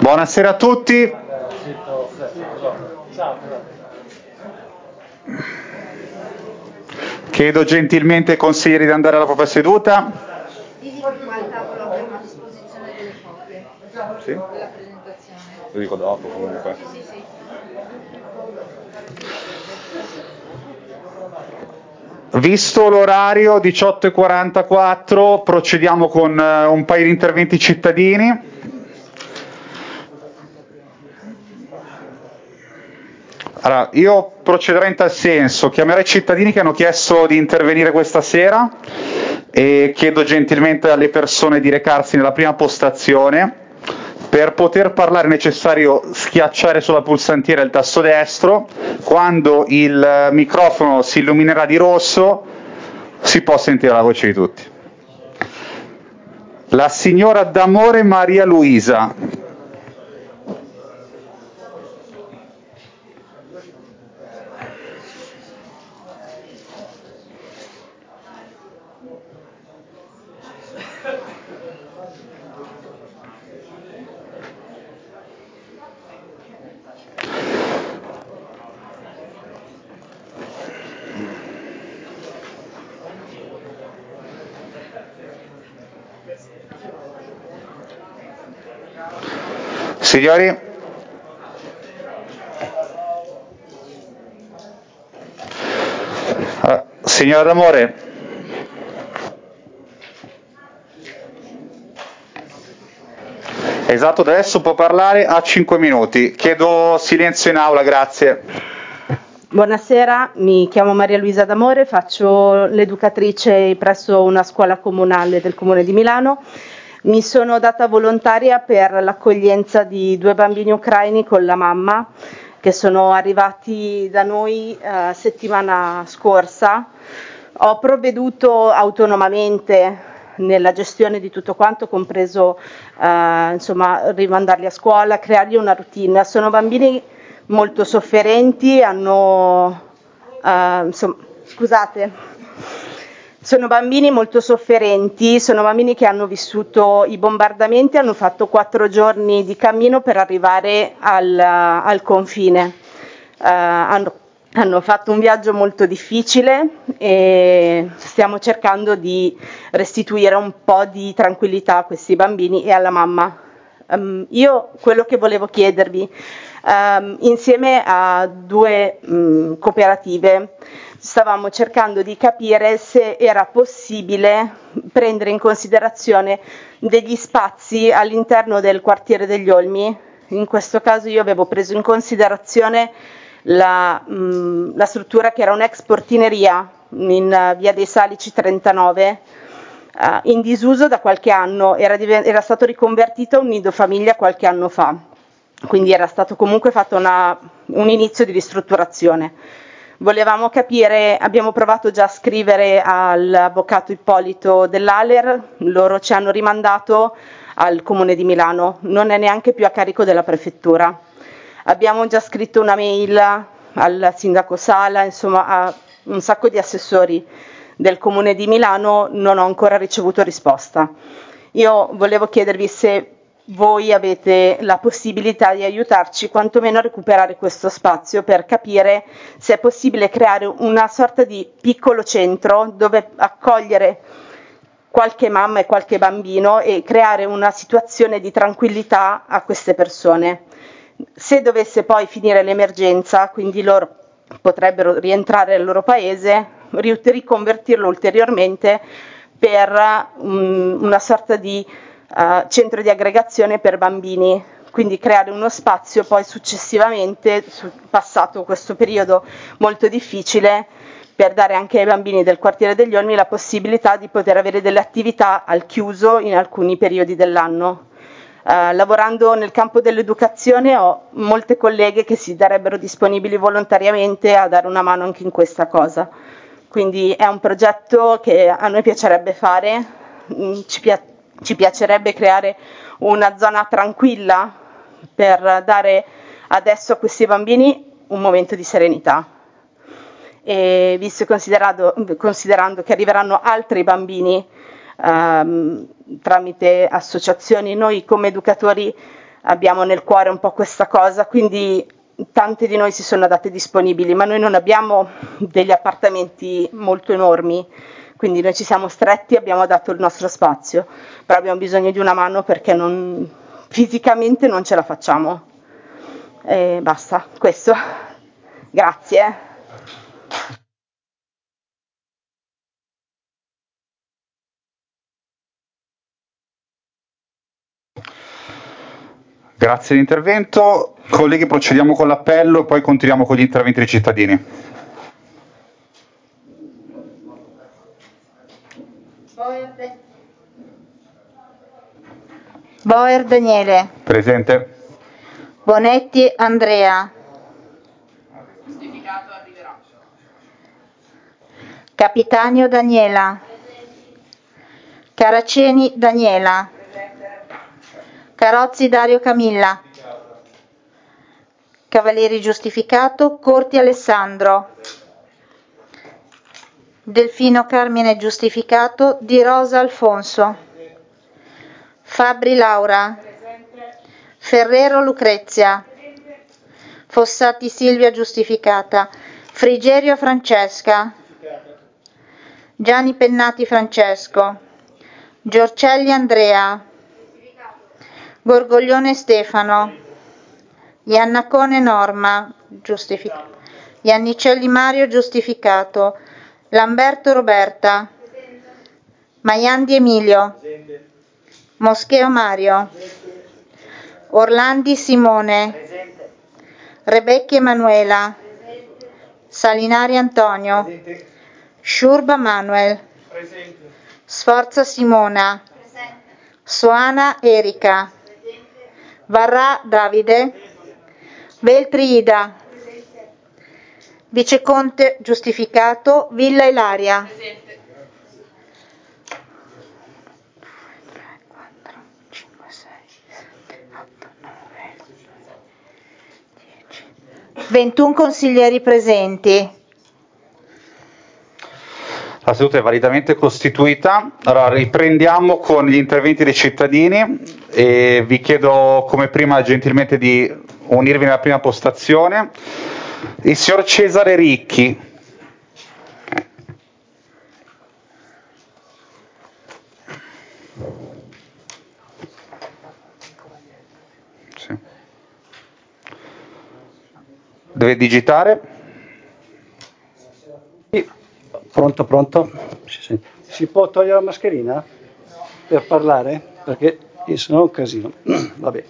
Buonasera a tutti. Chiedo gentilmente ai consiglieri di andare alla propria seduta. Sì? Lo dico dopo comunque. Sì. Visto l'orario 18:44, procediamo con un paio di interventi cittadini. Allora, io procederei in tal senso, chiamerei i cittadini che hanno chiesto di intervenire questa sera e chiedo gentilmente alle persone di recarsi nella prima postazione. Per poter parlare è necessario schiacciare sulla pulsantiera il tasto destro. Quando il microfono si illuminerà di rosso si può sentire la voce di tutti. La signora D'Amore Maria Luisa. Signori, signora D'Amore, esatto, adesso può parlare a 5 minuti. Chiedo silenzio in aula, grazie. Buonasera, mi chiamo Maria Luisa D'Amore, faccio l'educatrice presso una scuola comunale del Comune di Milano. Mi sono data volontaria per l'accoglienza di 2 bambini ucraini con la mamma che sono arrivati da noi settimana scorsa. Ho provveduto autonomamente nella gestione di tutto quanto, compreso rimandarli a scuola, creargli una routine. Sono bambini molto sofferenti, sono bambini molto sofferenti, sono bambini che hanno vissuto i bombardamenti, hanno fatto 4 giorni di cammino per arrivare al confine. Hanno fatto un viaggio molto difficile e stiamo cercando di restituire un po' di tranquillità a questi bambini e alla mamma. Io quello che volevo chiedervi, insieme a 2 cooperative, stavamo cercando di capire se era possibile prendere in considerazione degli spazi all'interno del quartiere degli Olmi. In questo caso io avevo preso in considerazione la struttura che era un'ex portineria in via dei Salici 39, in disuso da qualche anno, era stato riconvertito a un nido famiglia qualche anno fa, quindi era stato comunque fatto un inizio di ristrutturazione. Volevamo capire, abbiamo provato già a scrivere all'avvocato Ippolito dell'Aler, loro ci hanno rimandato al Comune di Milano, non è neanche più a carico della prefettura. Abbiamo già scritto una mail al sindaco Sala, insomma a un sacco di assessori del Comune di Milano, non ho ancora ricevuto risposta. Io volevo chiedervi se voi avete la possibilità di aiutarci quantomeno a recuperare questo spazio per capire se è possibile creare una sorta di piccolo centro dove accogliere qualche mamma e qualche bambino e creare una situazione di tranquillità a queste persone. Se dovesse poi finire l'emergenza, quindi loro potrebbero rientrare nel loro paese, riconvertirlo ulteriormente per una sorta di centro di aggregazione per bambini, quindi creare uno spazio poi successivamente, passato questo periodo molto difficile, per dare anche ai bambini del quartiere degli Olmi la possibilità di poter avere delle attività al chiuso in alcuni periodi dell'anno. Lavorando nel campo dell'educazione ho molte colleghe che si darebbero disponibili volontariamente a dare una mano anche in questa cosa. Quindi è un progetto che a noi piacerebbe fare, ci piacerebbe creare una zona tranquilla per dare adesso a questi bambini un momento di serenità. E visto e considerando che arriveranno altri bambini tramite associazioni, noi come educatori abbiamo nel cuore un po' questa cosa, quindi tante di noi si sono date disponibili, ma noi non abbiamo degli appartamenti molto enormi, quindi noi ci siamo stretti, abbiamo dato il nostro spazio, però abbiamo bisogno di una mano perché fisicamente non ce la facciamo. E basta, questo. Grazie. Grazie dell'intervento. Colleghi, procediamo con l'appello e poi continuiamo con gli interventi dei cittadini. Boer Daniele. Presente. Bonetti Andrea. Capitanio Daniela. Caraceni Daniela. Carozzi Dario Camilla. Cavalieri giustificato Corti Alessandro. Delfino Carmine giustificato Di Rosa Alfonso. Fabbri Laura. Ferrero Lucrezia. Fossati Silvia giustificata. Frigerio Francesca. Gianni Pennati Francesco. Giorcelli Andrea. Gorgoglione Stefano. Iannacone Norma giustificato. Iannicelli Mario giustificato. Lamberto Roberta. Maiandi Emilio. Moscheo Mario. Orlandi Simone. Rebecchi Emanuela. Salinari Antonio. Sciurba Manuel. Sforza Simona. Soana Erika. Varrà Davide. Veltri Ida. Viceconte giustificato Villa Ilaria. 21 consiglieri presenti. La seduta è validamente costituita. Allora, riprendiamo con gli interventi dei cittadini e vi chiedo come prima gentilmente di unirvi nella prima postazione. Il signor Cesare Ricchi. Sì. Deve digitare. Pronto, pronto? Si può togliere la mascherina per parlare? Perché sennò è un casino. Vabbè.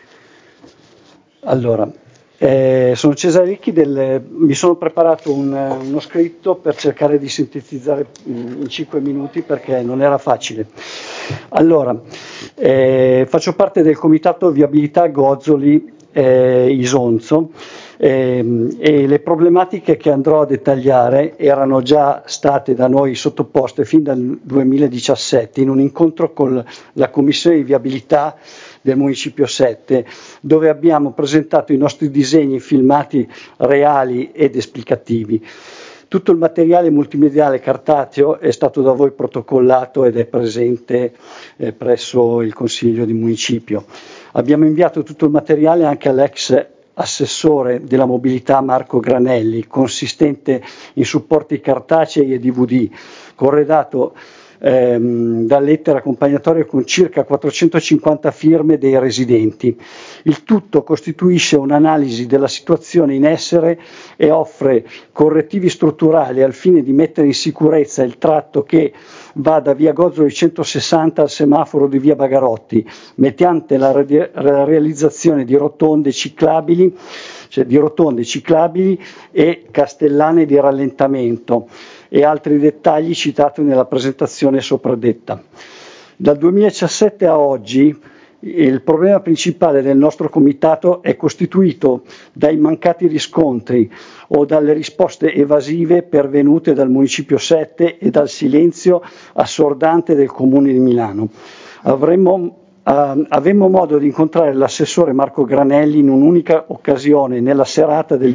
Allora, sono Cesare Ricchi, mi sono preparato uno scritto per cercare di sintetizzare in 5 minuti perché non era facile. Allora, faccio parte del comitato Viabilità Gozzoli Isonzo. E le problematiche che andrò a dettagliare erano già state da noi sottoposte fin dal 2017 in un incontro con la Commissione di Viabilità del Municipio 7, dove abbiamo presentato i nostri disegni filmati reali ed esplicativi. Tutto il materiale multimediale cartaceo è stato da voi protocollato ed è presente presso il Consiglio di Municipio. Abbiamo inviato tutto il materiale anche all'ex assessore della mobilità Marco Granelli, consistente in supporti cartacei e DVD, corredato da lettere accompagnatorie con circa 450 firme dei residenti. Il tutto costituisce un'analisi della situazione in essere e offre correttivi strutturali al fine di mettere in sicurezza il tratto che va da via Gozzoli 160 al semaforo di via Bagarotti, mediante la realizzazione di rotonde ciclabili e castellane di rallentamento e altri dettagli citati nella presentazione sopradetta. Dal 2017 a oggi il problema principale del nostro comitato è costituito dai mancati riscontri o dalle risposte evasive pervenute dal Municipio 7 e dal silenzio assordante del Comune di Milano. Avemmo modo di incontrare l'assessore Marco Granelli in un'unica occasione nella serata del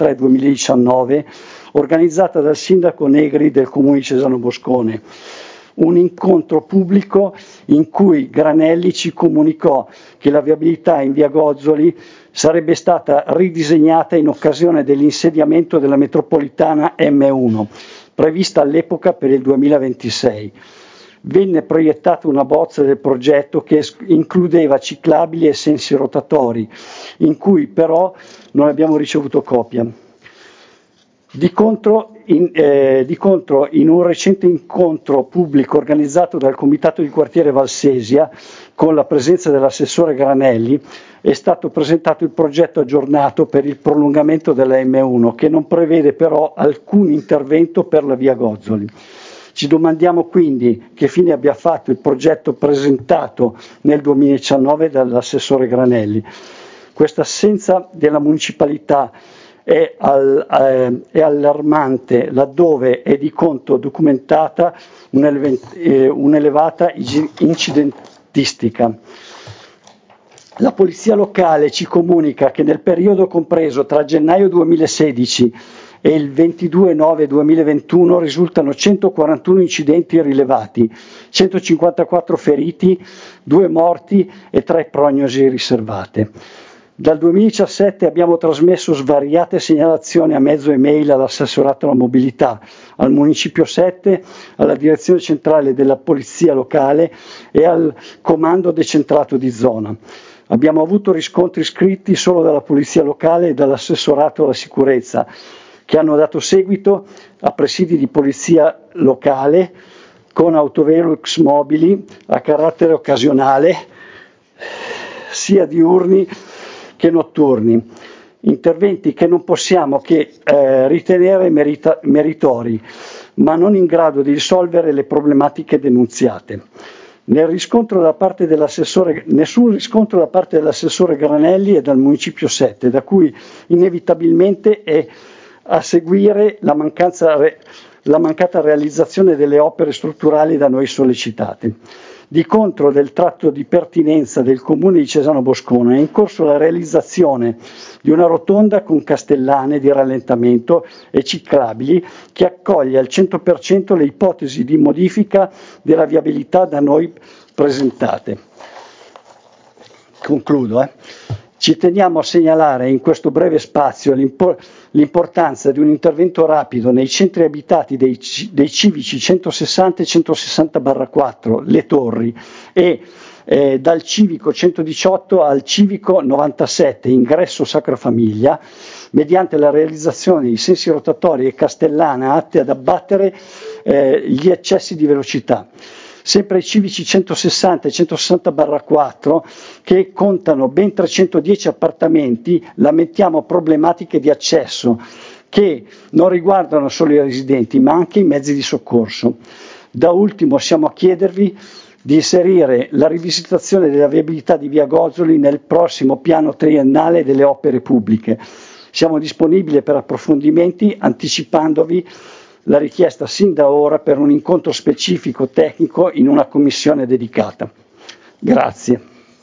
18/3/2019 organizzata dal sindaco Negri del Comune di Cesano Boscone. un incontro pubblico in cui Granelli ci comunicò che la viabilità in via Gozzoli sarebbe stata ridisegnata in occasione dell'insediamento della metropolitana M1, prevista all'epoca per il 2026. Venne proiettata una bozza del progetto che includeva ciclabili e sensi rotatori, in cui però non abbiamo ricevuto copia. Di contro, in un recente incontro pubblico organizzato dal Comitato di Quartiere Valsesia, con la presenza dell'assessore Granelli, è stato presentato il progetto aggiornato per il prolungamento della M1, che non prevede però alcun intervento per la via Gozzoli. Ci domandiamo quindi che fine abbia fatto il progetto presentato nel 2019 dall'assessore Granelli. Questa assenza della municipalità è allarmante laddove è di conto documentata un'elevata incidentistica. La polizia locale ci comunica che nel periodo compreso tra gennaio 2016 e il 22/9/2021 risultano 141 incidenti rilevati, 154 feriti, 2 morti e 3 prognosi riservate. Dal 2017 abbiamo trasmesso svariate segnalazioni a mezzo email all'assessorato alla mobilità, al Municipio 7, alla Direzione Centrale della Polizia Locale e al Comando Decentrato di Zona. Abbiamo avuto riscontri scritti solo dalla Polizia Locale e dall'assessorato alla sicurezza, che hanno dato seguito a presidi di polizia locale con autovelux mobili a carattere occasionale, sia diurni che notturni, interventi che non possiamo che ritenere meritori, ma non in grado di risolvere le problematiche denunziate. Nessun riscontro da parte dell'assessore Granelli e dal Municipio 7, da cui inevitabilmente è a seguire la mancata realizzazione delle opere strutturali da noi sollecitate. Di contro del tratto di pertinenza del comune di Cesano Boscona è in corso la realizzazione di una rotonda con castellane di rallentamento e ciclabili che accoglie al 100% le ipotesi di modifica della viabilità da noi presentate. Concludo. Ci teniamo a segnalare in questo breve spazio l'importanza di un intervento rapido nei centri abitati dei civici 160 e 160/4, le torri, e dal civico 118 al civico 97, ingresso Sacra Famiglia, mediante la realizzazione di sensi rotatori e castellana atte ad abbattere gli eccessi di velocità. Sempre ai civici 160 e 160/4, che contano ben 310 appartamenti, lamentiamo problematiche di accesso che non riguardano solo i residenti ma anche i mezzi di soccorso. Da ultimo siamo a chiedervi di inserire la rivisitazione della viabilità di via Gozzoli nel prossimo piano triennale delle opere pubbliche. Siamo disponibili per approfondimenti, anticipandovi la richiesta sin da ora per un incontro specifico tecnico in una commissione dedicata. Grazie.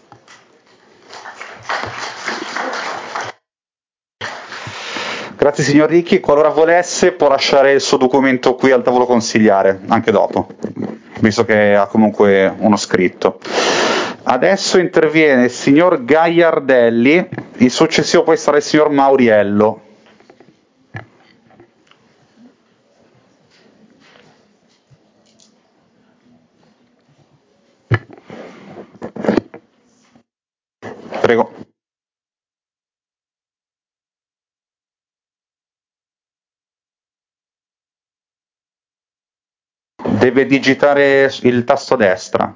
Grazie signor Ricchi, qualora volesse può lasciare il suo documento qui al tavolo consigliare, anche dopo, visto che ha comunque uno scritto. Adesso interviene il signor Gaiardelli, il successivo poi sarà il signor Mauriello. Prego. Deve digitare il tasto a destra.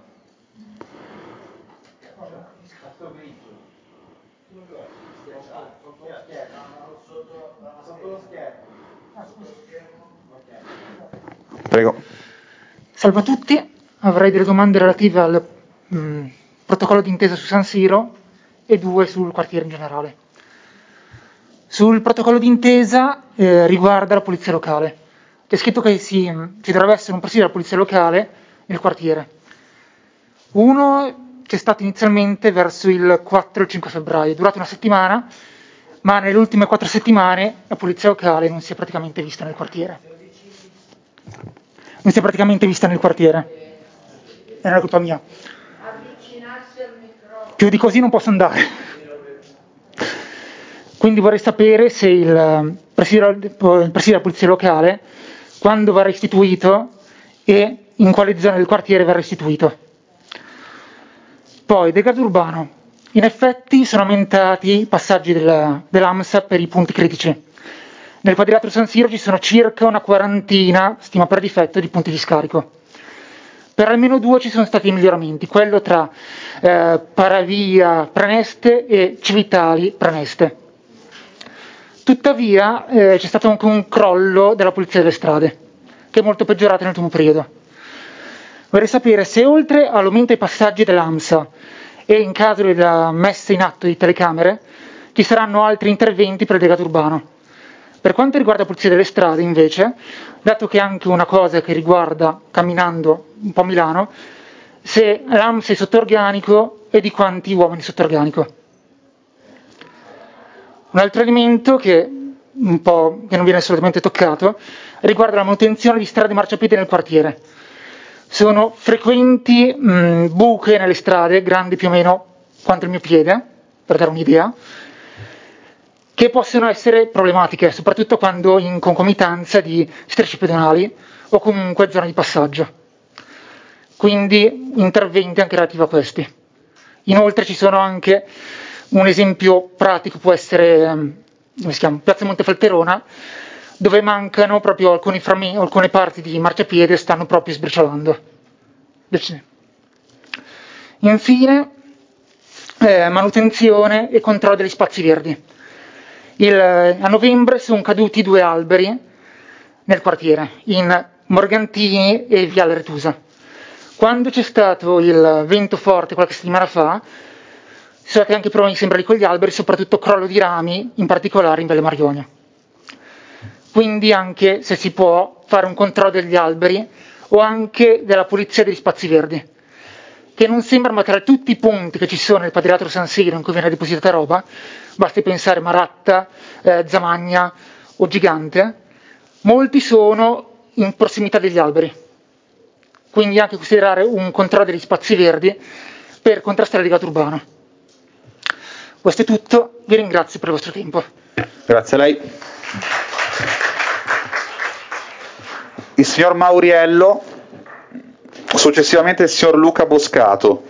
Prego. Salve a tutti, avrei delle domande relative al protocollo d'intesa su San Siro e 2 sul quartiere in generale. Sul protocollo d'intesa riguarda la polizia locale. C'è scritto che ci dovrebbe essere un presidio della polizia locale nel quartiere. Uno c'è stato inizialmente verso il 4 e il 5 febbraio, è durato una settimana, ma nelle ultime 4 settimane la polizia locale non si è praticamente vista nel quartiere. non si è praticamente vista nel quartiere. E non è colpa mia. Più di così non posso andare. Quindi vorrei sapere se il presidio della polizia locale, quando verrà istituito e in quale zona del quartiere verrà istituito. Poi, degrado urbano. In effetti sono aumentati i passaggi dell'AMSA per i punti critici. Nel quadrilatero San Siro ci sono circa una quarantina, stima per difetto, di punti di scarico. Per almeno 2 ci sono stati miglioramenti, quello tra Paravia Praneste e Civitali Praneste. Tuttavia c'è stato anche un crollo della polizia delle strade, che è molto peggiorato nell'ultimo periodo. Vorrei sapere se oltre all'aumento dei passaggi dell'AMSA e in caso della messa in atto di telecamere ci saranno altri interventi per il degrado urbano. Per quanto riguarda la polizia delle strade, invece, dato che è anche una cosa che riguarda, camminando un po' a Milano, se l'AMSA è sotto organico e di quanti uomini sotto organico. Un altro elemento che non viene assolutamente toccato riguarda la manutenzione di strade e marciapiedi nel quartiere. Sono frequenti buche nelle strade, grandi più o meno quanto il mio piede, per dare un'idea, che possono essere problematiche, soprattutto quando in concomitanza di strisce pedonali o comunque zone di passaggio. Quindi interventi anche relativi a questi. Inoltre ci sono anche, un esempio pratico può essere, come si chiama, Piazza Montefalterona, dove mancano proprio alcune parti di marciapiede, stanno proprio sbriciolando. Infine, manutenzione e controllo degli spazi verdi. A novembre sono caduti 2 alberi nel quartiere, in Morgantini e Viale Retusa. Quando c'è stato il vento forte qualche settimana fa, ci sono stati anche problemi sembrali con gli alberi, soprattutto crollo di rami, in particolare in Valle Marionia. Quindi anche se si può fare un controllo degli alberi o anche della pulizia degli spazi verdi, che non sembra, ma tra tutti i punti che ci sono nel quadrilatero San Siro in cui viene depositata roba, basti pensare Maratta, Zamagna o Gigante, molti sono in prossimità degli alberi. Quindi anche considerare un controllo degli spazi verdi per contrastare il degrado urbano. Questo è tutto, vi ringrazio per il vostro tempo. Grazie a lei. Il signor Mauriello, successivamente il signor Luca Boscato.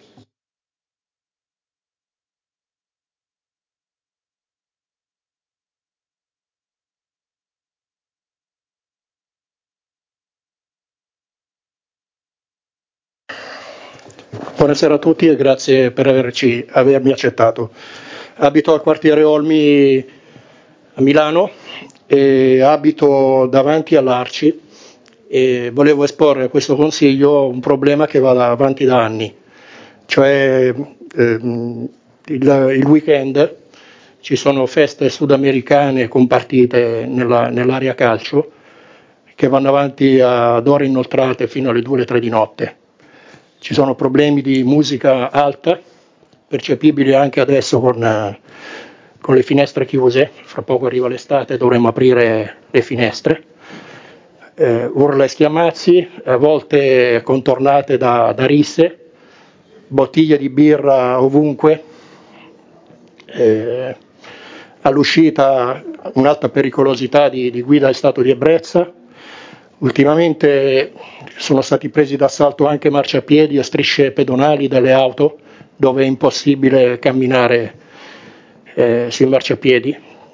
Buonasera a tutti e grazie per avermi accettato. Abito al quartiere Olmi a Milano e abito davanti all'Arci e volevo esporre a questo consiglio un problema che va avanti da anni, cioè il weekend ci sono feste sudamericane compartite nell'area calcio che vanno avanti ad ore inoltrate fino alle 2 o le 3 di notte. Ci sono problemi di musica alta, percepibili anche adesso con le finestre chiuse, fra poco arriva l'estate e dovremo aprire le finestre. Urla e schiamazzi, a volte contornate da risse, bottiglie di birra ovunque, all'uscita un'alta pericolosità di guida in stato di ebbrezza. Ultimamente sono stati presi d'assalto anche marciapiedi e strisce pedonali delle auto dove è impossibile camminare sui marciapiedi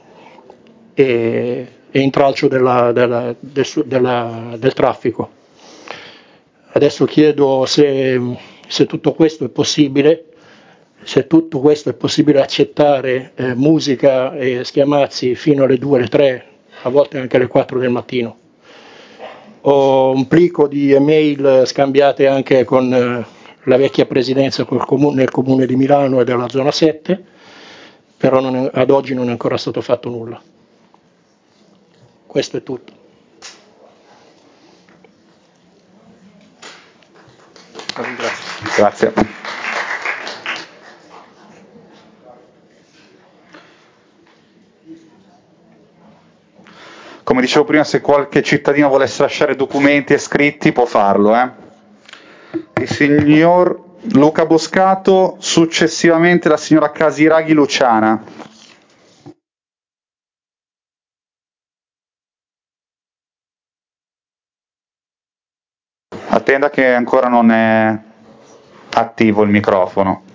e intralcio del traffico. Adesso chiedo se tutto questo è possibile, se tutto questo è possibile accettare musica e schiamazzi fino alle 2, alle 3, a volte anche alle 4 del mattino. Ho un plico di email scambiate anche con la vecchia presidenza nel comune di Milano e della zona 7, però ad oggi non è ancora stato fatto nulla. Questo è tutto. Grazie. come dicevo prima, se qualche cittadino volesse lasciare documenti e scritti può farlo. Il signor Luca Boscato, successivamente la signora Casiraghi Luciana. Attenda che ancora non è attivo il microfono.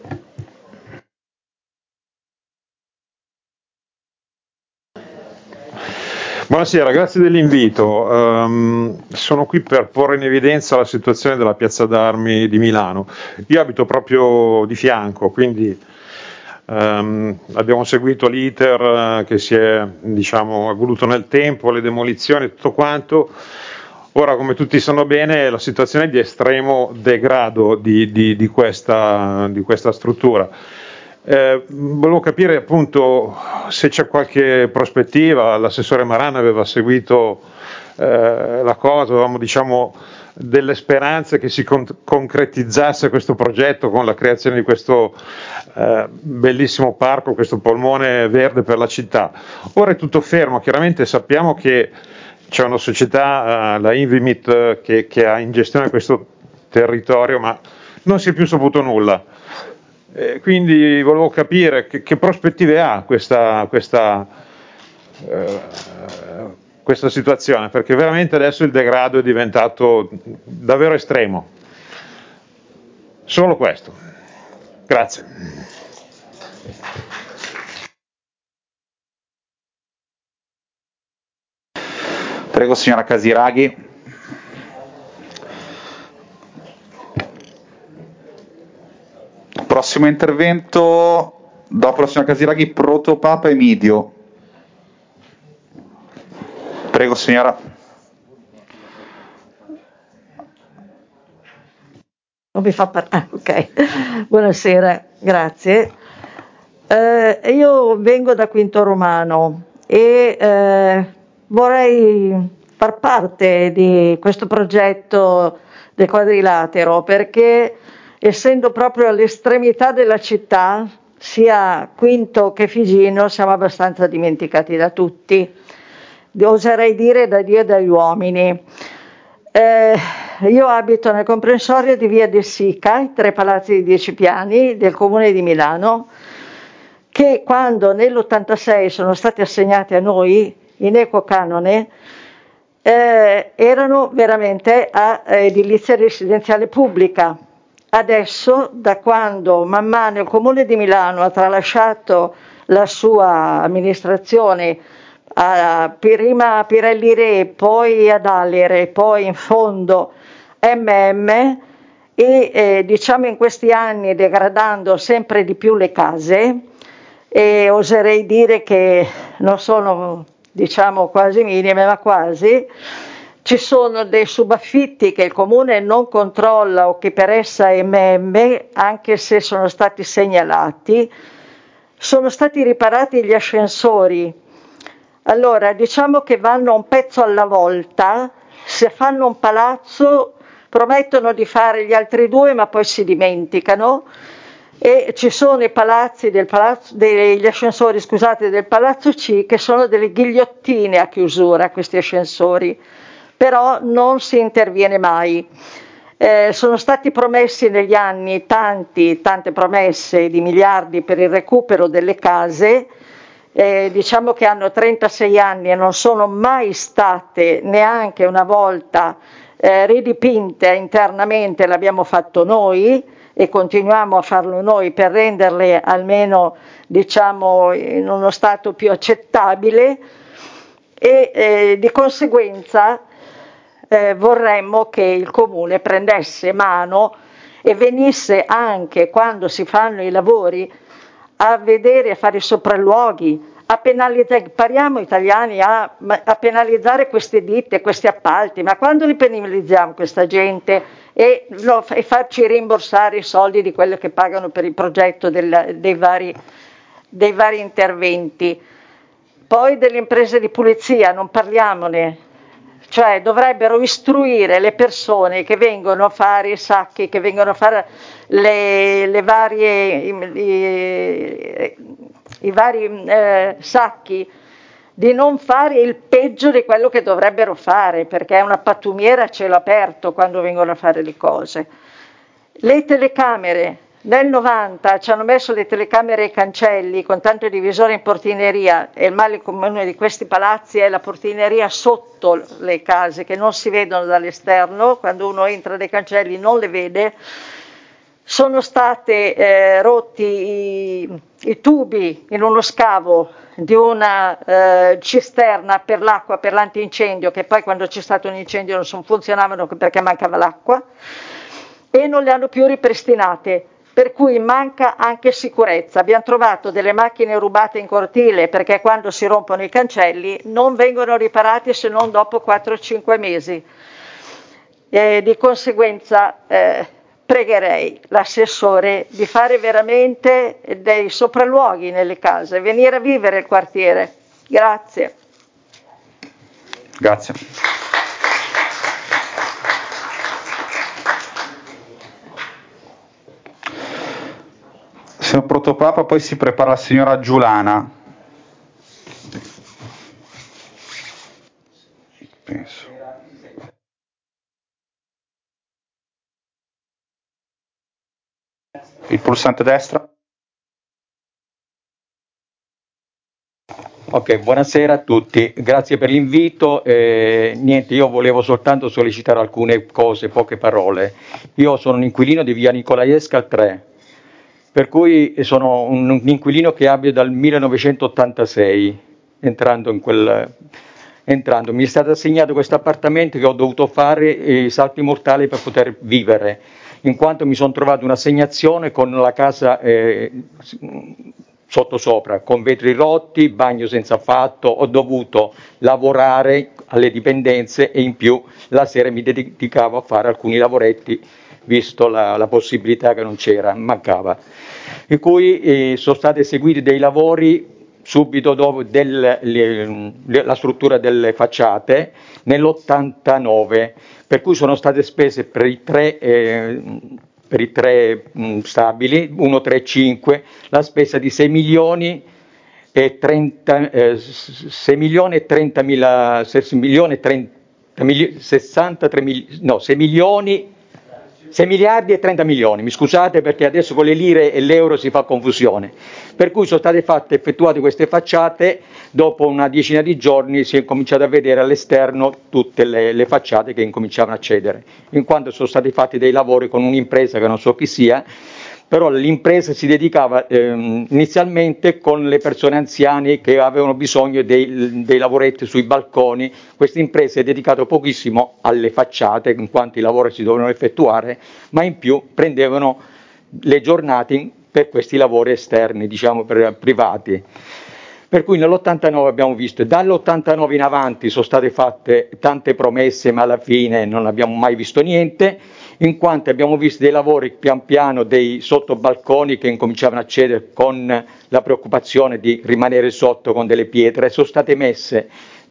Buonasera, grazie dell'invito. Sono qui per porre in evidenza la situazione della Piazza d'Armi di Milano. Io abito proprio di fianco, quindi abbiamo seguito l'iter che si è evoluto nel tempo, le demolizioni e tutto quanto. Ora, come tutti sanno bene, la situazione è di estremo degrado di questa struttura. Volevo capire appunto se c'è qualche prospettiva. L'assessore Maran aveva seguito la cosa, avevamo delle speranze che si concretizzasse questo progetto con la creazione di questo bellissimo parco, questo polmone verde per la città. Ora è tutto fermo, chiaramente sappiamo che c'è una società, la Invimit, che ha in gestione questo territorio, ma non si è più saputo nulla. Quindi volevo capire che prospettive ha questa situazione, perché veramente adesso il degrado è diventato davvero estremo. Solo questo. Grazie. Prego, signora Casiraghi. Prossimo intervento, dopo la signora Casiraghi, Protopapa Emidio. Prego, signora. Non mi fa parlare, ok. Buonasera, grazie. Io vengo da Quinto Romano e vorrei far parte di questo progetto del quadrilatero perché, essendo proprio all'estremità della città, sia Quinto che Figino siamo abbastanza dimenticati da tutti, oserei dire da Dio e dagli uomini. Io abito nel comprensorio di via De Sica, i 3 palazzi di 10 piani del comune di Milano, che quando nell'86 sono stati assegnati a noi in equo canone erano veramente a edilizia residenziale pubblica. Adesso, da quando man mano il comune di Milano ha tralasciato la sua amministrazione prima a Pirelli Re, poi ad Alire, poi in fondo e diciamo in questi anni degradando sempre di più le case, e oserei dire che non sono quasi minime, ma quasi. Ci sono dei subaffitti che il comune non controlla o che per essa è anche se sono stati segnalati. Sono stati riparati gli ascensori. Allora, diciamo che vanno un pezzo alla volta. Se fanno un palazzo promettono di fare gli altri 2, ma poi si dimenticano. E ci sono i palazzi degli ascensori, scusate, del Palazzo C, che sono delle ghigliottine a chiusura, questi ascensori, però non si interviene mai. Sono stati promessi negli anni tante promesse di miliardi per il recupero delle case, diciamo che hanno 36 anni e non sono mai state neanche una volta ridipinte internamente, l'abbiamo fatto noi e continuiamo a farlo noi per renderle almeno in uno stato più accettabile e di conseguenza vorremmo che il comune prendesse mano e venisse anche quando si fanno i lavori a vedere, a fare i sopralluoghi, a penalizzare, impariamo italiani a penalizzare queste ditte, questi appalti, ma quando li penalizziamo questa gente e farci rimborsare i soldi di quello che pagano per il progetto dei vari interventi. Poi delle imprese di pulizia, non parliamone, cioè dovrebbero istruire le persone che vengono a fare i sacchi, che vengono a fare i vari sacchi di non fare il peggio di quello che dovrebbero fare, perché è una pattumiera a cielo aperto quando vengono a fare le cose. Le telecamere, nel 90 ci hanno messo le telecamere ai cancelli con tanto divisore in portineria, e il male comune di questi palazzi è la portineria sotto le case che non si vedono dall'esterno, quando uno entra dai cancelli non le vede. Sono state rotti i tubi in uno scavo di una cisterna per l'acqua, per l'antincendio, che poi quando c'è stato un incendio non funzionavano perché mancava l'acqua, e non le hanno più ripristinate, per cui manca anche sicurezza. Abbiamo trovato delle macchine rubate in cortile perché quando si rompono i cancelli non vengono riparati se non dopo 4-5 mesi. Di conseguenza pregherei l'assessore di fare veramente dei sopralluoghi nelle case, venire a vivere il quartiere. Grazie. Grazie. Signor Protopapa, poi si prepara la signora Giulana. Penso. Il pulsante destra. Ok, buonasera a tutti, grazie per l'invito. Niente, io volevo soltanto sollecitare alcune cose, poche parole. Io sono un inquilino di via Nicolaesca 3, per cui sono un inquilino che abita dal 1986, entrando mi è stato assegnato questo appartamento che ho dovuto fare i salti mortali per poter vivere, in quanto mi sono trovato un'assegnazione con la casa sottosopra, con vetri rotti, bagno senza fatto, ho dovuto lavorare alle dipendenze e in più la sera mi dedicavo a fare alcuni lavoretti, visto la possibilità che non c'era, mancava. In cui sono stati eseguiti dei lavori subito dopo la struttura delle facciate nell'89, per cui sono state spese per i tre stabili, 1, 3, 5, la spesa di 6 milioni e 30 milioni e 30 mila, 6 milioni e 30 63 no, 6 miliardi e 30 milioni, mi scusate perché adesso con le lire e l'euro si fa confusione, per cui sono state effettuate queste facciate, dopo una decina di giorni si è cominciato a vedere all'esterno tutte le facciate che incominciavano a cedere, in quanto sono stati fatti dei lavori con un'impresa che non so chi sia, però l'impresa si dedicava inizialmente con le persone anziane che avevano bisogno dei lavoretti sui balconi. Questa impresa è dedicata pochissimo alle facciate, in quanto i lavori si dovevano effettuare, ma in più prendevano le giornate per questi lavori esterni, diciamo privati. Per cui nell'89 abbiamo visto, dall'89 in avanti sono state fatte tante promesse, ma alla fine non abbiamo mai visto niente, in quanto abbiamo visto dei lavori pian piano, dei sottobalconi che incominciavano a cedere con la preoccupazione di rimanere sotto con delle pietre, sono state messe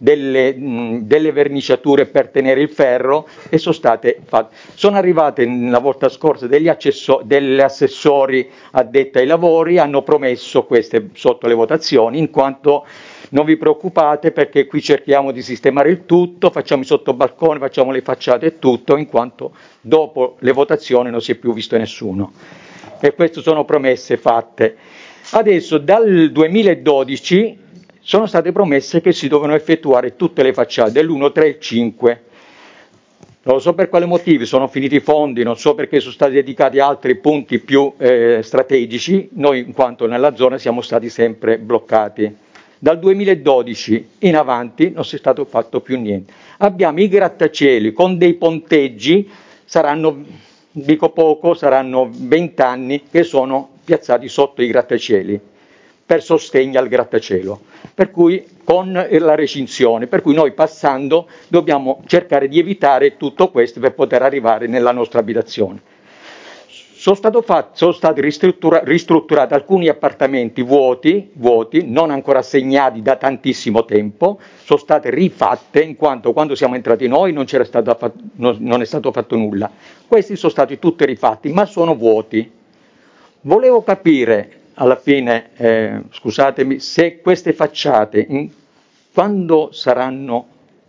delle verniciature per tenere il ferro e sono state fatte. Sono arrivate la volta scorsa degli assessori addetti ai lavori, hanno promesso queste sotto le votazioni, in quanto non vi preoccupate perché qui cerchiamo di sistemare il tutto, facciamo i sottobalconi, facciamo le facciate e tutto, in quanto dopo le votazioni non si è più visto nessuno. E queste sono promesse fatte. Adesso dal 2012 sono state promesse che si dovevano effettuare tutte le facciate dell'1, 3 e 5. Non so per quale motivi sono finiti i fondi, non so perché sono stati dedicati a altri punti più strategici, noi in quanto nella zona siamo stati sempre bloccati. Dal 2012 in avanti non si è stato fatto più niente. Abbiamo i grattacieli con dei ponteggi, saranno, dico poco, saranno 20 anni che sono piazzati sotto i grattacieli per sostegno al grattacielo, per cui con la recinzione, per cui noi passando dobbiamo cercare di evitare tutto questo per poter arrivare nella nostra abitazione. Sono stati ristrutturati alcuni appartamenti vuoti, non ancora assegnati da tantissimo tempo, sono state rifatte in quanto quando siamo entrati noi non è stato fatto nulla. Questi sono stati tutti rifatti, ma sono vuoti. Volevo capire alla fine, scusatemi, se queste facciate quando saranno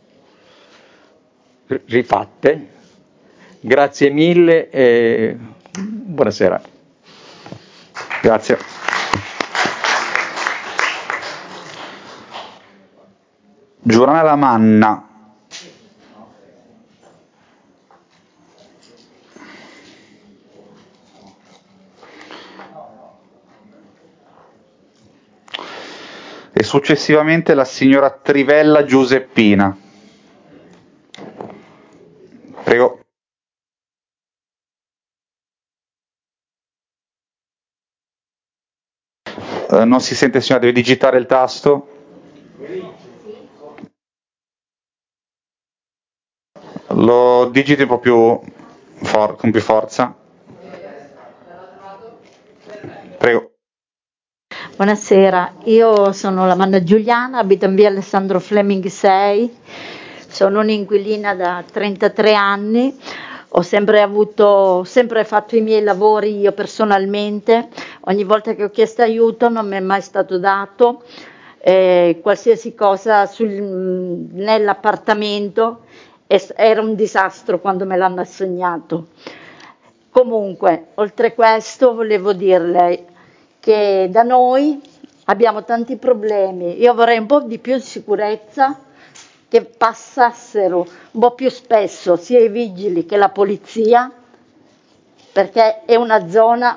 rifatte. Grazie mille e buonasera. Grazie. Giovanna Lamanna. E successivamente la signora Trivella Giuseppina. Prego. Non si sente, signora, deve digitare il tasto. Lo digiti un po' più con più forza. Prego. Buonasera, io sono la Manna Giuliana, abito in via Alessandro Fleming 6, sono un'inquilina da 33 anni, ho sempre fatto i miei lavori io personalmente, ogni volta che ho chiesto aiuto non mi è mai stato dato, qualsiasi cosa nell'appartamento era un disastro quando me l'hanno assegnato. Comunque, oltre questo volevo dirle che da noi abbiamo tanti problemi, io vorrei un po' di più di sicurezza, che passassero un po' più spesso sia i vigili che la polizia, perché è una zona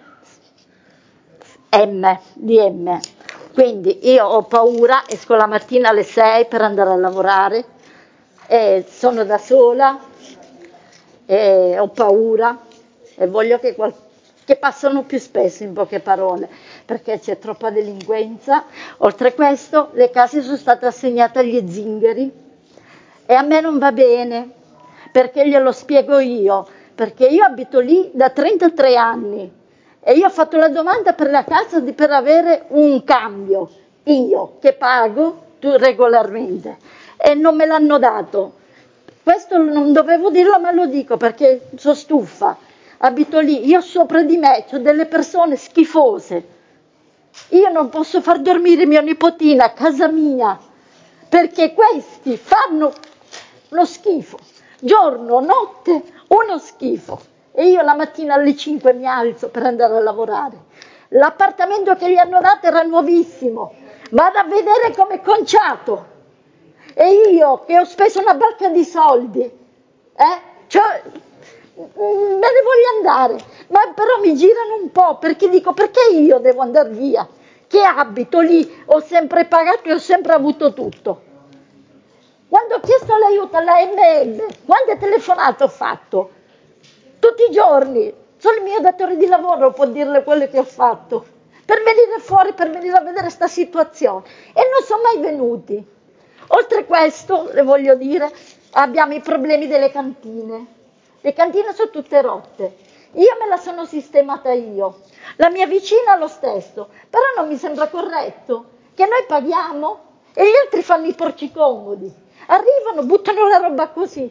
M. Quindi io ho paura, esco la mattina alle 6 per andare a lavorare, e sono da sola, e ho paura e voglio che passano più spesso, in poche parole, perché c'è troppa delinquenza. Oltre a questo, le case sono state assegnate agli zingari e a me non va bene, perché glielo spiego io, perché io abito lì da 33 anni e io ho fatto la domanda per la casa per avere un cambio, io che pago regolarmente, e non me l'hanno dato. Questo non dovevo dirlo, ma lo dico perché sono stufa. Abito lì, io sopra di me ho delle persone schifose. Io non posso far dormire mia nipotina a casa mia perché questi fanno lo schifo. Giorno, notte, uno schifo. E io la mattina alle 5 mi alzo per andare a lavorare. L'appartamento che gli hanno dato era nuovissimo. Vado a vedere come è conciato. E io che ho speso una barca di soldi, cioè, me ne voglio andare, ma però mi girano un po' perché dico perché io devo andare via, che abito lì, ho sempre pagato e ho sempre avuto tutto. Quando ho chiesto l'aiuto alla MM, quante telefonate ho fatto? Tutti i giorni, solo il mio datore di lavoro può dirle quello che ho fatto, per venire fuori, per venire a vedere questa situazione, e non sono mai venuti. Oltre a questo, le voglio dire, abbiamo i problemi delle cantine. Le cantine sono tutte rotte. Io me la sono sistemata io. La mia vicina lo stesso. Però non mi sembra corretto che noi paghiamo e gli altri fanno i porci comodi. Arrivano, buttano la roba così.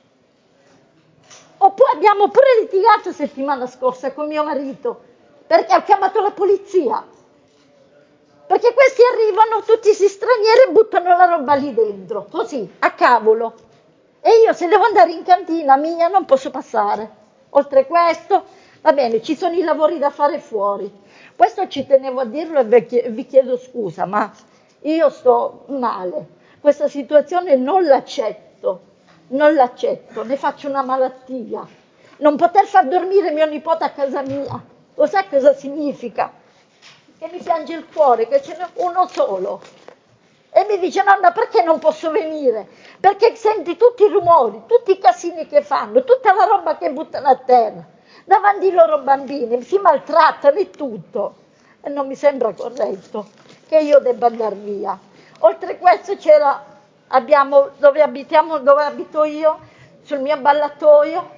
Oppure abbiamo pure litigato settimana scorsa con mio marito perché ho chiamato la polizia. Perché questi arrivano, tutti si stranieri, e buttano la roba lì dentro, così, a cavolo. E io se devo andare in cantina mia non posso passare. Oltre a questo, va bene, ci sono i lavori da fare fuori. Questo ci tenevo a dirlo e vi chiedo scusa, ma io sto male. Questa situazione non l'accetto, ne faccio una malattia. Non poter far dormire mio nipote a casa mia, lo sai cosa significa? Che mi piange il cuore, che ce n'è uno solo. E mi dice, nonna, perché non posso venire? Perché senti tutti i rumori, tutti i casini che fanno, tutta la roba che buttano a terra. Davanti ai loro bambini, si maltrattano e tutto. E non mi sembra corretto che io debba andare via. Oltre a questo abbiamo, dove abito io, sul mio ballatoio,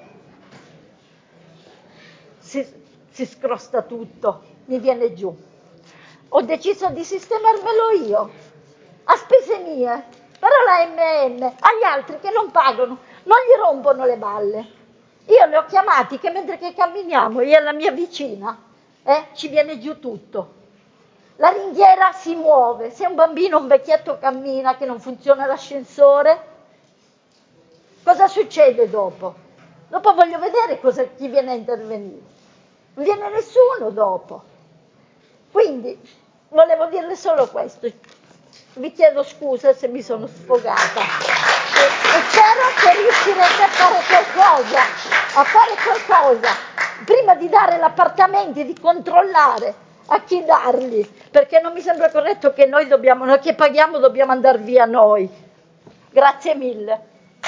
si scrosta tutto, mi viene giù. Ho deciso di sistemarmelo io, a spese mie, però la MM, agli altri che non pagano, non gli rompono le balle. Io li ho chiamati che mentre che camminiamo, io e la mia vicina, ci viene giù tutto. La ringhiera si muove, se un bambino, un vecchietto cammina, che non funziona l'ascensore, cosa succede dopo? Dopo voglio vedere chi viene a intervenire. Non viene nessuno dopo. Quindi volevo dirle solo questo. Vi chiedo scusa se mi sono sfogata e spero che riuscirete a fare qualcosa prima di dare l'appartamento e di controllare a chi darli, perché non mi sembra corretto che noi che paghiamo dobbiamo andare via noi. Grazie mille.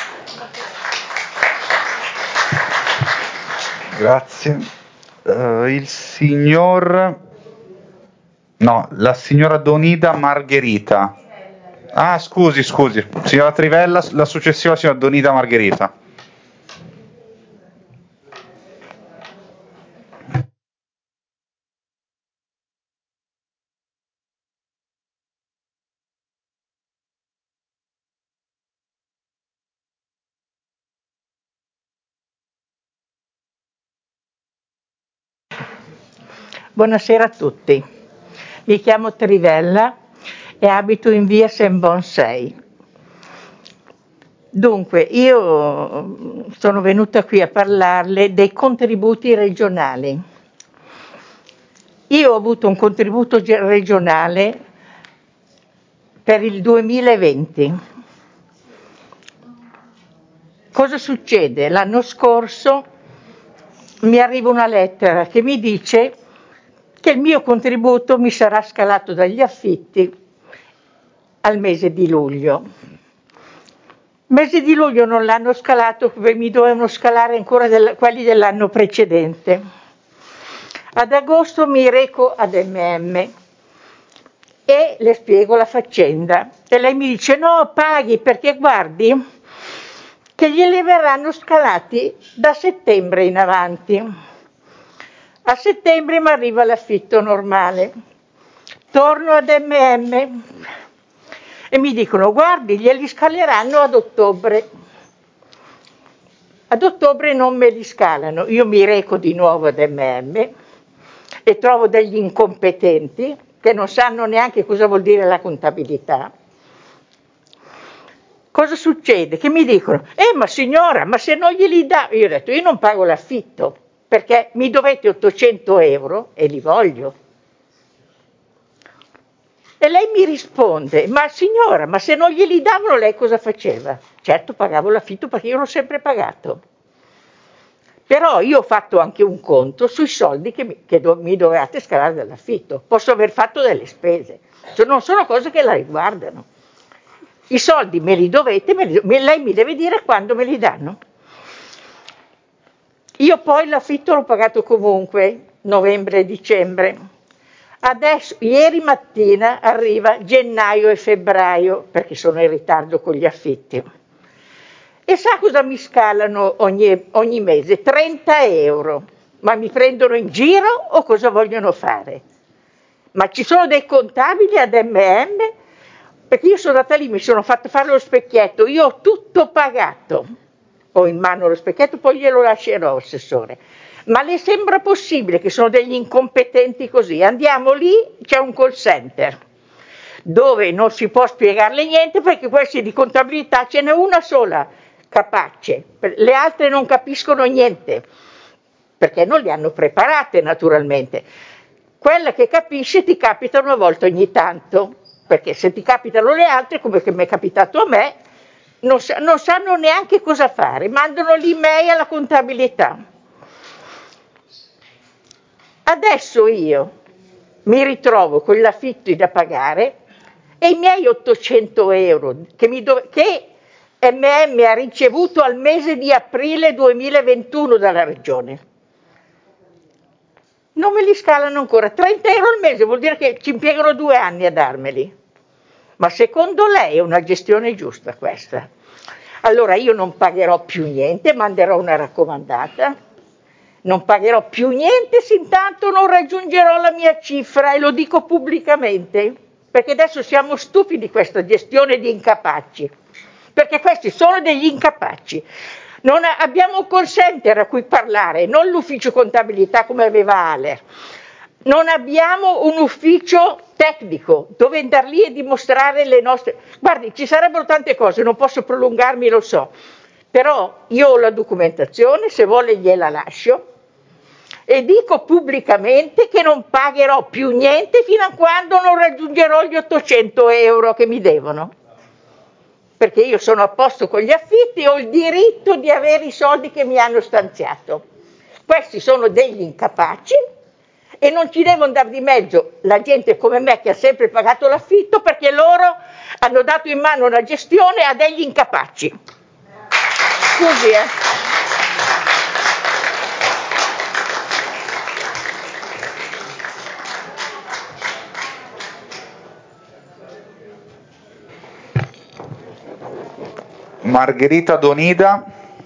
Grazie. La signora Donida Margherita. Ah, scusi, signora Trivella, la successiva signora Donida Margherita. Buonasera a tutti, mi chiamo Trivella e abito in via Saint-Bon 6. Dunque, io sono venuta qui a parlarle dei contributi regionali. Io ho avuto un contributo regionale per il 2020. Cosa succede? L'anno scorso mi arriva una lettera che mi dice che il mio contributo mi sarà scalato dagli affitti al mese di luglio. Mese di luglio non l'hanno scalato, mi dovevano scalare ancora quelli dell'anno precedente. Ad agosto mi reco ad MM e le spiego la faccenda e lei mi dice no, paghi perché guardi che glieli verranno scalati da settembre in avanti. A settembre mi arriva l'affitto normale, torno ad MM e mi dicono guardi glieli scaleranno ad ottobre. Ad ottobre non me li scalano, io mi reco di nuovo ad MM e trovo degli incompetenti che non sanno neanche cosa vuol dire la contabilità. Cosa succede? Che mi dicono, ma signora, ma se non glieli dà, io ho detto, io non pago l'affitto, perché mi dovete 800 euro e li voglio. E lei mi risponde, ma signora, ma se non glieli davano lei cosa faceva? Certo pagavo l'affitto perché io l'ho sempre pagato. Però io ho fatto anche un conto sui soldi che mi dovevate scalare dall'affitto. Posso aver fatto delle spese, non sono cose che la riguardano. I soldi me li dovete, lei mi deve dire quando me li danno. Io poi l'affitto l'ho pagato comunque, novembre e dicembre. Adesso, ieri mattina arriva gennaio e febbraio, perché sono in ritardo con gli affitti. E sa cosa mi scalano ogni mese? 30 euro. Ma mi prendono in giro o cosa vogliono fare? Ma ci sono dei contabili ad MM? Perché io sono andata lì, mi sono fatta fare lo specchietto, io ho tutto pagato. Ho in mano lo specchietto, poi glielo lascerò, assessore. Ma le sembra possibile che sono degli incompetenti così? Andiamo lì, c'è un call center, dove non si può spiegarle niente perché questi di contabilità ce n'è una sola capace, le altre non capiscono niente, perché non le hanno preparate naturalmente. Quella che capisce ti capita una volta ogni tanto, perché se ti capitano le altre, come che mi è capitato a me, non sanno neanche cosa fare, mandano l'email alla contabilità. Adesso io mi ritrovo con gli affitti da pagare e i miei 800 euro che MM ha ricevuto al mese di aprile 2021 dalla regione. Non me li scalano ancora, 30 euro al mese, vuol dire che ci impiegano 2 anni a darmeli. Ma secondo lei è una gestione giusta questa? Allora io non pagherò più niente, manderò una raccomandata, non pagherò più niente se intanto non raggiungerò la mia cifra e lo dico pubblicamente, perché adesso siamo stufi di questa gestione di incapaci, perché questi sono degli incapaci. Non abbiamo un call center a cui parlare, non l'ufficio contabilità come aveva Aler. Non abbiamo un ufficio tecnico, dove andare lì e dimostrare le nostre... Guardi, ci sarebbero tante cose, non posso prolungarmi, lo so, però io ho la documentazione, se vuole gliela lascio, e dico pubblicamente che non pagherò più niente fino a quando non raggiungerò gli 800 euro che mi devono. Perché io sono a posto con gli affitti e ho il diritto di avere i soldi che mi hanno stanziato. Questi sono degli incapaci e non ci devo andare di mezzo la gente come me che ha sempre pagato l'affitto, perché loro hanno dato in mano la gestione a degli incapaci. Scusi, Margherita Donida.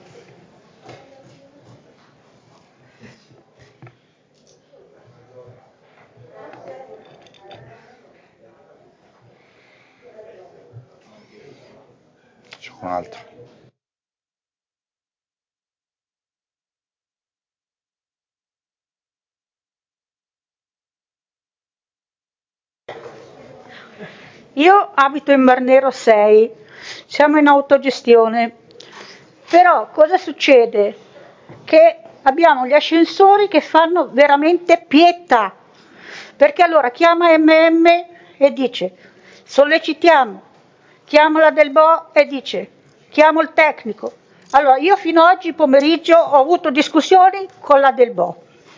C'è un altro. Io abito in Marnero 6, siamo in autogestione, però cosa succede? Che abbiamo gli ascensori che fanno veramente pietà, perché allora chiama MM e dice sollecitiamo, chiama la Del Bo e dice chiamo il tecnico. Allora io fino ad oggi pomeriggio ho avuto discussioni con la Del Bo,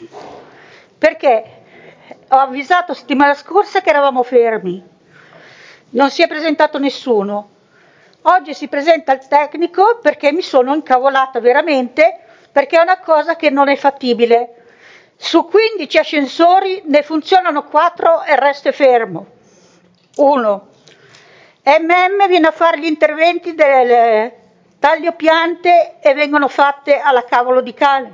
perché ho avvisato settimana scorsa che eravamo fermi. Non si è presentato nessuno. Oggi si presenta il tecnico perché mi sono incavolata veramente, perché è una cosa che non è fattibile. Su 15 ascensori ne funzionano 4 e il resto è fermo. 1. MM viene a fare gli interventi del taglio piante e vengono fatte alla cavolo di cane.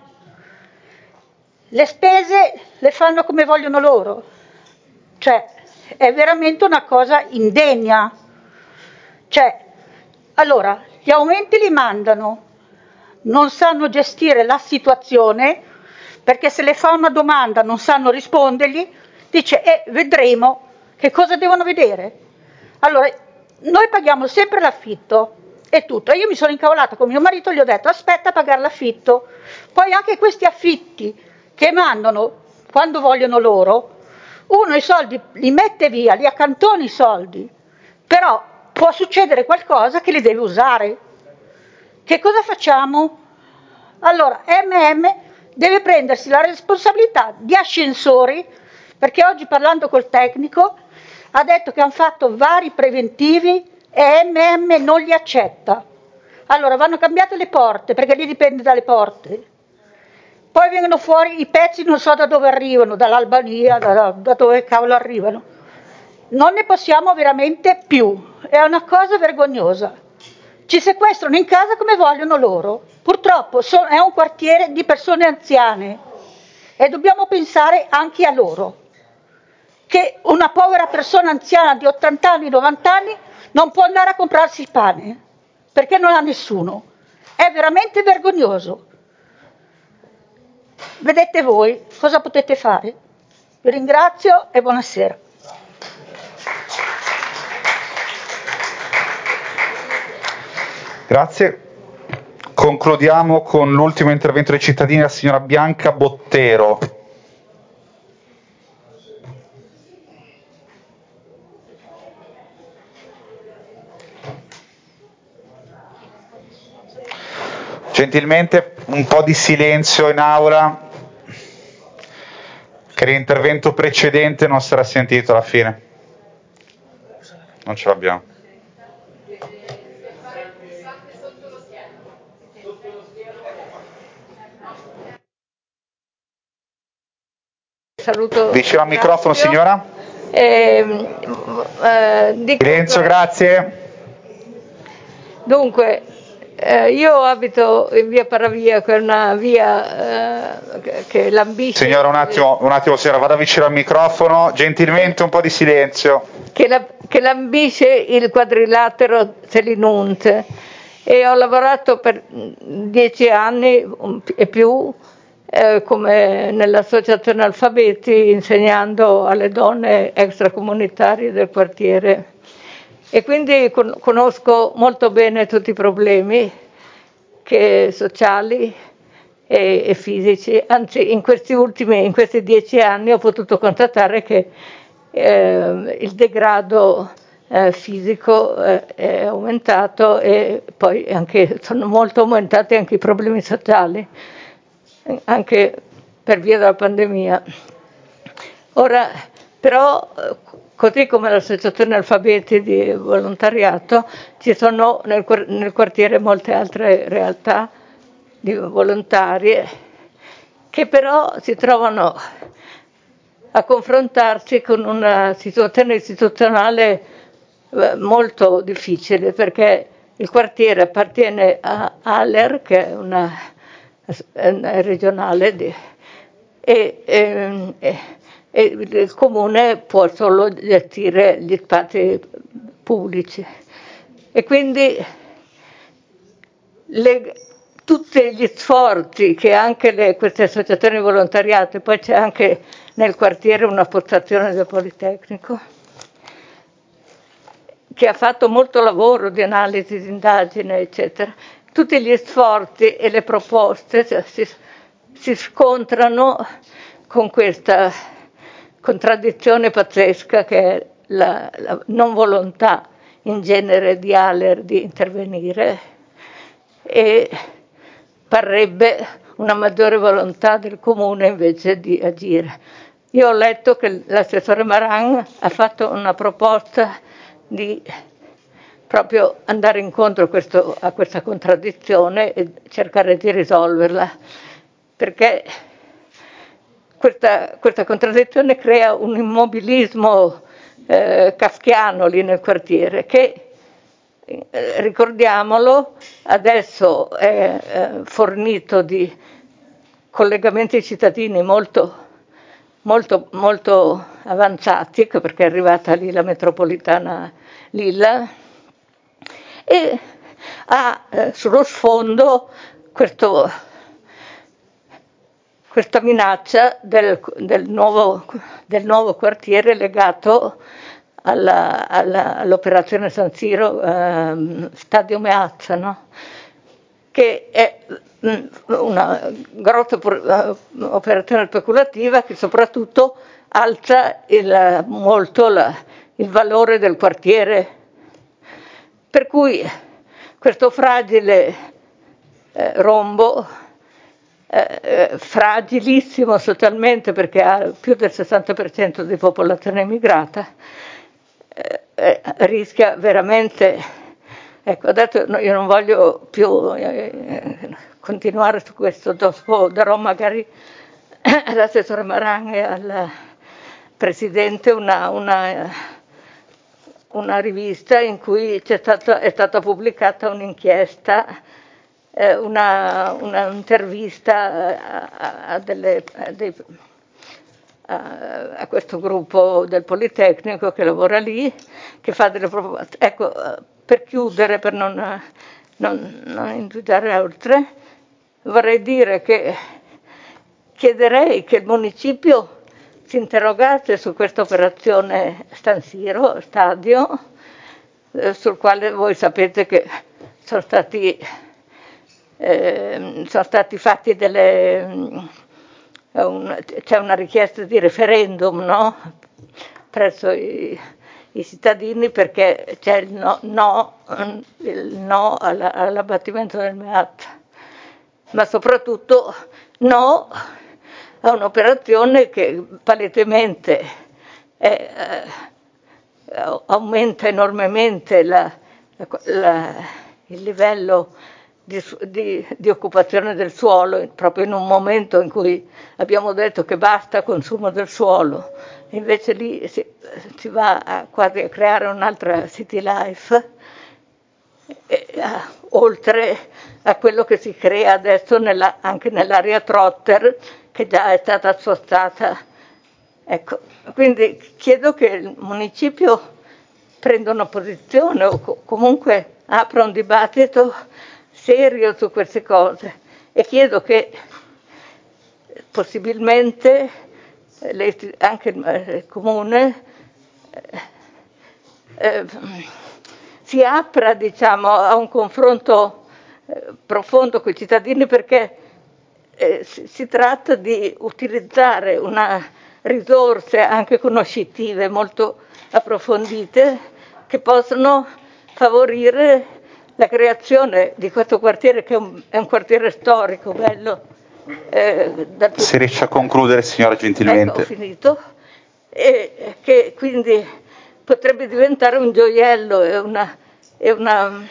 Le spese le fanno come vogliono loro. Cioè, è veramente una cosa indegna. Cioè, allora, gli aumenti li mandano, non sanno gestire la situazione, perché se le fa una domanda non sanno rispondergli, dice, vedremo. Che cosa devono vedere? Allora, noi paghiamo sempre l'affitto e tutto. Io mi sono incavolata con mio marito, gli ho detto, aspetta a pagare l'affitto. Poi anche questi affitti che mandano quando vogliono loro, uno i soldi li mette via, li accantona i soldi, però può succedere qualcosa che li deve usare. Che cosa facciamo? Allora MM deve prendersi la responsabilità di ascensori, perché oggi parlando col tecnico ha detto che hanno fatto vari preventivi e MM non li accetta. Allora vanno cambiate le porte, perché lì dipende dalle porte. Poi vengono fuori i pezzi, non so da dove arrivano, dall'Albania, da dove cavolo arrivano. Non ne possiamo veramente più, è una cosa vergognosa. Ci sequestrano in casa come vogliono loro. Purtroppo è un quartiere di persone anziane e dobbiamo pensare anche a loro. Che una povera persona anziana di 80 anni, 90 anni non può andare a comprarsi il pane, perché non ha nessuno. È veramente vergognoso. Vedete voi cosa potete fare. Vi ringrazio e buonasera. Grazie. Concludiamo con l'ultimo intervento dei cittadini, la signora Bianca Bottero. Gentilmente un po' di silenzio in aula, che l'intervento precedente non sarà sentito alla fine. Non ce l'abbiamo. Saluto. Diceva al microfono, signora? Silenzio, grazie. Dunque, io abito in via Paravia, che è una via che lambisce... Signora, un attimo, signora, vada vicino al microfono, gentilmente un po' di silenzio. Che lambisce il quadrilatero Selinunte, e ho lavorato per 10 anni e più come nell'associazione Alfabeti, insegnando alle donne extracomunitarie del quartiere. E quindi conosco molto bene tutti i problemi sociali e fisici. Anzi, in questi 10 anni ho potuto constatare che il degrado fisico è aumentato, e poi sono molto aumentati anche i problemi sociali, anche per via della pandemia. Ora, però, così come l'associazione Alfabeti di volontariato, ci sono nel quartiere molte altre realtà di volontarie che però si trovano a confrontarsi con una situazione istituzionale molto difficile, perché il quartiere appartiene a ALER, che è una regionale, e il comune può solo gestire gli spazi pubblici, e quindi tutti gli sforzi che anche queste associazioni di volontariato, e poi c'è anche nel quartiere una postazione del Politecnico che ha fatto molto lavoro di analisi, di indagine, eccetera. Tutti gli sforzi e le proposte si scontrano con questa contraddizione pazzesca, che è la non volontà in genere di ALER di intervenire, e parrebbe una maggiore volontà del comune invece di agire. Io ho letto che l'assessore Maran ha fatto una proposta di proprio andare incontro a questa contraddizione e cercare di risolverla, perché questa contraddizione crea un immobilismo kafkiano lì nel quartiere, che, ricordiamolo, adesso è fornito di collegamenti cittadini molto avanzati, perché è arrivata lì la metropolitana Lilla, e ha sullo sfondo questa minaccia del nuovo quartiere legato all'operazione San Siro, Stadio Meazza, no? Che è una grossa operazione speculativa che soprattutto alza molto il valore del quartiere, per cui questo fragile rombo, fragilissimo socialmente perché ha più del 60% di popolazione immigrata, rischia veramente. Ecco, adesso io non voglio più continuare su questo, dopo darò magari all'assessore Maran e al Presidente una rivista in cui è stata pubblicata un'inchiesta, un'intervista a questo gruppo del Politecnico che lavora lì, che fa delle proposte. Ecco, per chiudere, per non indugiare oltre, vorrei dire che chiederei che il municipio si interrogasse su questa operazione San Siro, stadio, sul quale voi sapete che sono stati fatti c'è una richiesta di referendum, no? Presso i cittadini, perché c'è il no all'abbattimento del Meazza, ma soprattutto no a un'operazione che palesemente aumenta enormemente il livello di occupazione del suolo, proprio in un momento in cui abbiamo detto che basta consumo del suolo. Invece lì si va quasi a creare un'altra city life, oltre a quello che si crea adesso anche nell'area Trotter, che già è stata spostata. Ecco, quindi chiedo che il municipio prenda una posizione o comunque apra un dibattito serio su queste cose, e chiedo che possibilmente anche il Comune si apra, diciamo, a un confronto profondo con i cittadini, perché si tratta di utilizzare risorse anche conoscitive molto approfondite che possono favorire la creazione di questo quartiere, che è un quartiere storico, bello. Se riesce a concludere, signora, gentilmente. Ecco, ho finito. E che quindi potrebbe diventare un gioiello, un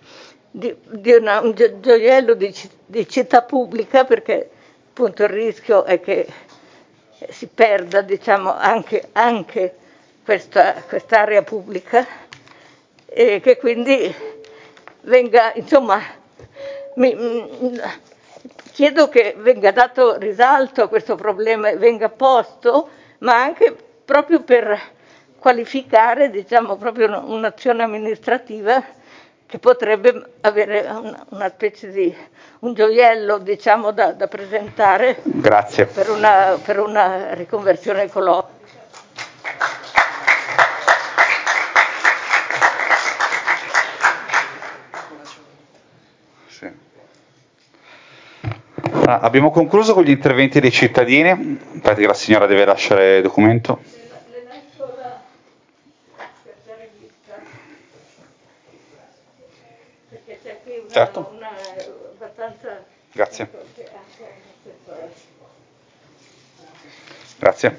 gioiello di città pubblica, perché appunto il rischio è che si perda, diciamo, anche quest'area pubblica, e che quindi venga, insomma, chiedo che venga dato risalto a questo problema e venga posto, ma anche proprio per qualificare, diciamo, proprio un'azione amministrativa che potrebbe avere una specie di un gioiello, diciamo, da presentare. Grazie. Per una riconversione ecologica. Sì. Abbiamo concluso con gli interventi dei cittadini. In pratica la signora deve lasciare il documento. Perché c'è qui Certo. abbastanza. Grazie. Grazie.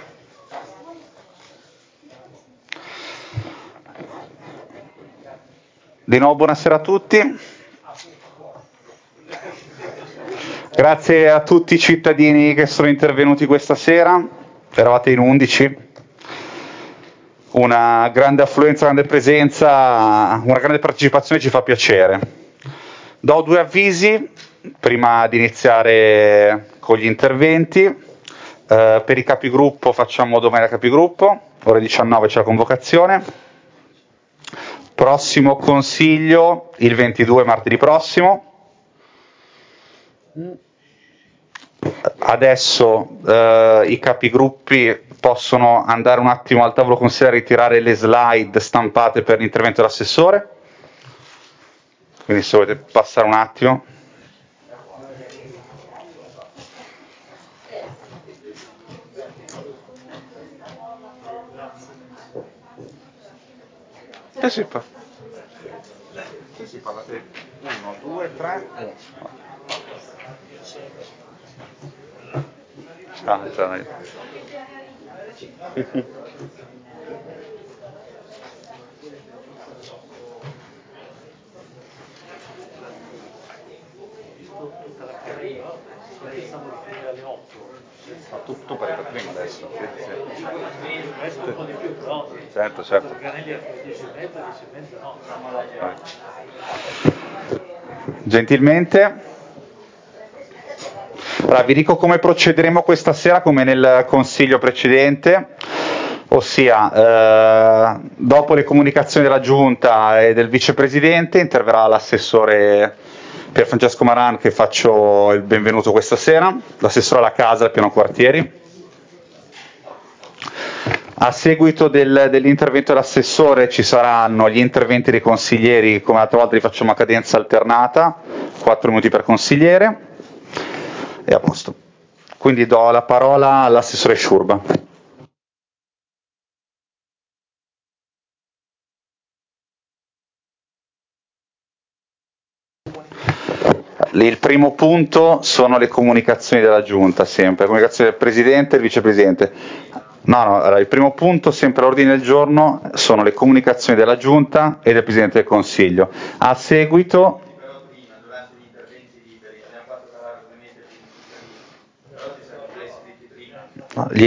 Di nuovo buonasera a tutti. Grazie a tutti i cittadini che sono intervenuti questa sera. Eravate in 11. Una grande affluenza, grande presenza, una grande partecipazione, ci fa piacere. Do 2 avvisi prima di iniziare con gli interventi. Per i capigruppo facciamo domani la capigruppo, ore 19 c'è la convocazione. Prossimo consiglio il 22 martedì prossimo. Adesso i capigruppi possono andare un attimo al tavolo consigliare a ritirare le slide stampate per l'intervento dell'assessore. Quindi se volete passare un attimo. Sì, parlate 1, 2, 3, 1. Tutto per prima adesso. Certo. Gentilmente. Allora, vi dico come procederemo questa sera, come nel consiglio precedente, ossia dopo le comunicazioni della Giunta e del Vicepresidente interverrà l'assessore Pier Francesco Maran, che faccio il benvenuto questa sera, l'assessore alla casa del piano quartieri. A seguito dell'intervento dell'assessore ci saranno gli interventi dei consiglieri, come l'altra volta li facciamo a cadenza alternata, 4 minuti per consigliere. E a posto. Quindi do la parola all'assessore Sciurba. Il primo punto sono le comunicazioni della Giunta, sempre, comunicazioni del Presidente e del Vicepresidente. Allora, il primo punto, sempre all'ordine del giorno, sono le comunicazioni della Giunta e del Presidente del Consiglio. A seguito gli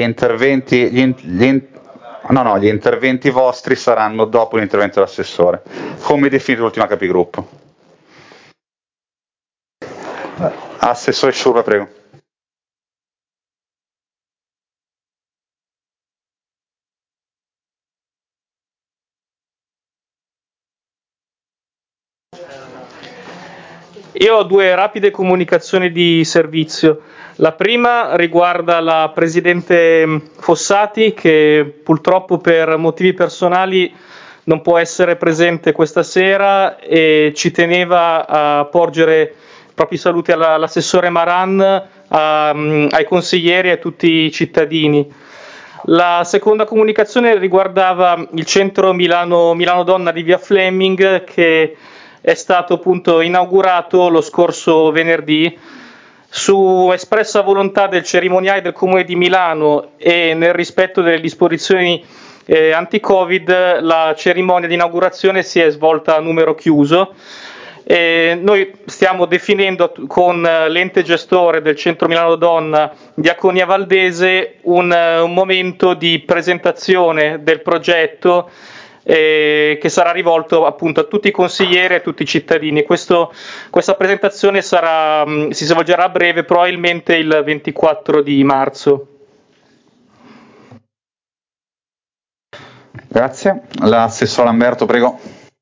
interventi vostri saranno dopo l'intervento dell'assessore, come definito l'ultima capigruppo. Assessore Sciurba, prego. Io ho due rapide comunicazioni di servizio. La prima riguarda la Presidente Fossati, che purtroppo per motivi personali non può essere presente questa sera e ci teneva a porgere i propri saluti all'assessore Maran, ai consiglieri e a tutti i cittadini. La seconda comunicazione riguardava il centro Milano Donna di via Fleming, che è stato appunto inaugurato lo scorso venerdì su espressa volontà del cerimoniale del Comune di Milano e nel rispetto delle disposizioni anti-Covid. La cerimonia di inaugurazione si è svolta a numero chiuso. Noi stiamo definendo con l'ente gestore del centro Milano Donna Diaconia Valdese un momento di presentazione del progetto che sarà rivolto appunto a tutti i consiglieri e a tutti i cittadini. Questa presentazione si svolgerà a breve, probabilmente il 24 di marzo. Grazie. L'assessore Lamberto, prego.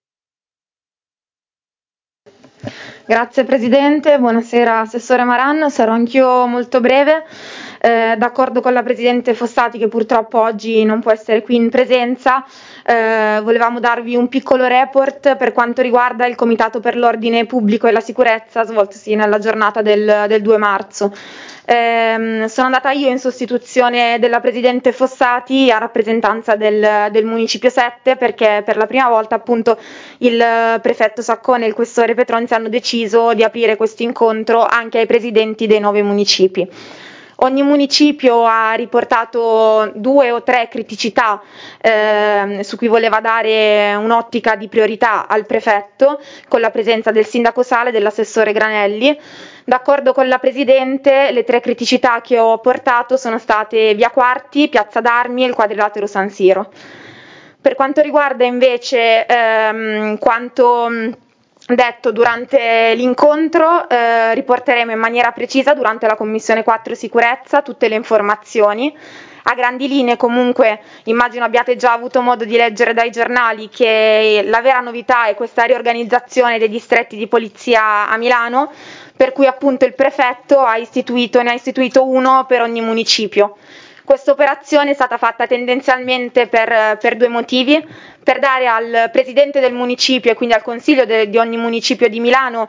Grazie Presidente, buonasera Assessore Maran, sarò anch'io molto breve. D'accordo con la Presidente Fossati, che purtroppo oggi non può essere qui in presenza, volevamo darvi un piccolo report per quanto riguarda il Comitato per l'Ordine Pubblico e la Sicurezza svoltosi nella giornata del 2 marzo. Sono andata io in sostituzione della Presidente Fossati a rappresentanza del Municipio 7, perché per la prima volta appunto il Prefetto Saccone e il Questore Petronzi hanno deciso di aprire questo incontro anche ai Presidenti dei 9 municipi. Ogni municipio ha riportato 2 o 3 criticità su cui voleva dare un'ottica di priorità al prefetto, con la presenza del sindaco Sala e dell'assessore Granelli. D'accordo con la Presidente, le 3 criticità che ho portato sono state Via Quarti, Piazza d'Armi e il quadrilatero San Siro. Per quanto riguarda invece quanto detto durante l'incontro, riporteremo in maniera precisa durante la Commissione 4 Sicurezza tutte le informazioni. A grandi linee comunque immagino abbiate già avuto modo di leggere dai giornali che la vera novità è questa riorganizzazione dei distretti di polizia a Milano, per cui appunto il prefetto ne ha istituito uno per ogni municipio. Questa operazione è stata fatta tendenzialmente per 2 motivi: per dare al presidente del municipio e quindi al consiglio di ogni municipio di Milano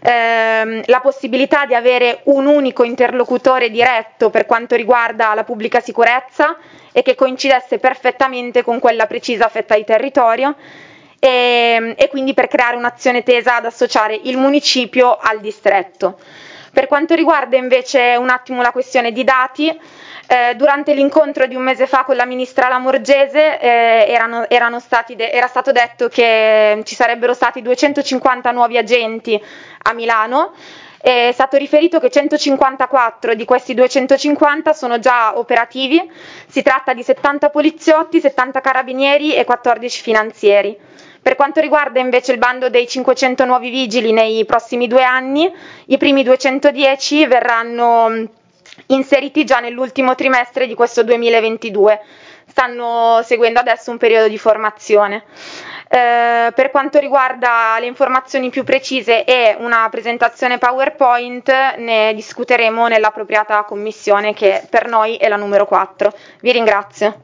la possibilità di avere un unico interlocutore diretto per quanto riguarda la pubblica sicurezza e che coincidesse perfettamente con quella precisa fetta di territorio, e quindi per creare un'azione tesa ad associare il municipio al distretto. Per quanto riguarda invece un attimo la questione di dati, durante l'incontro di un mese fa con la ministra Lamorgese era stato detto che ci sarebbero stati 250 nuovi agenti a Milano. È stato riferito che 154 di questi 250 sono già operativi. Si tratta di 70 poliziotti, 70 carabinieri e 14 finanzieri. Per quanto riguarda invece il bando dei 500 nuovi vigili nei prossimi 2 anni, i primi 210 verranno inseriti già nell'ultimo trimestre di questo 2022. Stanno seguendo adesso un periodo di formazione. Per quanto riguarda le informazioni più precise e una presentazione PowerPoint, ne discuteremo nell'appropriata commissione, che per noi è la numero 4. Vi ringrazio.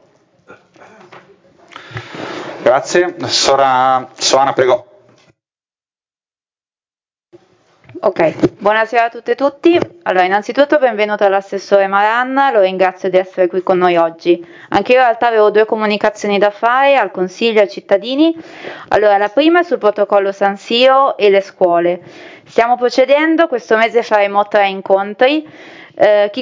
Grazie. Sora Soana, prego. Ok, buonasera a tutte e tutti. Allora, innanzitutto benvenuto all'assessore Maran, lo ringrazio di essere qui con noi oggi. Anche io in realtà avevo 2 comunicazioni da fare al Consiglio e ai cittadini. Allora, la prima è sul protocollo San Siro e le scuole. Stiamo procedendo, questo mese faremo 3 incontri. Chi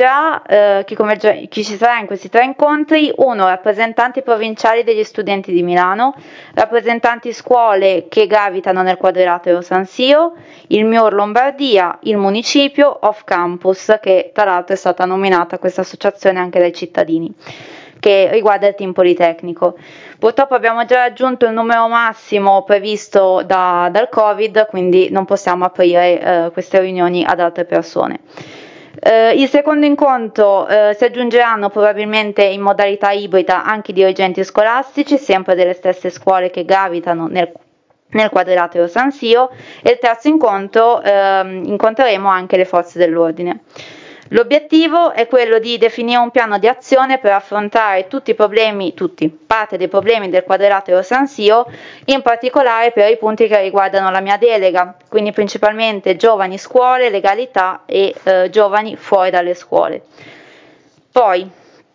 ci sarà in questi 3 incontri? 1, rappresentanti provinciali degli studenti di Milano, rappresentanti scuole che gravitano nel quadrilatero San Siro, il MIUR Lombardia, il municipio, Off Campus, che tra l'altro è stata nominata questa associazione anche dai cittadini, che riguarda il team politecnico. Purtroppo abbiamo già raggiunto il numero massimo previsto dal Covid, quindi non possiamo aprire queste riunioni ad altre persone. Il secondo incontro si aggiungeranno probabilmente in modalità ibrida anche i dirigenti scolastici, sempre delle stesse scuole che gravitano nel nel quadrilatero San Siro, e il terzo incontro incontreremo anche le forze dell'ordine. L'obiettivo è quello di definire un piano di azione per affrontare parte dei problemi del quadrilatero San Siro, in particolare per i punti che riguardano la mia delega, quindi principalmente giovani, scuole, legalità e giovani fuori dalle scuole. Poi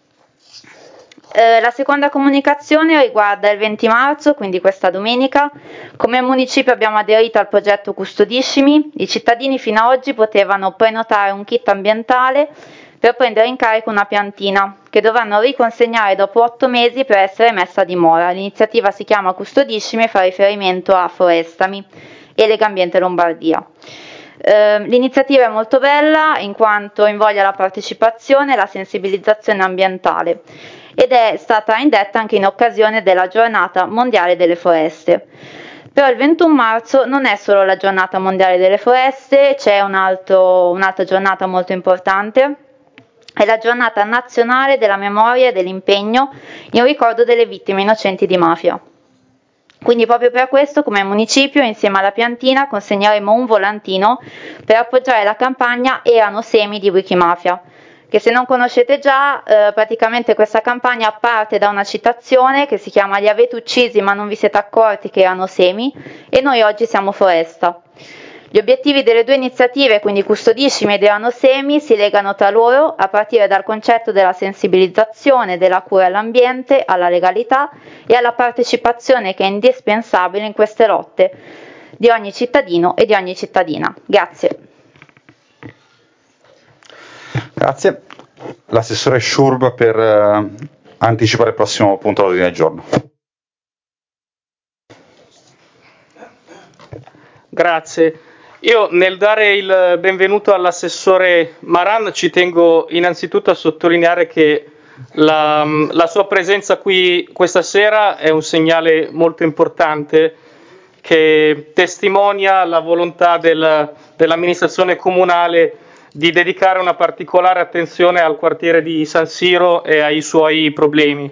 la seconda comunicazione riguarda il 20 marzo, quindi questa domenica. Come municipio abbiamo aderito al progetto Custodiscimi. I cittadini fino ad oggi potevano prenotare un kit ambientale per prendere in carico una piantina che dovranno riconsegnare dopo 8 mesi per essere messa a dimora. L'iniziativa si chiama Custodiscimi e fa riferimento a Forestami e Legambiente Lombardia. L'iniziativa è molto bella in quanto invoglia la partecipazione e la sensibilizzazione ambientale, ed è stata indetta anche in occasione della giornata mondiale delle foreste. Però il 21 marzo non è solo la giornata mondiale delle foreste, c'è un'altra giornata molto importante, è la giornata nazionale della memoria e dell'impegno in ricordo delle vittime innocenti di mafia. Quindi proprio per questo, come municipio, insieme alla piantina consegneremo un volantino per appoggiare la campagna Erano semi di Wikimafia, che se non conoscete già, praticamente questa campagna parte da una citazione che si chiama "Li avete uccisi ma non vi siete accorti che erano semi e noi oggi siamo foresta". Gli obiettivi delle due iniziative, quindi Custodiscimi ed Erano semi, si legano tra loro a partire dal concetto della sensibilizzazione, della cura all'ambiente, alla legalità e alla partecipazione, che è indispensabile in queste lotte di ogni cittadino e di ogni cittadina. Grazie. Grazie. L'assessore Schurb per anticipare il prossimo punto all'ordine del giorno. Grazie. Io nel dare il benvenuto all'assessore Maran ci tengo innanzitutto a sottolineare che la sua presenza qui questa sera è un segnale molto importante che testimonia la volontà dell'amministrazione comunale di dedicare una particolare attenzione al quartiere di San Siro e ai suoi problemi.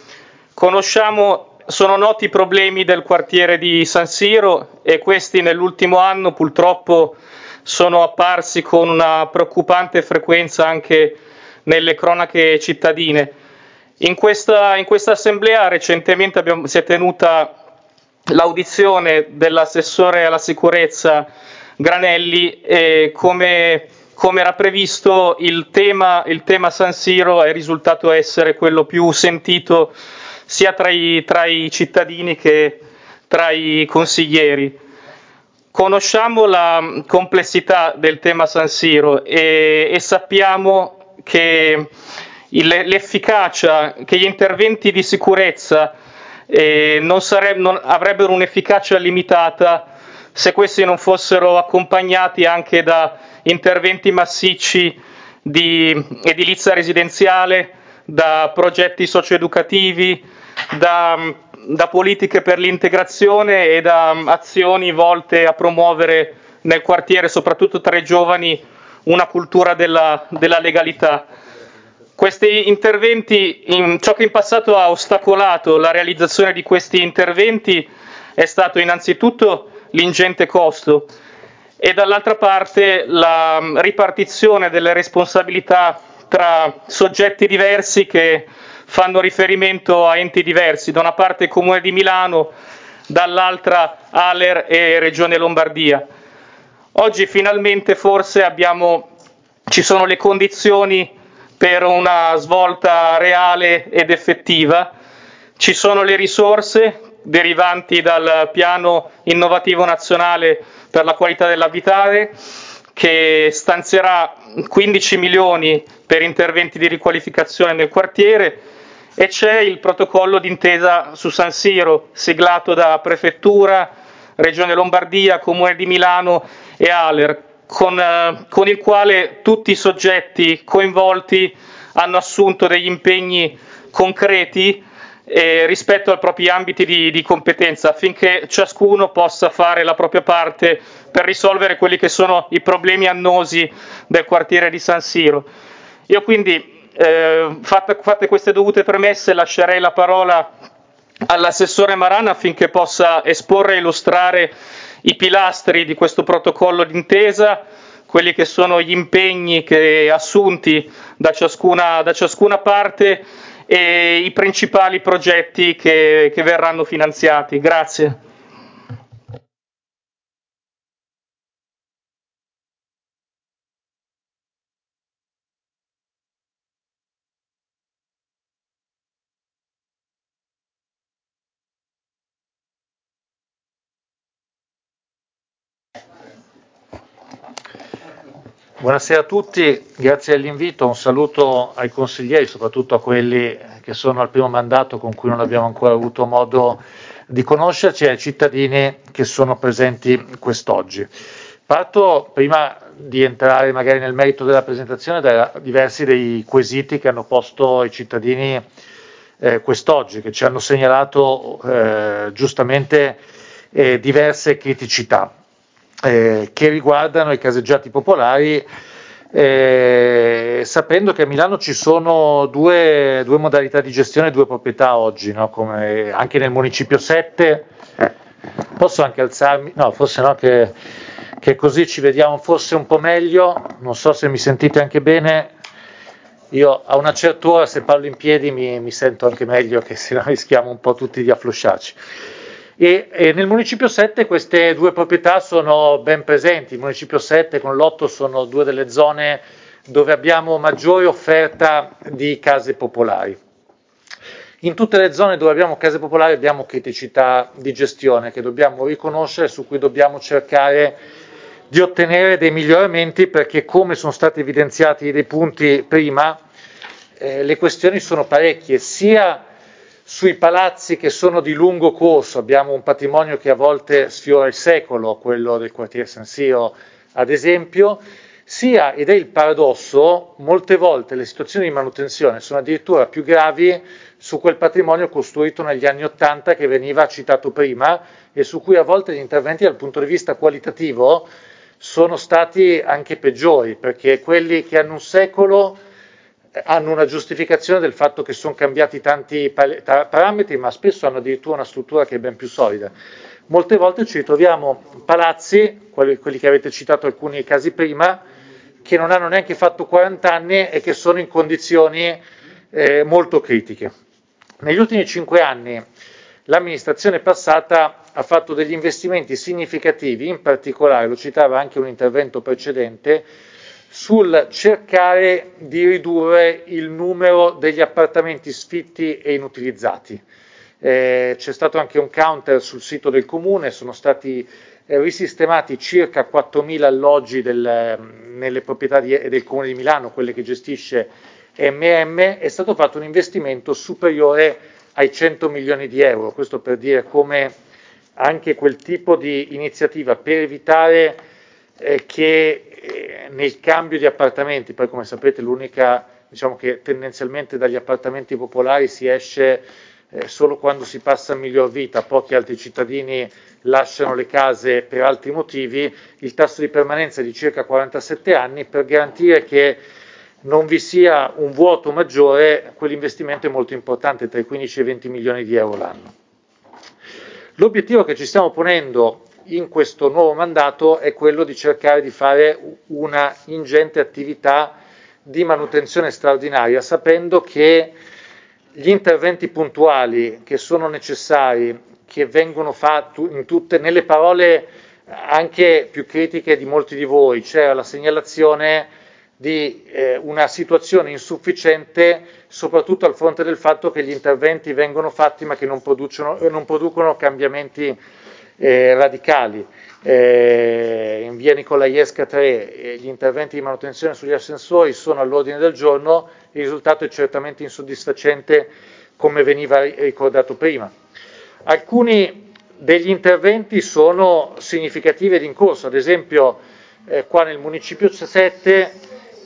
Sono noti i problemi del quartiere di San Siro e questi nell'ultimo anno purtroppo sono apparsi con una preoccupante frequenza anche nelle cronache cittadine. In questa assemblea recentemente si è tenuta l'audizione dell'assessore alla sicurezza Granelli e come era previsto il tema San Siro è risultato essere quello più sentito sia tra i cittadini che tra i consiglieri. Conosciamo la complessità del tema San Siro e sappiamo che l'efficacia, che gli interventi di sicurezza non avrebbero un'efficacia limitata se questi non fossero accompagnati anche da interventi massicci di edilizia residenziale, da progetti socioeducativi, da politiche per l'integrazione e da azioni volte a promuovere nel quartiere, soprattutto tra i giovani, una cultura della legalità. Questi interventi, ciò che in passato ha ostacolato la realizzazione di questi interventi è stato innanzitutto l'ingente costo e dall'altra parte la ripartizione delle responsabilità tra soggetti diversi che fanno riferimento a enti diversi, da una parte il Comune di Milano, dall'altra ALER e Regione Lombardia. Oggi finalmente forse ci sono le condizioni per una svolta reale ed effettiva, ci sono le risorse derivanti dal piano innovativo nazionale per la qualità dell'abitare che stanzierà 15 milioni per interventi di riqualificazione nel quartiere e c'è il protocollo d'intesa su San Siro siglato da Prefettura, Regione Lombardia, Comune di Milano e ALER con il quale tutti i soggetti coinvolti hanno assunto degli impegni concreti rispetto ai propri ambiti di competenza affinché ciascuno possa fare la propria parte per risolvere quelli che sono i problemi annosi del quartiere di San Siro. Io quindi, fatte queste dovute premesse, lascerei la parola all'assessore Maran affinché possa esporre e illustrare i pilastri di questo protocollo d'intesa, quelli che sono gli impegni assunti da ciascuna parte e i principali progetti che verranno finanziati. Grazie. Buonasera a tutti, grazie dell'invito, un saluto ai consiglieri, soprattutto a quelli che sono al primo mandato con cui non abbiamo ancora avuto modo di conoscerci e ai cittadini che sono presenti quest'oggi. Parto, prima di entrare magari nel merito della presentazione, da diversi dei quesiti che hanno posto i cittadini quest'oggi, che ci hanno segnalato giustamente diverse criticità. Che riguardano i caseggiati popolari, sapendo che a Milano ci sono due modalità di gestione, due proprietà oggi, no? Come anche nel Municipio 7, posso anche alzarmi? No, forse no, che così ci vediamo forse un po' meglio, non so se mi sentite anche bene. Io a una certa ora, se parlo in piedi, mi sento anche meglio, che se no rischiamo un po' tutti di afflosciarci. E nel Municipio 7 queste due proprietà sono ben presenti. Il Municipio 7 con l'8 sono due delle zone dove abbiamo maggiore offerta di case popolari. In tutte le zone dove abbiamo case popolari abbiamo criticità di gestione che dobbiamo riconoscere, su cui dobbiamo cercare di ottenere dei miglioramenti, perché, come sono stati evidenziati dei punti prima, le questioni sono parecchie, sia sui palazzi che sono di lungo corso. Abbiamo un patrimonio che a volte sfiora il secolo, quello del quartiere San Siro ad esempio, sia, ed è il paradosso, molte volte le situazioni di manutenzione sono addirittura più gravi su quel patrimonio costruito negli anni '80 che veniva citato prima e su cui a volte gli interventi dal punto di vista qualitativo sono stati anche peggiori, perché quelli che hanno un secolo hanno una giustificazione del fatto che sono cambiati tanti parametri, ma spesso hanno addirittura una struttura che è ben più solida. Molte volte ci ritroviamo palazzi, quelli che avete citato alcuni casi prima, che non hanno neanche fatto 40 anni e che sono in condizioni molto critiche. Negli ultimi 5 anni l'amministrazione passata ha fatto degli investimenti significativi, in particolare, lo citava anche un intervento precedente, sul cercare di ridurre il numero degli appartamenti sfitti e inutilizzati. C'è stato anche un counter sul sito del comune, sono stati risistemati circa 4.000 alloggi nelle proprietà del comune di Milano, quelle che gestisce MM, è stato fatto un investimento superiore ai 100 milioni di euro, questo per dire come anche quel tipo di iniziativa per evitare che nel cambio di appartamenti, poi come sapete l'unica, diciamo che tendenzialmente dagli appartamenti popolari si esce solo quando si passa a miglior vita, pochi altri cittadini lasciano le case per altri motivi, il tasso di permanenza è di circa 47 anni, per garantire che non vi sia un vuoto maggiore, quell'investimento è molto importante, tra i 15 e i 20 milioni di euro l'anno. L'obiettivo che ci stiamo ponendo in questo nuovo mandato è quello di cercare di fare una ingente attività di manutenzione straordinaria, sapendo che gli interventi puntuali che sono necessari, che vengono fatti nelle parole anche più critiche di molti di voi, c'era la segnalazione di una situazione insufficiente, soprattutto al fronte del fatto che gli interventi vengono fatti ma che non producono cambiamenti radicali. In via Nicolaiesca 3 gli interventi di manutenzione sugli ascensori sono all'ordine del giorno, il risultato è certamente insoddisfacente, come veniva ricordato prima. Alcuni degli interventi sono significativi ed in corso, ad esempio qua nel Municipio 7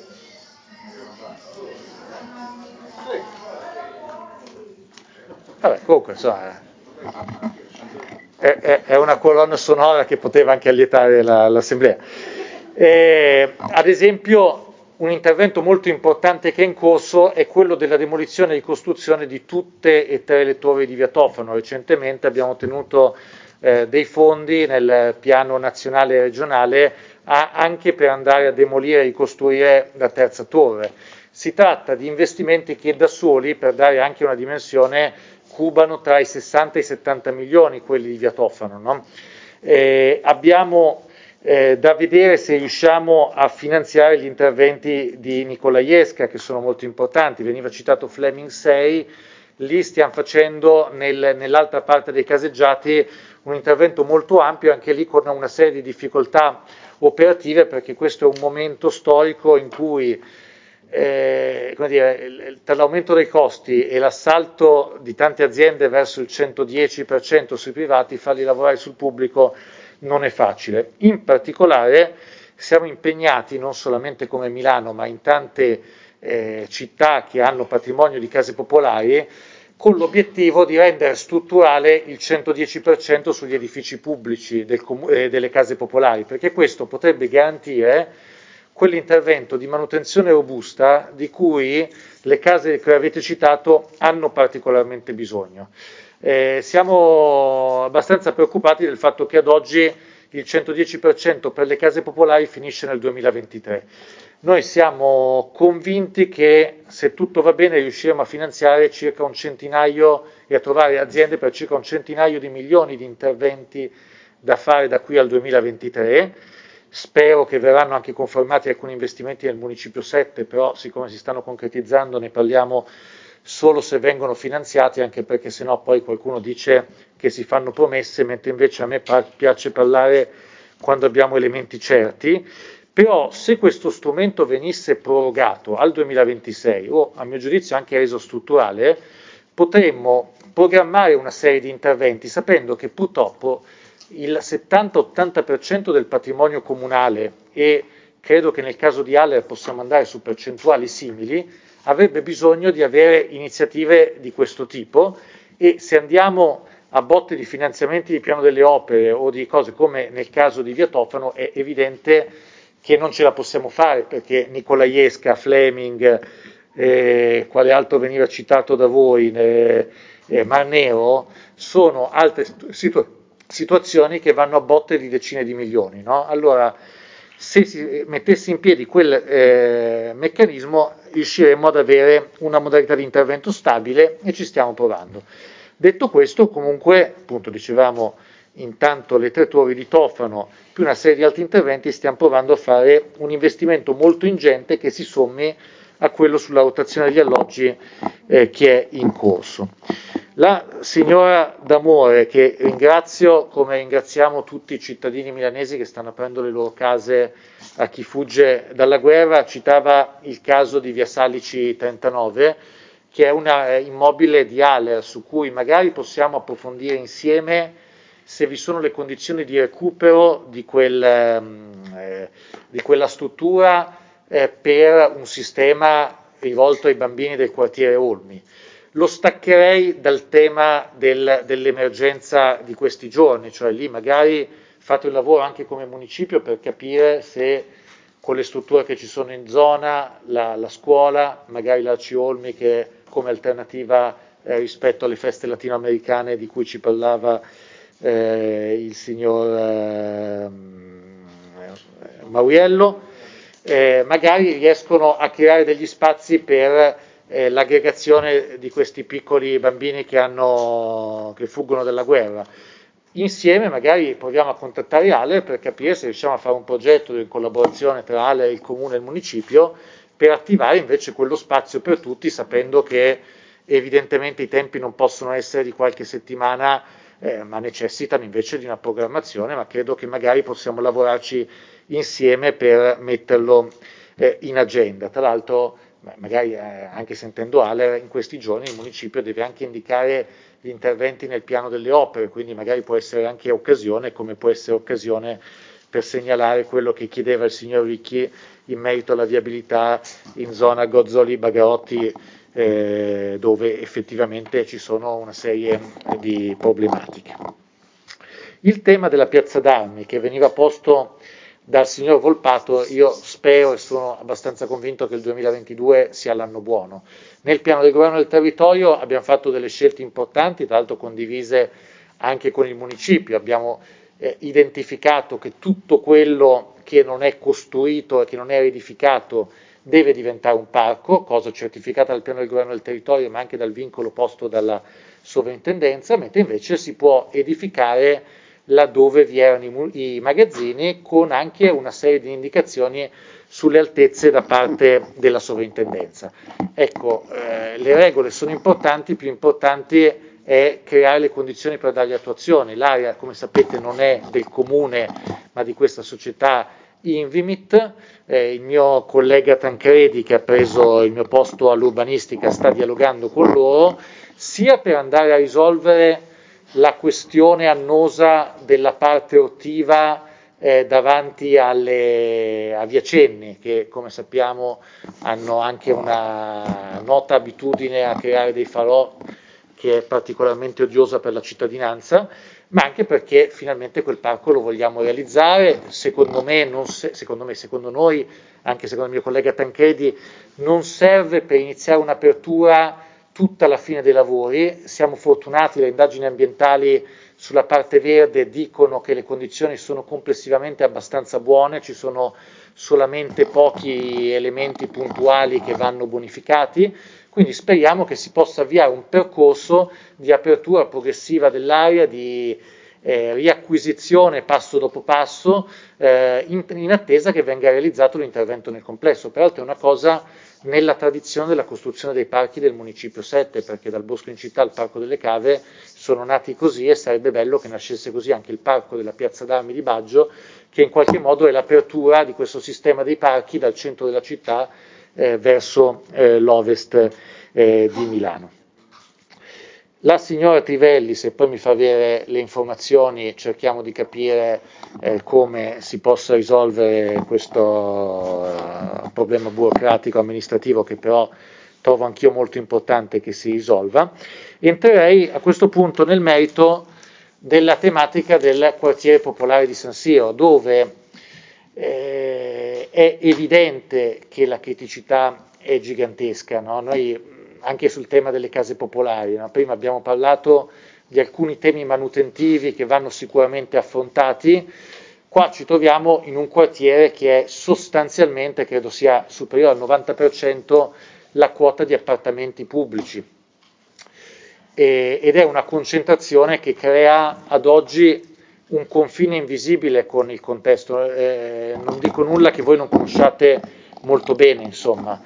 comunque insomma, è una colonna sonora che poteva anche allietare l'assemblea. Ad esempio un intervento molto importante che è in corso è quello della demolizione e ricostruzione di tutte e 3 le torri di Via Tofano. Recentemente abbiamo ottenuto dei fondi nel piano nazionale e regionale anche per andare a demolire e ricostruire la terza torre. Si tratta di investimenti che da soli, per dare anche una dimensione, cubano tra i 60 e i 70 milioni quelli di Via Tofano, no? Abbiamo da vedere se riusciamo a finanziare gli interventi di Nicolaiesca, che sono molto importanti. Veniva citato Fleming 6, lì stiamo facendo nell'altra parte dei caseggiati un intervento molto ampio, anche lì con una serie di difficoltà operative, perché questo è un momento storico in cui come dire, tra l'aumento dei costi e l'assalto di tante aziende verso il 110% sui privati, farli lavorare sul pubblico non è facile. In particolare siamo impegnati, non solamente come Milano, ma in tante città che hanno patrimonio di case popolari, con l'obiettivo di rendere strutturale il 110% sugli edifici pubblici delle case popolari, perché questo potrebbe garantire quell'intervento di manutenzione robusta di cui le case che avete citato hanno particolarmente bisogno. Siamo abbastanza preoccupati del fatto che ad oggi il 110% per le case popolari finisce nel 2023. Noi siamo convinti che se tutto va bene riusciremo a finanziare circa un centinaio e a trovare aziende per circa un centinaio di milioni di interventi da fare da qui al 2023. Spero che verranno anche confermati alcuni investimenti nel Municipio 7, però siccome si stanno concretizzando ne parliamo solo se vengono finanziati, anche perché sennò poi qualcuno dice che si fanno promesse, mentre invece a me piace parlare quando abbiamo elementi certi. Però se questo strumento venisse prorogato al 2026 o a mio giudizio anche reso strutturale, potremmo programmare una serie di interventi sapendo che purtroppo il 70-80% del patrimonio comunale, e credo che nel caso di Aller possiamo andare su percentuali simili, avrebbe bisogno di avere iniziative di questo tipo, e se andiamo a botte di finanziamenti di piano delle opere o di cose come nel caso di Via Tofano è evidente che non ce la possiamo fare, perché Nicolaiesca, Fleming, quale altro veniva citato da voi, Mar Nero, sono altre situazioni che vanno a botte di decine di milioni, no? Allora, se si mettesse in piedi quel meccanismo, riusciremmo ad avere una modalità di intervento stabile, e ci stiamo provando. Detto questo, comunque, appunto dicevamo, intanto le 3 torri di Tofano più una serie di altri interventi, stiamo provando a fare un investimento molto ingente che si sommi a quello sulla rotazione degli alloggi che è in corso. La signora D'Amore, che ringrazio come ringraziamo tutti i cittadini milanesi che stanno aprendo le loro case a chi fugge dalla guerra, citava il caso di Via Salici 39, che è un immobile di Aller su cui magari possiamo approfondire insieme se vi sono le condizioni di recupero di quella struttura per un sistema rivolto ai bambini del quartiere Olmi. Lo staccherei dal tema dell'emergenza di questi giorni, cioè lì magari fate un lavoro anche come municipio per capire se con le strutture che ci sono in zona, la scuola, magari l'Arci Olmi che come alternativa rispetto alle feste latinoamericane di cui ci parlava il signor Mauriello, magari riescono a creare degli spazi per l'aggregazione di questi piccoli bambini che fuggono dalla guerra. Insieme magari proviamo a contattare Aller per capire se riusciamo a fare un progetto in collaborazione tra Aller, il comune e il municipio per attivare invece quello spazio per tutti, sapendo che evidentemente i tempi non possono essere di qualche settimana, ma necessitano invece di una programmazione, ma credo che magari possiamo lavorarci insieme per metterlo in agenda. Tra l'altro magari anche sentendo Aller, in questi giorni il municipio deve anche indicare gli interventi nel piano delle opere, quindi magari può essere anche occasione, come può essere occasione per segnalare quello che chiedeva il signor Ricchi in merito alla viabilità in zona Gozzoli Bagarotti, dove effettivamente ci sono una serie di problematiche. Il tema della piazza d'armi che veniva posto dal signor Volpato, io spero e sono abbastanza convinto che il 2022 sia l'anno buono. Nel piano del governo del territorio abbiamo fatto delle scelte importanti, tra l'altro condivise anche con il municipio, abbiamo identificato che tutto quello che non è costruito e che non è edificato deve diventare un parco, cosa certificata dal piano del governo del territorio ma anche dal vincolo posto dalla sovrintendenza, mentre invece si può edificare laddove vi erano i magazzini, con anche una serie di indicazioni sulle altezze da parte della sovrintendenza. Ecco, le regole sono importanti, più importanti è creare le condizioni per dargli attuazione. L'area, come sapete, non è del comune ma di questa società Invimit. Il mio collega Tancredi, che ha preso il mio posto all'urbanistica, sta dialogando con loro sia per andare a risolvere la questione annosa della parte ortiva davanti a Via Cenni, che come sappiamo hanno anche una nota abitudine a creare dei falò che è particolarmente odiosa per la cittadinanza, ma anche perché finalmente quel parco lo vogliamo realizzare. Secondo noi, anche secondo il mio collega Tancredi, non serve per iniziare un'apertura tutta la fine dei lavori. Siamo fortunati, le indagini ambientali sulla parte verde dicono che le condizioni sono complessivamente abbastanza buone, ci sono solamente pochi elementi puntuali che vanno bonificati, quindi speriamo che si possa avviare un percorso di apertura progressiva dell'area, di riacquisizione passo dopo passo, in attesa che venga realizzato l'intervento nel complesso. Peraltro è una cosa nella tradizione della costruzione dei parchi del Municipio 7, perché dal Bosco in Città al Parco delle Cave sono nati così, e sarebbe bello che nascesse così anche il parco della Piazza d'Armi di Baggio, che in qualche modo è l'apertura di questo sistema dei parchi dal centro della città verso l'ovest di Milano. La signora Trivelli, se poi mi fa avere le informazioni, cerchiamo di capire come si possa risolvere questo problema burocratico amministrativo, che però trovo anch'io molto importante che si risolva. Entrerei a questo punto nel merito della tematica del quartiere popolare di San Siro, dove è evidente che la criticità è gigantesca, no? Noi anche sul tema delle case popolari, no? Prima abbiamo parlato di alcuni temi manutentivi che vanno sicuramente affrontati. Qua ci troviamo in un quartiere che è sostanzialmente, credo sia superiore al 90%, la quota di appartamenti pubblici, ed è una concentrazione che crea ad oggi un confine invisibile con il contesto. Non dico nulla che voi non conosciate molto bene, insomma.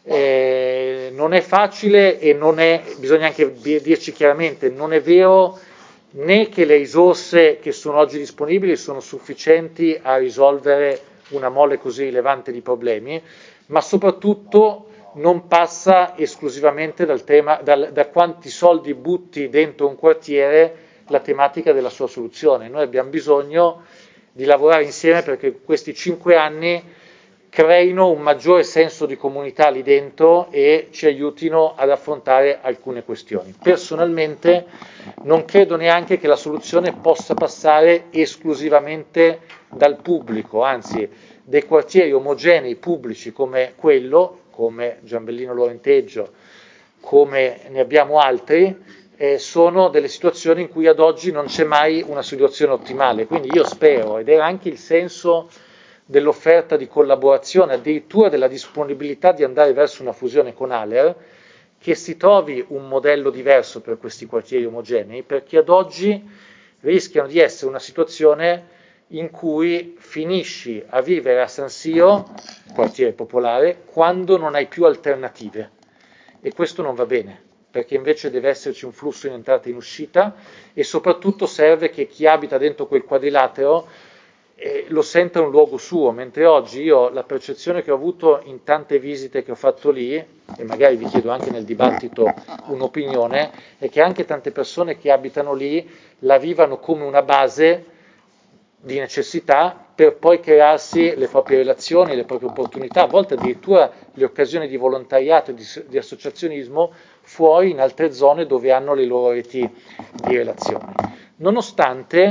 Non è facile e bisogna anche dirci chiaramente, non è vero né che le risorse che sono oggi disponibili sono sufficienti a risolvere una mole così rilevante di problemi, ma soprattutto non passa esclusivamente dal tema, da quanti soldi butti dentro un quartiere la tematica della sua soluzione. Noi abbiamo bisogno di lavorare insieme perché questi 5 anni creino un maggiore senso di comunità lì dentro e ci aiutino ad affrontare alcune questioni. Personalmente non credo neanche che la soluzione possa passare esclusivamente dal pubblico, anzi dei quartieri omogenei pubblici come quello, come Giambellino Lorenteggio, come ne abbiamo altri, sono delle situazioni in cui ad oggi non c'è mai una situazione ottimale. Quindi io spero, ed era anche il senso dell'offerta di collaborazione, addirittura della disponibilità di andare verso una fusione con ALER, che si trovi un modello diverso per questi quartieri omogenei, perché ad oggi rischiano di essere una situazione in cui finisci a vivere a San Siro, quartiere popolare, quando non hai più alternative, e questo non va bene, perché invece deve esserci un flusso in entrata e in uscita, e soprattutto serve che chi abita dentro quel quadrilatero lo senta un luogo suo, mentre oggi io la percezione che ho avuto in tante visite che ho fatto lì, e magari vi chiedo anche nel dibattito un'opinione, è che anche tante persone che abitano lì la vivano come una base di necessità per poi crearsi le proprie relazioni, le proprie opportunità, a volte addirittura le occasioni di volontariato e di associazionismo fuori in altre zone dove hanno le loro reti di relazioni. Nonostante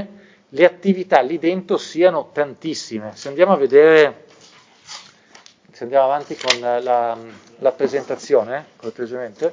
le attività lì dentro siano tantissime. Se andiamo a vedere, se andiamo avanti con la presentazione, cortesemente.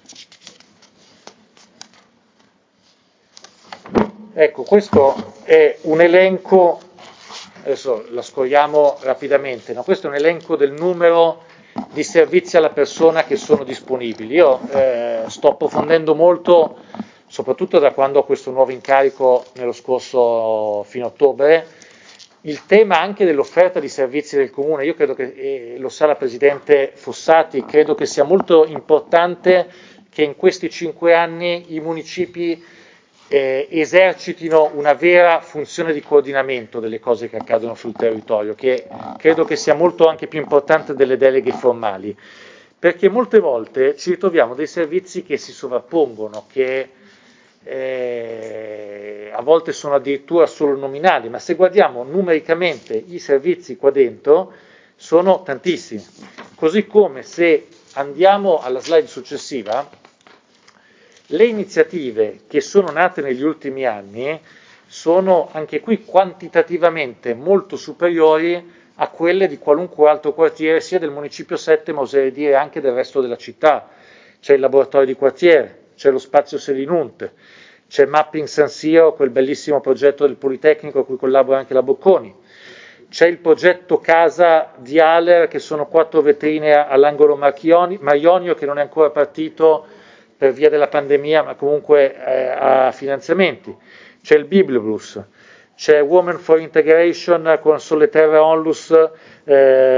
Ecco, questo è un elenco, adesso la scorriamo rapidamente, no? Questo è un elenco del numero di servizi alla persona che sono disponibili. Io sto approfondendo molto, soprattutto da quando ho questo nuovo incarico nello scorso fine ottobre, il tema anche dell'offerta di servizi del comune. Io credo che, lo sa la Presidente Fossati, credo che sia molto importante che in questi 5 anni i municipi esercitino una vera funzione di coordinamento delle cose che accadono sul territorio, che credo che sia molto anche più importante delle deleghe formali, perché molte volte ci ritroviamo dei servizi che si sovrappongono, che a volte sono addirittura solo nominali, ma se guardiamo numericamente i servizi qua dentro sono tantissimi. Così come, se andiamo alla slide successiva, le iniziative che sono nate negli ultimi anni sono anche qui quantitativamente molto superiori a quelle di qualunque altro quartiere, sia del Municipio 7, ma oserei dire anche del resto della città. C'è il laboratorio di quartiere, c'è lo spazio Selinunte, c'è Mapping San Siro, quel bellissimo progetto del Politecnico a cui collabora anche la Bocconi, c'è il progetto Casa di Aler, che sono 4 vetrine all'angolo Marionio, che non è ancora partito per via della pandemia, ma comunque ha finanziamenti. C'è il Bibliobus, c'è Women for Integration con Solleterra Onlus, c'è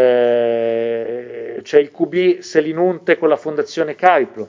il QB Selinunte con la Fondazione Cariplo,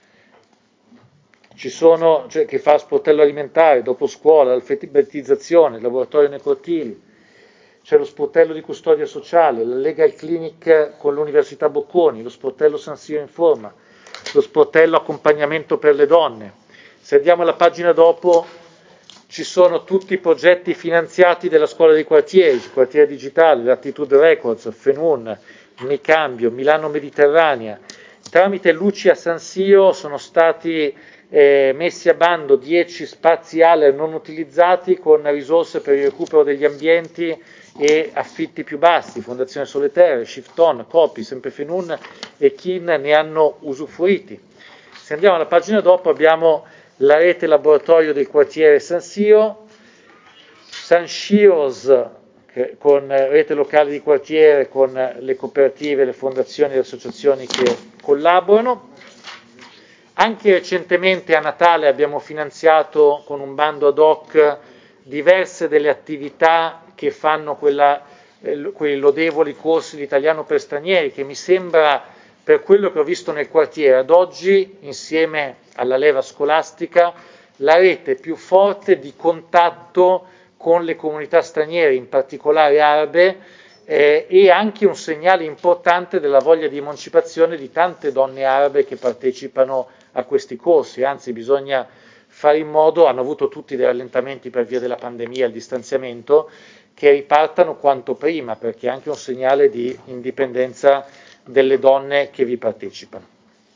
ci sono, che fa sportello alimentare, dopo scuola, l'alfabetizzazione, il laboratorio nei cortili, c'è lo sportello di custodia sociale, la Legal Clinic con l'Università Bocconi, lo sportello San Siro Informa, lo sportello accompagnamento per le donne. Se andiamo alla pagina dopo, ci sono tutti i progetti finanziati della scuola dei quartieri, il quartiere digitale, l'Attitude Records, FENUN, Unicambio, Milano Mediterranea. Tramite Lucia San Siro sono stati messi a bando 10 spazi ALER non utilizzati con risorse per il recupero degli ambienti e affitti più bassi. Fondazione Solleterra, Shift On, Copi, sempre FENUN e Kin ne hanno usufruiti. Se andiamo alla pagina dopo, abbiamo la rete laboratorio del quartiere San Siro, San Siro's, con rete locale di quartiere, con le cooperative, le fondazioni e le associazioni che collaborano. Anche recentemente a Natale abbiamo finanziato con un bando ad hoc diverse delle attività che fanno quei lodevoli corsi di italiano per stranieri, che mi sembra, per quello che ho visto nel quartiere ad oggi, insieme alla leva scolastica, la rete più forte di contatto con le comunità straniere, in particolare arabe, e anche un segnale importante della voglia di emancipazione di tante donne arabe che partecipano a questi corsi. Anzi, bisogna fare in modo, hanno avuto tutti dei rallentamenti per via della pandemia e il distanziamento, che ripartano quanto prima, perché è anche un segnale di indipendenza delle donne che vi partecipano.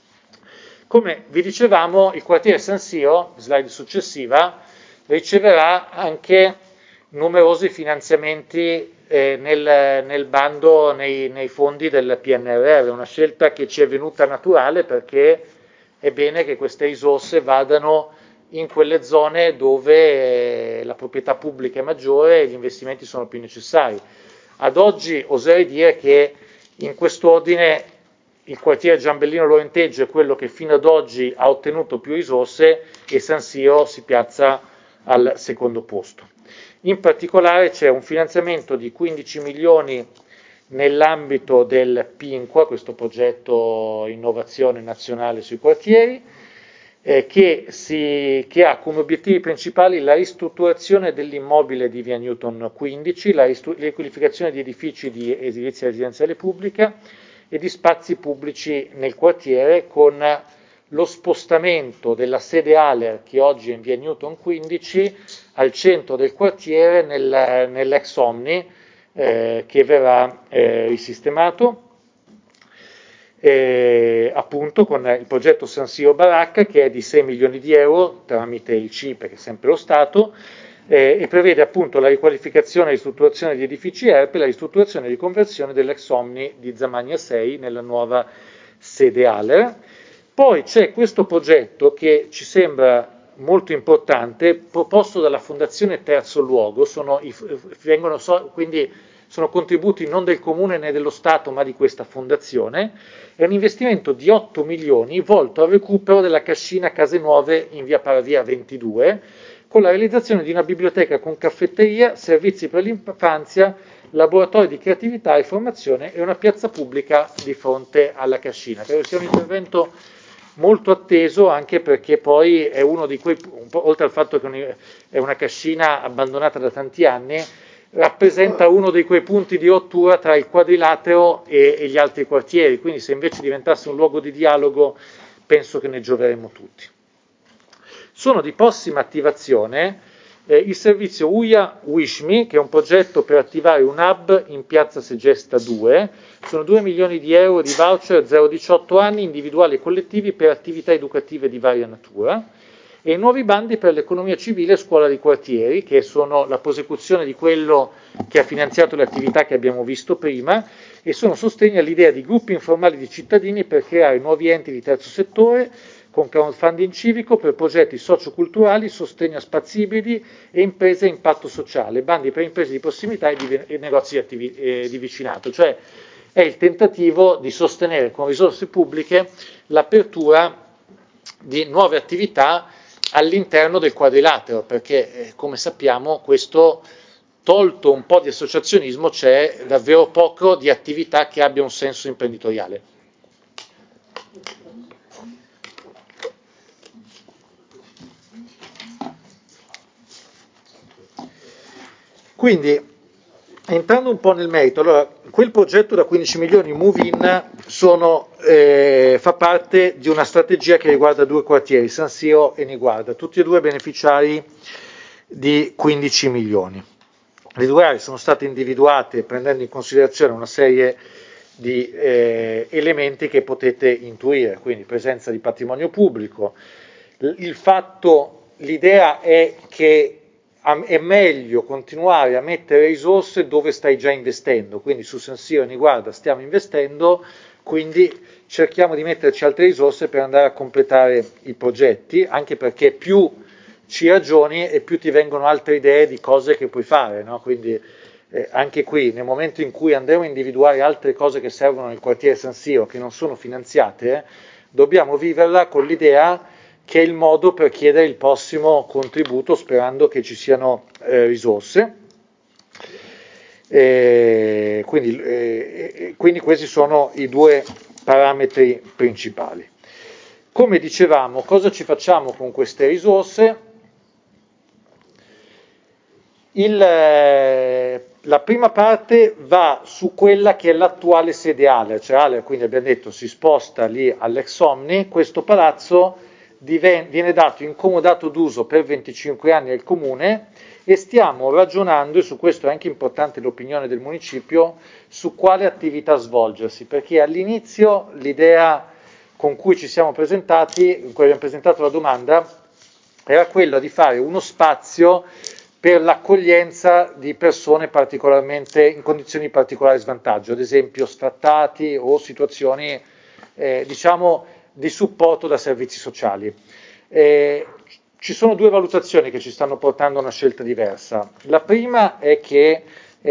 Come vi dicevamo, il quartiere San Siro, slide successiva, riceverà anche numerosi finanziamenti nel bando, nei fondi del PNRR, una scelta che ci è venuta naturale, perché è bene che queste risorse vadano in quelle zone dove la proprietà pubblica è maggiore e gli investimenti sono più necessari. Ad oggi oserei dire che in quest'ordine il quartiere Giambellino Lorenteggio è quello che fino ad oggi ha ottenuto più risorse e San Siro si piazza al secondo posto. In particolare c'è un finanziamento di 15 milioni nell'ambito del PINQUA, questo progetto innovazione nazionale sui quartieri, che ha come obiettivi principali la ristrutturazione dell'immobile di via Newton 15, la riqualificazione di edifici di edilizia residenziale pubblica e di spazi pubblici nel quartiere, con lo spostamento della sede ALER, che oggi è in via Newton 15, al centro del quartiere, nell'ex Omni, che verrà risistemato, appunto con il progetto San Siro Baracca, che è di 6 milioni di euro tramite il CIPE, che è sempre lo Stato, e prevede appunto la riqualificazione e ristrutturazione di edifici ERP e la ristrutturazione e riconversione dell'ex Omni di Zamagna 6 nella nuova sede ALER. Poi c'è questo progetto che ci sembra molto importante, proposto dalla Fondazione Terzo Luogo, quindi sono contributi non del Comune né dello Stato ma di questa fondazione, è un investimento di 8 milioni volto al recupero della cascina Case Nuove in via Paravia 22, con la realizzazione di una biblioteca con caffetteria, servizi per l'infanzia, laboratori di creatività e formazione e una piazza pubblica di fronte alla cascina. Credo sia un intervento molto atteso, anche perché poi è uno di quei, oltre al fatto che è una cascina abbandonata da tanti anni, rappresenta uno di quei punti di rottura tra il Quadrilatero e gli altri quartieri, quindi se invece diventasse un luogo di dialogo penso che ne gioveremmo tutti. Sono di prossima attivazione il servizio UIA Wishmi, che è un progetto per attivare un hub in piazza Segesta 2, sono 2 milioni di euro di voucher 0-18 anni individuali e collettivi per attività educative di varia natura, e nuovi bandi per l'economia civile e scuola di quartieri, che sono la prosecuzione di quello che ha finanziato le attività che abbiamo visto prima, e sono sostegno all'idea di gruppi informali di cittadini per creare nuovi enti di terzo settore con crowdfunding civico per progetti socioculturali, sostegno a spazi ibridi e imprese a impatto sociale, bandi per imprese di prossimità e negozi di vicinato, cioè è il tentativo di sostenere con risorse pubbliche l'apertura di nuove attività all'interno del Quadrilatero, perché come sappiamo questo, tolto un po' di associazionismo, c'è davvero poco di attività che abbia un senso imprenditoriale. Quindi, entrando un po' nel merito, allora, quel progetto da 15 milioni Move-in fa parte di una strategia che riguarda 2 quartieri, San Siro e Niguarda, tutti e 2 beneficiari di 15 milioni. Le 2 aree sono state individuate prendendo in considerazione una serie di elementi che potete intuire, quindi presenza di patrimonio pubblico, l'idea è che è meglio continuare a mettere risorse dove stai già investendo, quindi su San Siro e Niguarda stiamo investendo, quindi cerchiamo di metterci altre risorse per andare a completare i progetti, anche perché più ci ragioni e più ti vengono altre idee di cose che puoi fare, no? Quindi anche qui nel momento in cui andremo a individuare altre cose che servono nel quartiere San Siro che non sono finanziate, dobbiamo viverla con l'idea che è il modo per chiedere il prossimo contributo sperando che ci siano risorse. Quindi questi sono i 2 parametri principali. Come dicevamo, cosa ci facciamo con queste risorse? La prima parte va su quella che è l'attuale sede ALER, cioè ALER, quindi abbiamo detto si sposta lì all'ex Omni, questo palazzo viene dato in comodato d'uso per 25 anni al Comune e stiamo ragionando, e su questo è anche importante l'opinione del municipio, su quale attività svolgersi, perché all'inizio l'idea con cui ci siamo presentati, in cui abbiamo presentato la domanda, era quella di fare uno spazio per l'accoglienza di persone particolarmente in condizioni di particolare svantaggio, ad esempio sfrattati o situazioni diciamo di supporto da servizi sociali. Ci sono 2 valutazioni che ci stanno portando a una scelta diversa. La prima è che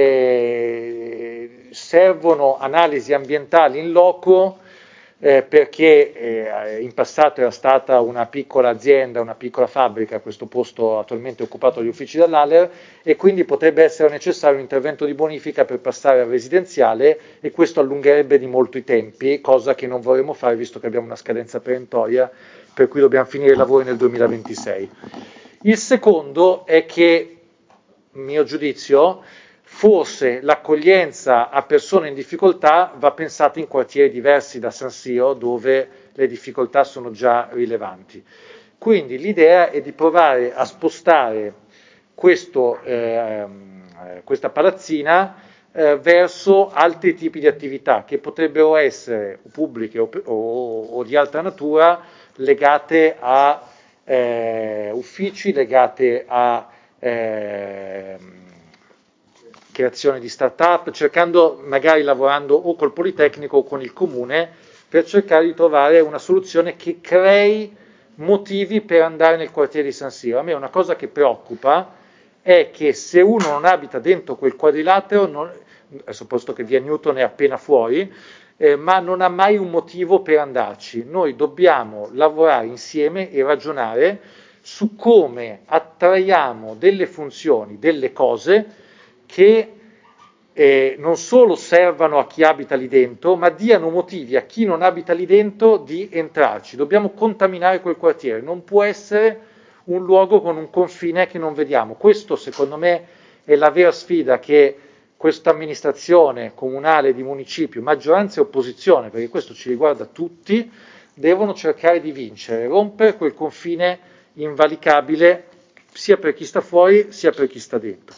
servono analisi ambientali in loco perché in passato era stata una piccola azienda, una piccola fabbrica, questo posto attualmente occupato dagli uffici dall'ALER, e quindi potrebbe essere necessario un intervento di bonifica per passare al residenziale e questo allungherebbe di molto i tempi, cosa che non vorremmo fare visto che abbiamo una scadenza perentoria per cui dobbiamo finire i lavori nel 2026. Il secondo è che, a mio giudizio, forse l'accoglienza a persone in difficoltà va pensata in quartieri diversi da San Siro, dove le difficoltà sono già rilevanti. Quindi l'idea è di provare a spostare questa palazzina verso altri tipi di attività che potrebbero essere pubbliche o di altra natura, legate a uffici, legate a creazione di start-up, cercando, magari lavorando o col Politecnico o con il Comune, per cercare di trovare una soluzione che crei motivi per andare nel quartiere di San Siro. A me una cosa che preoccupa è che se uno non abita dentro quel quadrilatero, adesso posto che via Newton è appena fuori, ma non ha mai un motivo per andarci. Noi dobbiamo lavorare insieme e ragionare su come attraiamo delle funzioni, delle cose che non solo servano a chi abita lì dentro, ma diano motivi a chi non abita lì dentro di entrarci. Dobbiamo contaminare quel quartiere, non può essere un luogo con un confine che non vediamo. Questo secondo me è la vera sfida che questa amministrazione comunale di municipio, maggioranza e opposizione, perché questo ci riguarda tutti, devono cercare di vincere, rompere quel confine invalicabile sia per chi sta fuori sia per chi sta dentro.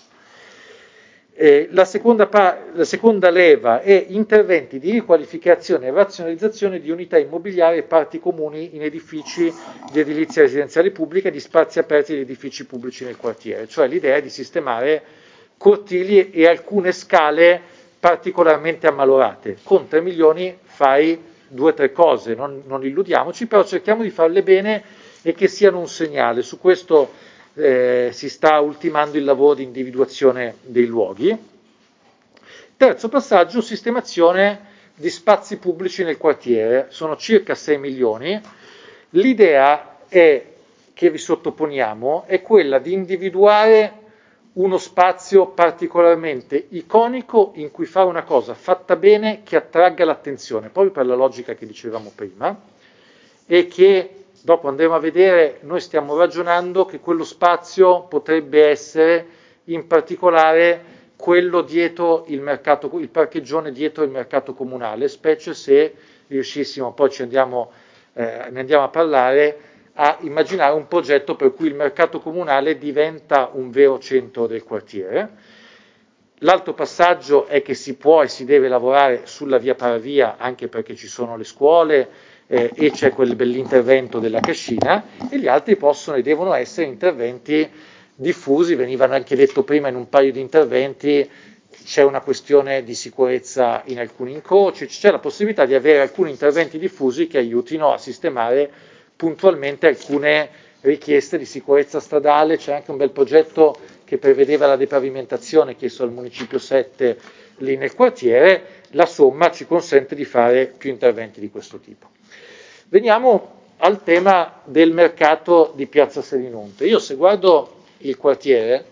La seconda leva è interventi di riqualificazione e razionalizzazione di unità immobiliari e parti comuni in edifici di edilizia residenziale pubblica e di spazi aperti di edifici pubblici nel quartiere, cioè l'idea è di sistemare cortili e alcune scale particolarmente ammalorate. Con 3 milioni fai 2 o 3 cose, non illudiamoci, però cerchiamo di farle bene e che siano un segnale. Su questo si sta ultimando il lavoro di individuazione dei luoghi. Terzo passaggio, sistemazione di spazi pubblici nel quartiere, sono circa 6 milioni. L'idea che vi sottoponiamo è quella di individuare uno spazio particolarmente iconico in cui fare una cosa fatta bene che attragga l'attenzione, proprio per la logica che dicevamo prima, e che dopo andremo a vedere. Noi stiamo ragionando che quello spazio potrebbe essere in particolare quello dietro il mercato, il parcheggione dietro il mercato comunale, specie se riuscissimo, poi ne andiamo a parlare, a immaginare un progetto per cui il mercato comunale diventa un vero centro del quartiere. L'altro passaggio è che si può e si deve lavorare sulla via Paravia, anche perché ci sono le scuole, e c'è quel bell'intervento della cascina, e gli altri possono e devono essere interventi diffusi. Venivano anche detto prima in un paio di interventi, c'è una questione di sicurezza in alcuni incroci, c'è la possibilità di avere alcuni interventi diffusi che aiutino a sistemare puntualmente alcune richieste di sicurezza stradale. C'è anche un bel progetto che prevedeva la depavimentazione chiesto al Municipio 7 lì nel quartiere. La somma ci consente di fare più interventi di questo tipo. Veniamo al tema del mercato di Piazza Selinunte. Io, se guardo il quartiere,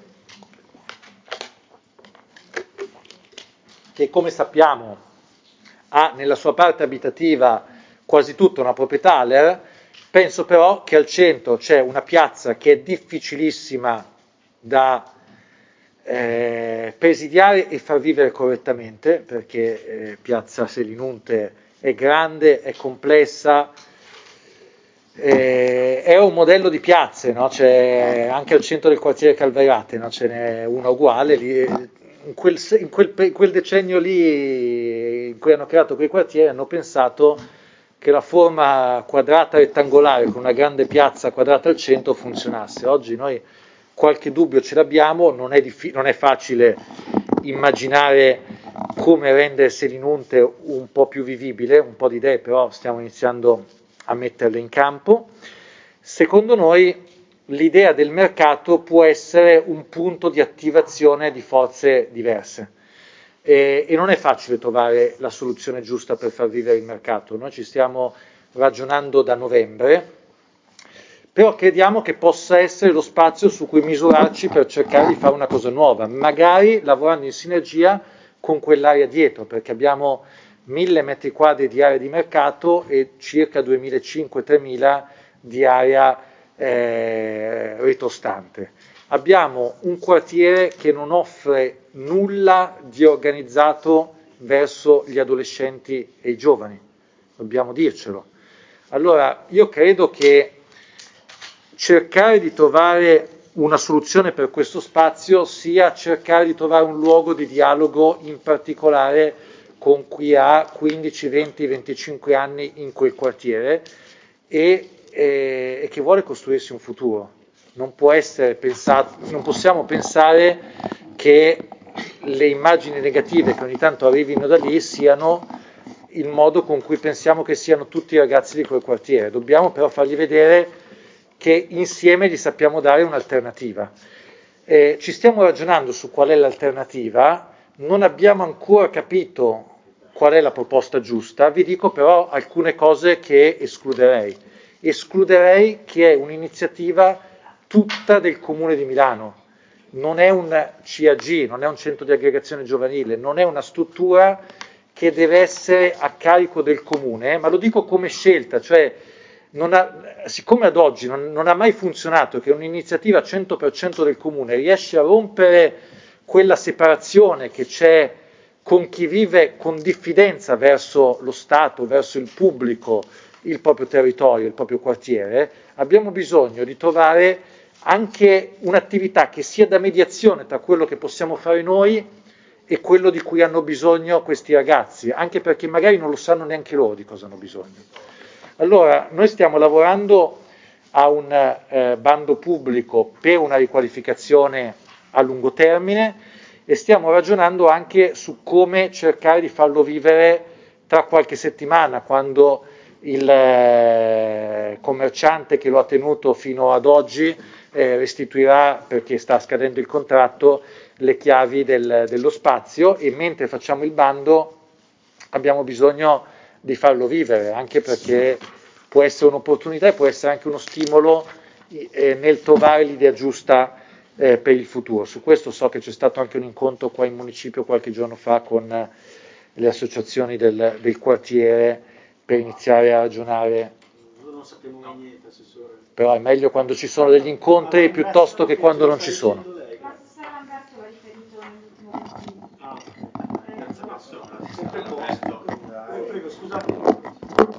che come sappiamo ha nella sua parte abitativa quasi tutta una proprietà ALER, penso però che al centro c'è una piazza che è difficilissima da presidiare e far vivere correttamente, perché Piazza Selinunte è grande, è complessa, è un modello di piazze, no? C'è anche al centro del quartiere Calvairate, no? Ce n'è una uguale lì. In quel decennio lì in cui hanno creato quei quartieri hanno pensato che la forma quadrata rettangolare con una grande piazza quadrata al centro funzionasse. Oggi noi qualche dubbio ce l'abbiamo, non è facile immaginare come rendere Selinunte un po' più vivibile, un po' di idee però stiamo iniziando a metterle in campo. Secondo noi l'idea del mercato può essere un punto di attivazione di forze diverse e non è facile trovare la soluzione giusta per far vivere il mercato. Noi ci stiamo ragionando da novembre, però crediamo che possa essere lo spazio su cui misurarci per cercare di fare una cosa nuova, magari lavorando in sinergia con quell'area dietro, perché abbiamo 1000 metri quadri di area di mercato e circa 2500-3000 di area retrostante. Abbiamo un quartiere che non offre nulla di organizzato verso gli adolescenti e i giovani, dobbiamo dircelo. Allora io credo che cercare di trovare una soluzione per questo spazio sia cercare di trovare un luogo di dialogo, in particolare con chi ha 15, 20, 25 anni in quel quartiere e che vuole costruirsi un futuro. non possiamo pensare che le immagini negative che ogni tanto arrivino da lì siano il modo con cui pensiamo che siano tutti i ragazzi di quel quartiere. Dobbiamo però fargli vedere che insieme gli sappiamo dare un'alternativa. Ci stiamo ragionando su qual è l'alternativa, non abbiamo ancora capito qual è la proposta giusta, vi dico però alcune cose che escluderei. Escluderei che è un'iniziativa tutta del Comune di Milano, non è un CAG, non è un centro di aggregazione giovanile, non è una struttura che deve essere a carico del Comune, ma lo dico come scelta, cioè siccome ad oggi non ha mai funzionato che un'iniziativa 100% del Comune riesce a rompere quella separazione che c'è con chi vive con diffidenza verso lo Stato, verso il pubblico, il proprio territorio, il proprio quartiere, abbiamo bisogno di trovare anche un'attività che sia da mediazione tra quello che possiamo fare noi e quello di cui hanno bisogno questi ragazzi, anche perché magari non lo sanno neanche loro di cosa hanno bisogno. Allora, noi stiamo lavorando a un bando pubblico per una riqualificazione a lungo termine e stiamo ragionando anche su come cercare di farlo vivere tra qualche settimana, quando il commerciante che lo ha tenuto fino ad oggi restituirà, perché sta scadendo il contratto, le chiavi dello spazio, e mentre facciamo il bando abbiamo bisogno di farlo vivere, anche perché può essere un'opportunità e può essere anche uno stimolo nel trovare l'idea giusta per il futuro. Su questo so che c'è stato anche un incontro qua in municipio qualche giorno fa con le associazioni del quartiere per iniziare a ragionare. Non sappiamo mai niente, Assessore. Però è meglio quando ci sono degli incontri piuttosto che quando non ci sono. L'assessore Lamberto l'ha riferito nell'ultimo Prego, scusate.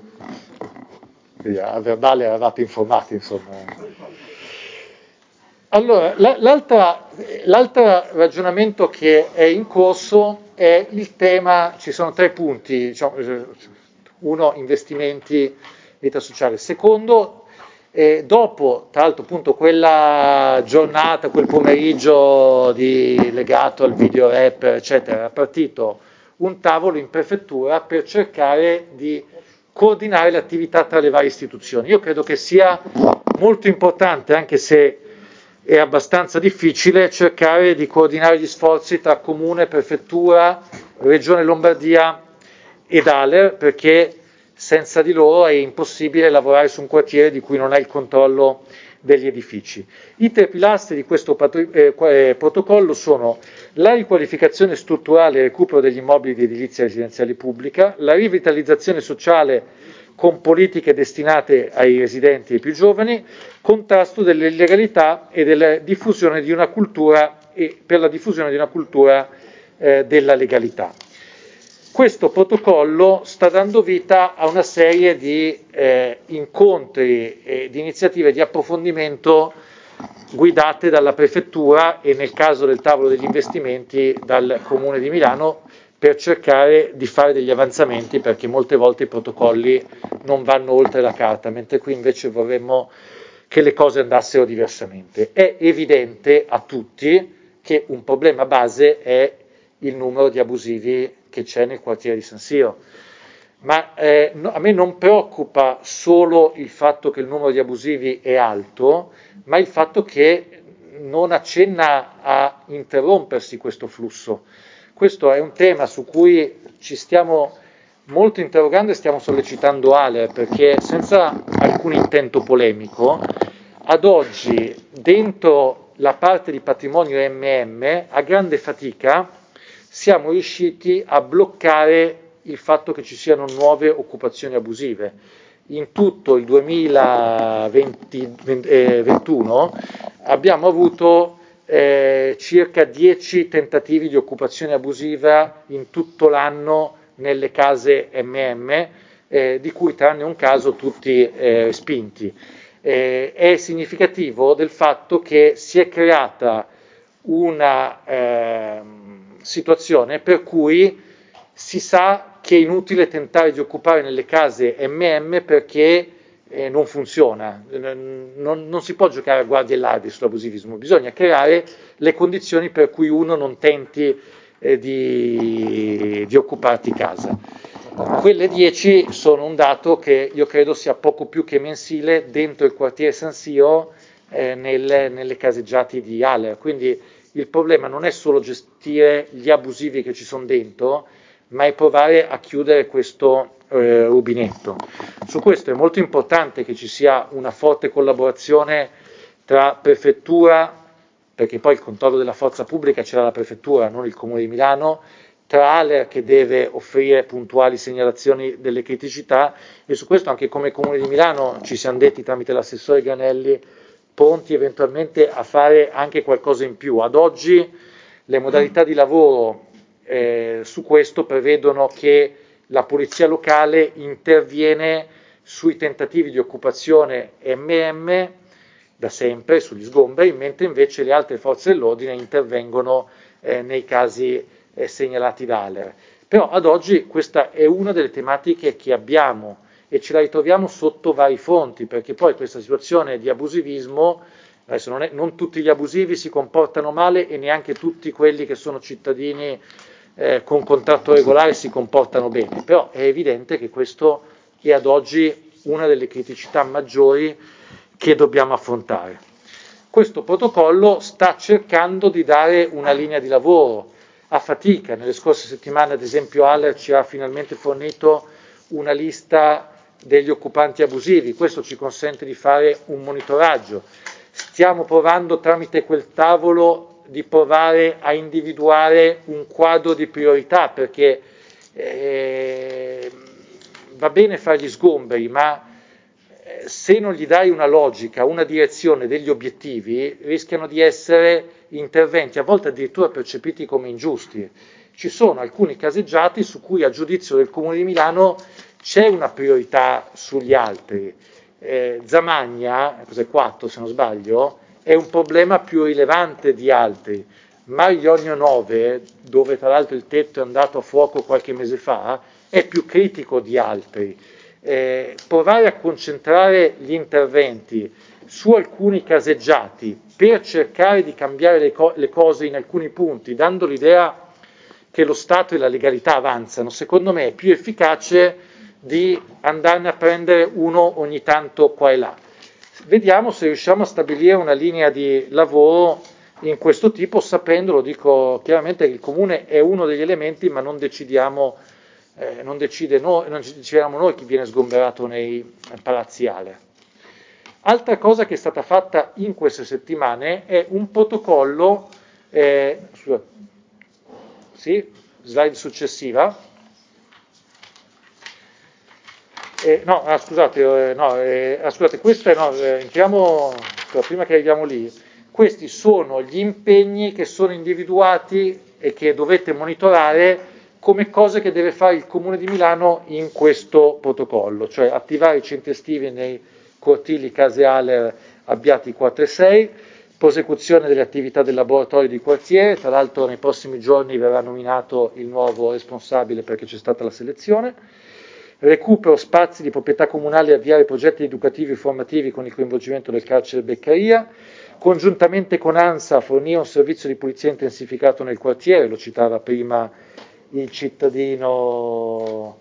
A verbale eravate informati, insomma. Allora, l'altro ragionamento che è in corso è il tema, ci sono 3 punti, diciamo, uno, investimenti, vita sociale, secondo, dopo, tra l'altro, appunto, quella giornata, quel pomeriggio legato al video rap, eccetera, è partito un tavolo in prefettura per cercare di coordinare le attività tra le varie istituzioni. Io credo che sia molto importante, anche se è abbastanza difficile, cercare di coordinare gli sforzi tra Comune, Prefettura, Regione Lombardia ed ALER, perché senza di loro è impossibile lavorare su un quartiere di cui non hai il controllo degli edifici. I 3 pilastri di questo protocollo sono la riqualificazione strutturale e il recupero degli immobili di edilizia residenziale pubblica, la rivitalizzazione sociale con politiche destinate ai residenti e ai più giovani, contrasto delle illegalità e della diffusione di una cultura per la diffusione di una cultura della legalità. Questo protocollo sta dando vita a una serie di incontri e di iniziative di approfondimento guidate dalla Prefettura e, nel caso del tavolo degli investimenti, dal Comune di Milano, per cercare di fare degli avanzamenti, perché molte volte i protocolli non vanno oltre la carta, mentre qui invece vorremmo che le cose andassero diversamente. È evidente a tutti che un problema base è il numero di abusivi che c'è nel quartiere di San Siro, ma a me non preoccupa solo il fatto che il numero di abusivi è alto, ma il fatto che non accenna a interrompersi questo flusso. Questo è un tema su cui ci stiamo molto interrogando e stiamo sollecitando ALER, perché senza alcun intento polemico, ad oggi dentro la parte di patrimonio MM, a grande fatica, siamo riusciti a bloccare il fatto che ci siano nuove occupazioni abusive. In tutto il 2021 abbiamo avuto circa 10 tentativi di occupazione abusiva in tutto l'anno nelle case MM, di cui tranne un caso tutti respinti. È significativo del fatto che si è creata una situazione per cui si sa che è inutile tentare di occupare nelle case MM perché non funziona, non si può giocare a guardie e ladri sull'abusivismo, bisogna creare le condizioni per cui uno non tenti di occuparti casa. Quelle 10 sono un dato che io credo sia poco più che mensile dentro il quartiere San Siro, nelle caseggiate di Aller, quindi il problema non è solo gestire gli abusivi che ci sono dentro, ma è provare a chiudere questo rubinetto. Su questo è molto importante che ci sia una forte collaborazione tra prefettura, perché poi il controllo della forza pubblica ce l'ha la prefettura, non il Comune di Milano, tra Aller che deve offrire puntuali segnalazioni delle criticità, e su questo anche come Comune di Milano ci siamo detti tramite l'assessore Granelli pronti eventualmente a fare anche qualcosa in più. Ad oggi le modalità di lavoro su questo prevedono che la polizia locale interviene sui tentativi di occupazione MM da sempre, sugli sgomberi, mentre invece le altre forze dell'ordine intervengono nei casi segnalati da Aller. Però ad oggi questa è una delle tematiche che abbiamo e ce la ritroviamo sotto vari fronti, perché poi questa situazione di abusivismo, adesso non tutti gli abusivi si comportano male e neanche tutti quelli che sono cittadini con contratto regolare si comportano bene, però è evidente che questo è ad oggi una delle criticità maggiori che dobbiamo affrontare. Questo protocollo sta cercando di dare una linea di lavoro a fatica. Nelle scorse settimane, ad esempio, Aller ci ha finalmente fornito una lista degli occupanti abusivi, questo ci consente di fare un monitoraggio. Stiamo provando tramite quel tavolo di provare a individuare un quadro di priorità, perché va bene fare gli sgomberi, ma se non gli dai una logica, una direzione, degli obiettivi, rischiano di essere interventi a volte addirittura percepiti come ingiusti. Ci sono alcuni caseggiati su cui a giudizio del Comune di Milano c'è una priorità sugli altri. Zamagna, cos'è 4 se non sbaglio, è un problema più rilevante di altri. Marionio 9, dove tra l'altro il tetto è andato a fuoco qualche mese fa, è più critico di altri. Provare a concentrare gli interventi su alcuni caseggiati per cercare di cambiare le cose in alcuni punti, dando l'idea che lo Stato e la legalità avanzano, secondo me è più efficace di andarne a prendere uno ogni tanto qua e là. Vediamo se riusciamo a stabilire una linea di lavoro in questo tipo, sapendo, lo dico chiaramente, che il Comune è uno degli elementi, ma non decidiamo non decidiamo noi chi viene sgomberato nei palazzi Aller. Altra cosa che è stata fatta in queste settimane è un protocollo, sì, slide successiva, scusate, questa entriamo, prima che arriviamo lì, questi sono gli impegni che sono individuati e che dovete monitorare come cose che deve fare il Comune di Milano in questo protocollo, cioè attivare i centri estivi nei cortili case Aller abbiati 4 e 6, prosecuzione delle attività del laboratorio di quartiere, tra l'altro nei prossimi giorni verrà nominato il nuovo responsabile perché c'è stata la selezione, recupero spazi di proprietà comunale e avviare progetti educativi e formativi con il coinvolgimento del carcere Beccaria, congiuntamente con ANSA fornire un servizio di pulizia intensificato nel quartiere, lo citava prima il cittadino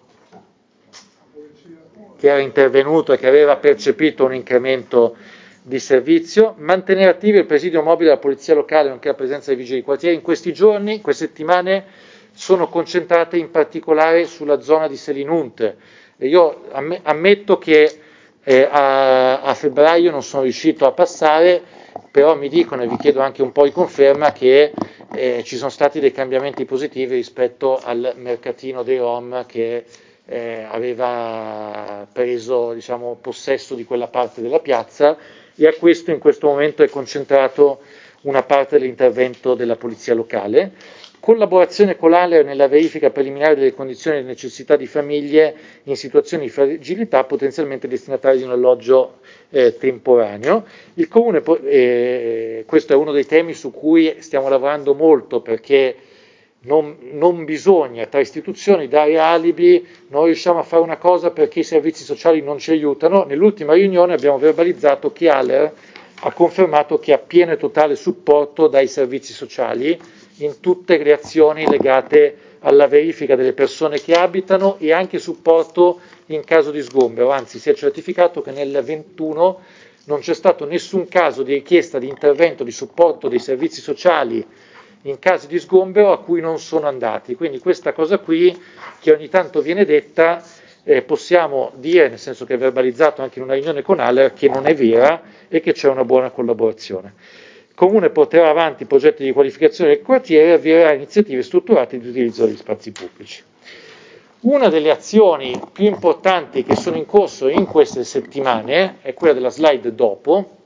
che era intervenuto e che aveva percepito un incremento di servizio, mantenere attivo il presidio mobile della polizia locale nonché la presenza dei vigili di quartiere. In questi giorni, queste settimane, sono concentrate in particolare sulla zona di Selinunte. E io ammetto che a febbraio non sono riuscito a passare, però mi dicono, e vi chiedo anche un po' di conferma, che ci sono stati dei cambiamenti positivi rispetto al mercatino dei Rom che aveva preso, diciamo, possesso di quella parte della piazza, e a questo in questo momento è concentrato una parte dell'intervento della polizia locale. Collaborazione con l'Aler nella verifica preliminare delle condizioni di necessità di famiglie in situazioni di fragilità potenzialmente destinatarie di un alloggio temporaneo. Il Comune, questo è uno dei temi su cui stiamo lavorando molto, perché non bisogna tra istituzioni dare alibi, non riusciamo a fare una cosa perché i servizi sociali non ci aiutano. Nell'ultima riunione abbiamo verbalizzato che ALER ha confermato che ha pieno e totale supporto dai servizi sociali in tutte le azioni legate alla verifica delle persone che abitano e anche supporto in caso di sgombero, anzi si è certificato che nel 21 non c'è stato nessun caso di richiesta di intervento di supporto dei servizi sociali in casi di sgombero a cui non sono andati. Quindi questa cosa qui, che ogni tanto viene detta, possiamo dire, nel senso che è verbalizzato anche in una riunione con ALER, che non è vera e che c'è una buona collaborazione. Il Comune porterà avanti progetti di qualificazione del quartiere e avvierà iniziative strutturate di utilizzo degli spazi pubblici. Una delle azioni più importanti che sono in corso in queste settimane è quella della slide dopo,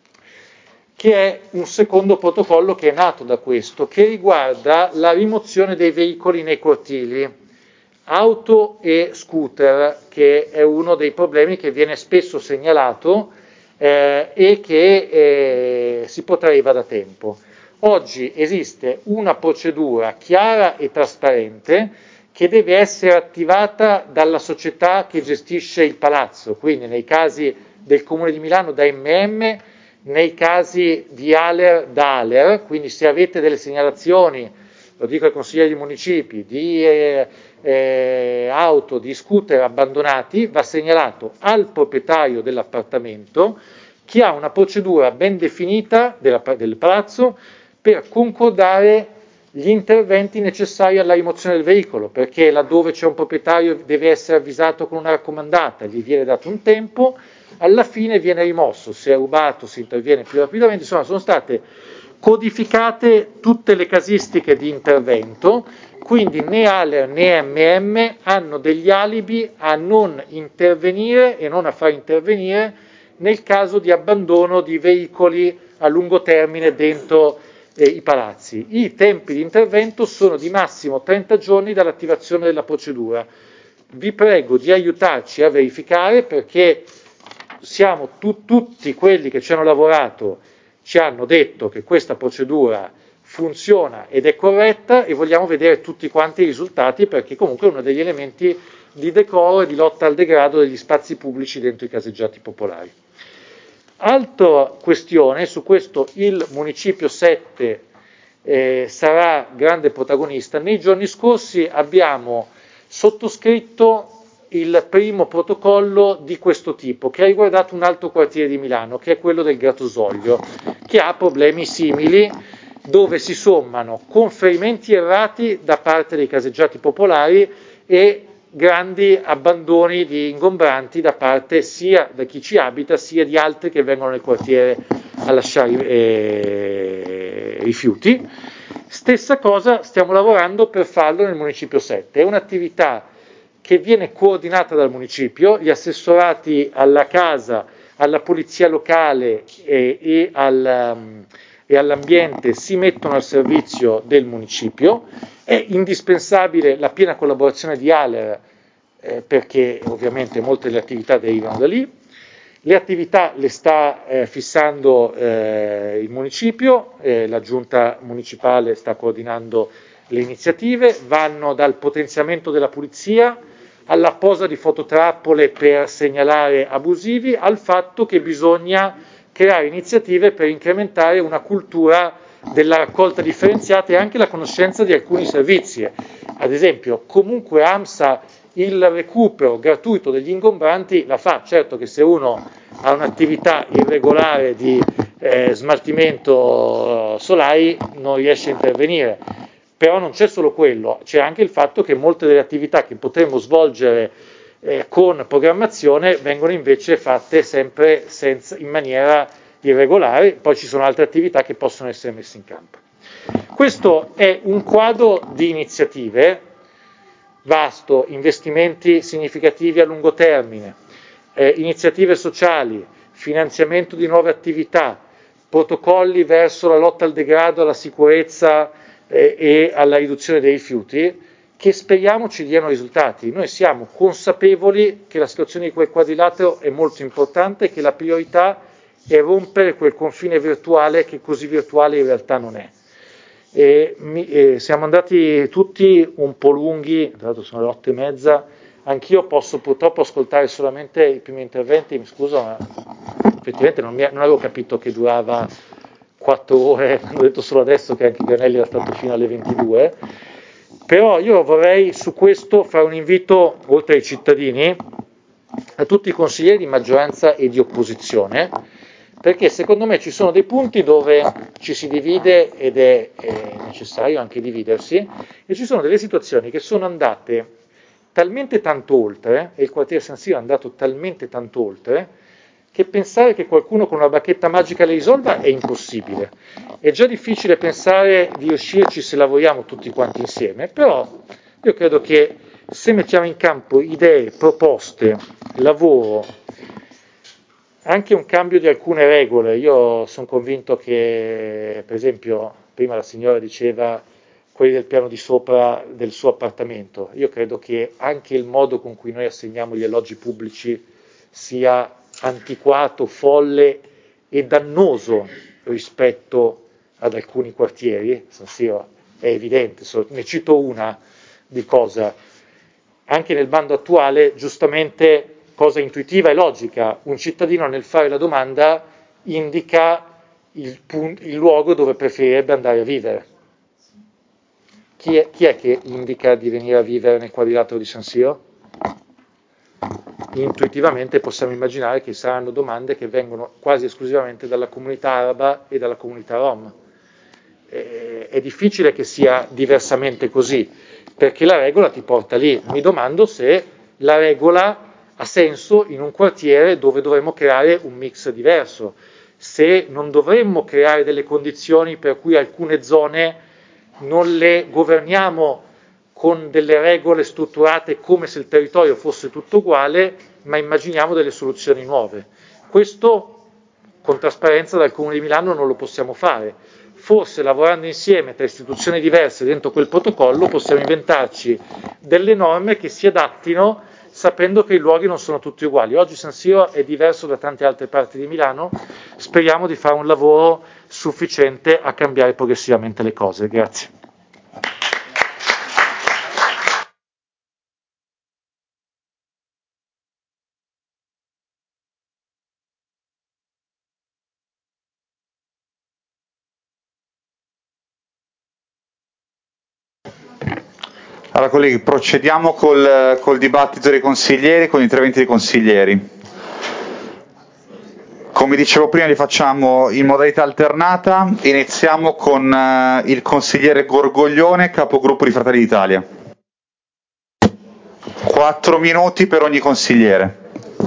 che è un secondo protocollo che è nato da questo, che riguarda la rimozione dei veicoli nei cortili, auto e scooter, che è uno dei problemi che viene spesso segnalato e che si poteva da tempo. Oggi esiste una procedura chiara e trasparente che deve essere attivata dalla società che gestisce il palazzo, quindi nei casi del Comune di Milano da MM, nei casi di ALER da ALER, quindi se avete delle segnalazioni, lo dico ai consiglieri di municipi, di auto, di scooter abbandonati, va segnalato al proprietario dell'appartamento, che ha una procedura ben definita del palazzo per concordare gli interventi necessari alla rimozione del veicolo, perché laddove c'è un proprietario deve essere avvisato con una raccomandata, gli viene dato un tempo, alla fine viene rimosso, se è rubato si interviene più rapidamente. Insomma, sono state codificate tutte le casistiche di intervento, quindi né ALER né MM hanno degli alibi a non intervenire e non a far intervenire nel caso di abbandono di veicoli a lungo termine dentro i palazzi. I tempi di intervento sono di massimo 30 giorni dall'attivazione della procedura. Vi prego di aiutarci a verificare, perché siamo tutti quelli che ci hanno lavorato ci hanno detto che questa procedura funziona ed è corretta e vogliamo vedere tutti quanti i risultati, perché comunque è uno degli elementi di decoro e di lotta al degrado degli spazi pubblici dentro i caseggiati popolari. Altra questione, su questo il Municipio 7 sarà grande protagonista. Nei giorni scorsi abbiamo sottoscritto il primo protocollo di questo tipo, che ha riguardato un altro quartiere di Milano, che è quello del Gratosoglio, che ha problemi simili, dove si sommano conferimenti errati da parte dei caseggiati popolari e grandi abbandoni di ingombranti da parte sia da chi ci abita sia di altri che vengono nel quartiere a lasciare rifiuti. Stessa cosa, stiamo lavorando per farlo nel Municipio 7, è un'attività che viene coordinata dal Municipio, gli assessorati alla casa, alla polizia locale e all'ambiente si mettono al servizio del Municipio. È indispensabile la piena collaborazione di ALER perché ovviamente molte delle attività derivano da lì. Le attività le sta fissando il Municipio, la Giunta Municipale sta coordinando le iniziative, vanno dal potenziamento della pulizia alla posa di fototrappole per segnalare abusivi, al fatto che bisogna creare iniziative per incrementare una cultura della raccolta differenziata e anche la conoscenza di alcuni servizi. Ad esempio, comunque AMSA il recupero gratuito degli ingombranti la fa, certo che se uno ha un'attività irregolare di smaltimento solai non riesce a intervenire. Però non c'è solo quello, c'è anche il fatto che molte delle attività che potremmo svolgere con programmazione vengono invece fatte sempre in maniera irregolare, poi ci sono altre attività che possono essere messe in campo. Questo è un quadro di iniziative vasto, investimenti significativi a lungo termine, iniziative sociali, finanziamento di nuove attività, protocolli verso la lotta al degrado, alla sicurezza e alla riduzione dei rifiuti, che speriamo ci diano risultati. Noi siamo consapevoli che la situazione di quel quadrilatero è molto importante e che la priorità è rompere quel confine virtuale che così virtuale in realtà non è. Siamo andati tutti un po' lunghi, tra l'altro sono le 8:30, anch'io posso purtroppo ascoltare solamente i primi interventi, mi scuso, ma effettivamente non avevo capito che durava 4 ore, hanno detto solo adesso che anche Granelli era stato fino alle 22, però io vorrei su questo fare un invito, oltre ai cittadini, a tutti i consiglieri di maggioranza e di opposizione, perché secondo me ci sono dei punti dove ci si divide ed è necessario anche dividersi, e ci sono delle situazioni che sono andate talmente tanto oltre, e il quartiere San Siro è andato talmente tanto oltre, che pensare che qualcuno con una bacchetta magica le risolva è impossibile. È già difficile pensare di riuscirci se lavoriamo tutti quanti insieme, però io credo che se mettiamo in campo idee, proposte, lavoro, anche un cambio di alcune regole, io sono convinto che, per esempio, prima la signora diceva quelli del piano di sopra del suo appartamento, io credo che anche il modo con cui noi assegniamo gli alloggi pubblici sia antiquato, folle e dannoso rispetto ad alcuni quartieri. San Siro è evidente, ne cito una di cosa. Anche nel bando attuale, giustamente, cosa intuitiva e logica, un cittadino nel fare la domanda indica il luogo dove preferirebbe andare a vivere. Chi è che indica di venire a vivere nel quadrilatero di San Siro? Intuitivamente possiamo immaginare che saranno domande che vengono quasi esclusivamente dalla comunità araba e dalla comunità rom. È difficile che sia diversamente così, perché la regola ti porta lì. Mi domando se la regola ha senso in un quartiere dove dovremmo creare un mix diverso, se non dovremmo creare delle condizioni per cui alcune zone non le governiamo con delle regole strutturate come se il territorio fosse tutto uguale, ma immaginiamo delle soluzioni nuove. Questo con trasparenza dal Comune di Milano non lo possiamo fare. Forse lavorando insieme tra istituzioni diverse dentro quel protocollo possiamo inventarci delle norme che si adattino sapendo che i luoghi non sono tutti uguali. Oggi San Siro è diverso da tante altre parti di Milano, speriamo di fare un lavoro sufficiente a cambiare progressivamente le cose. Grazie. Allora colleghi, procediamo col dibattito dei consiglieri, con gli interventi dei consiglieri. Come dicevo prima, li facciamo in modalità alternata. Iniziamo con il consigliere Gorgoglione, capogruppo di Fratelli d'Italia. 4 minuti per ogni consigliere.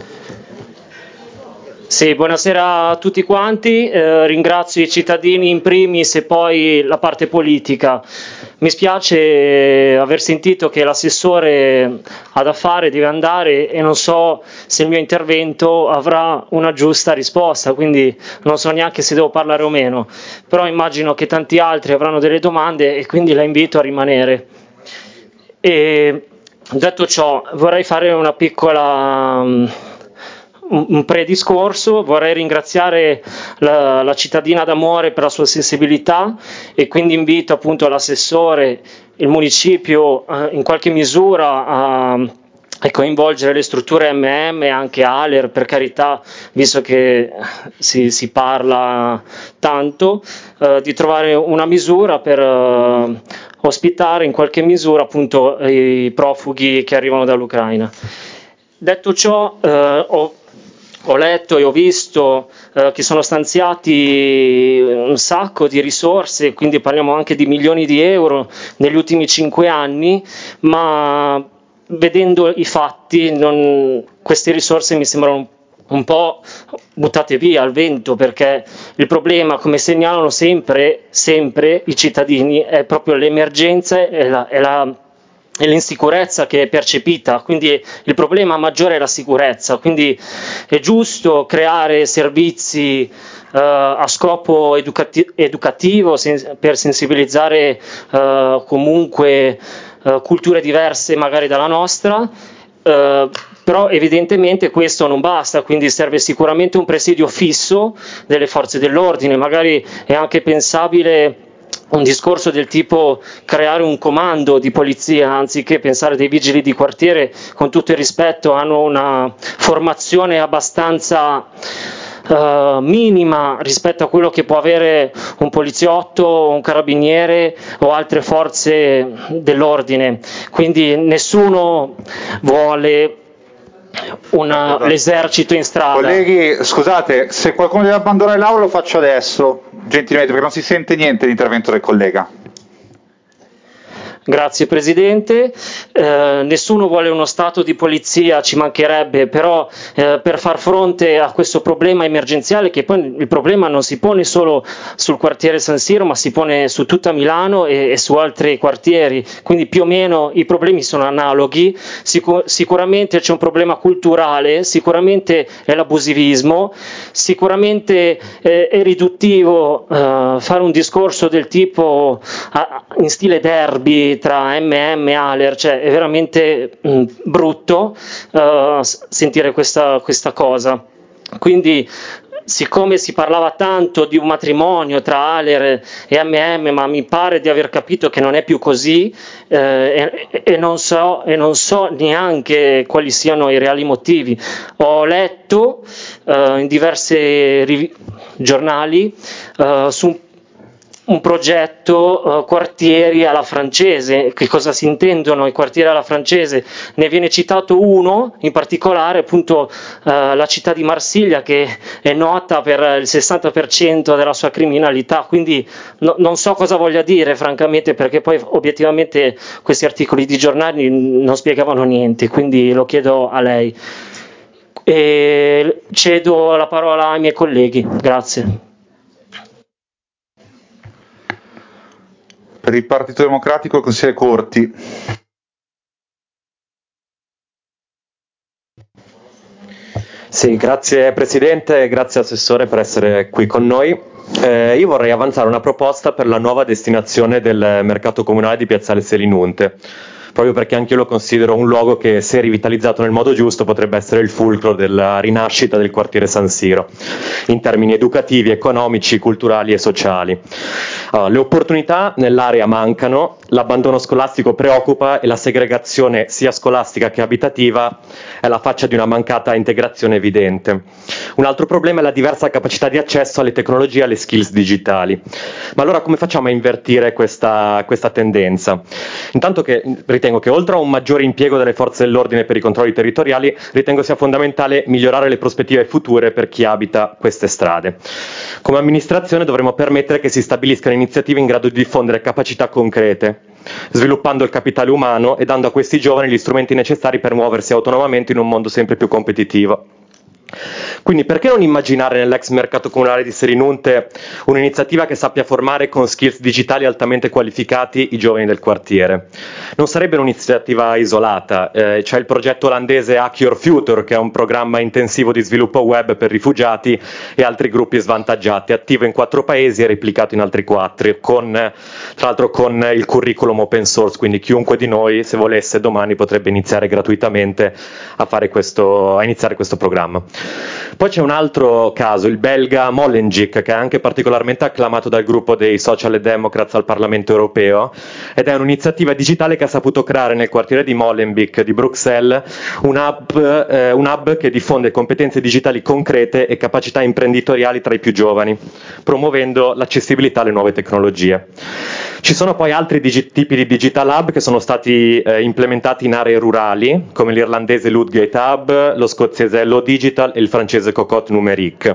Sì, buonasera a tutti quanti, ringrazio i cittadini in primis e poi la parte politica. Mi spiace aver sentito che l'assessore ha da fare, deve andare e non so se il mio intervento avrà una giusta risposta, quindi non so neanche se devo parlare o meno, però immagino che tanti altri avranno delle domande e quindi la invito a rimanere. E detto ciò, vorrei fare una piccola un prediscorso, vorrei ringraziare la cittadina d'Amore per la sua sensibilità e quindi invito appunto l'assessore, il municipio in qualche misura a coinvolgere le strutture MM e anche ALER, per carità, visto che si parla tanto, di trovare una misura per ospitare in qualche misura appunto i profughi che arrivano dall'Ucraina. Detto ciò, ho letto e ho visto che sono stanziati un sacco di risorse, quindi parliamo anche di milioni di euro negli ultimi 5 anni, ma vedendo i fatti queste risorse mi sembrano un po' buttate via al vento, perché il problema, come segnalano sempre i cittadini, è proprio l'emergenza e l'insicurezza che è percepita, quindi il problema maggiore è la sicurezza, quindi è giusto creare servizi a scopo educativo per sensibilizzare comunque culture diverse magari dalla nostra, però evidentemente questo non basta, quindi serve sicuramente un presidio fisso delle forze dell'ordine, magari è anche pensabile un discorso del tipo creare un comando di polizia anziché pensare dei vigili di quartiere, con tutto il rispetto, hanno una formazione abbastanza minima rispetto a quello che può avere un poliziotto, un carabiniere o altre forze dell'ordine. Quindi nessuno vuole l'esercito in strada. Colleghi, scusate, se qualcuno deve abbandonare l'aula lo faccio adesso, gentilmente, perché non si sente niente dell'intervento del collega. Grazie Presidente, nessuno vuole uno stato di polizia, ci mancherebbe, però per far fronte a questo problema emergenziale, che poi il problema non si pone solo sul quartiere San Siro, ma si pone su tutta Milano e su altri quartieri, quindi più o meno i problemi sono analoghi. Sicuramente c'è un problema culturale, sicuramente è l'abusivismo, sicuramente è riduttivo fare un discorso del tipo in stile derby tra MM e Aller, cioè è veramente brutto sentire questa cosa. Quindi, siccome si parlava tanto di un matrimonio tra Aller e MM, ma mi pare di aver capito che non è più così, e non so neanche quali siano i reali motivi. Ho letto in diversi giornali su un progetto quartieri alla francese. Che cosa si intendono i quartieri alla francese? Ne viene citato uno in particolare, appunto la città di Marsiglia, che è nota per il 60% della sua criminalità, quindi non so cosa voglia dire francamente, perché poi obiettivamente questi articoli di giornali non spiegavano niente, quindi lo chiedo a lei e cedo la parola ai miei colleghi. Grazie. Per il Partito Democratico, il consigliere Corti. Sì, grazie Presidente e grazie Assessore per essere qui con noi. Io vorrei avanzare una proposta per la nuova destinazione del mercato comunale di Piazzale Selinunte, proprio perché anche io lo considero un luogo che, se rivitalizzato nel modo giusto, potrebbe essere il fulcro della rinascita del quartiere San Siro, in termini educativi, economici, culturali e sociali. Le opportunità nell'area mancano, l'abbandono scolastico preoccupa e la segregazione sia scolastica che abitativa è la faccia di una mancata integrazione evidente. Un altro problema è la diversa capacità di accesso alle tecnologie e alle skills digitali. Ma allora come facciamo a invertire questa tendenza? Intanto che ritengo che, oltre a un maggiore impiego delle forze dell'ordine per i controlli territoriali, ritengo sia fondamentale migliorare le prospettive future per chi abita queste strade. Come amministrazione dovremo permettere che si stabiliscano iniziative in grado di diffondere capacità concrete, sviluppando il capitale umano e dando a questi giovani gli strumenti necessari per muoversi autonomamente in un mondo sempre più competitivo. Quindi perché non immaginare nell'ex mercato comunale di Selinunte un'iniziativa che sappia formare con skills digitali altamente qualificati i giovani del quartiere? Non sarebbe un'iniziativa isolata, c'è il progetto olandese Hack Your Future, che è un programma intensivo di sviluppo web per rifugiati e altri gruppi svantaggiati, attivo in 4 paesi e replicato in altri 4, tra l'altro con il curriculum open source, quindi chiunque di noi, se volesse, domani potrebbe iniziare gratuitamente a iniziare questo programma. Poi c'è un altro caso, il belga Molenbeek, che è anche particolarmente acclamato dal gruppo dei Social Democrats al Parlamento europeo, ed è un'iniziativa digitale che ha saputo creare nel quartiere di Molenbeek di Bruxelles un hub che diffonde competenze digitali concrete e capacità imprenditoriali tra i più giovani, promuovendo l'accessibilità alle nuove tecnologie. Ci sono poi altri tipi di digital hub che sono stati implementati in aree rurali, come l'irlandese Ludgate Hub, lo scozzese Hello Digital e il francese Cocotte Numérique.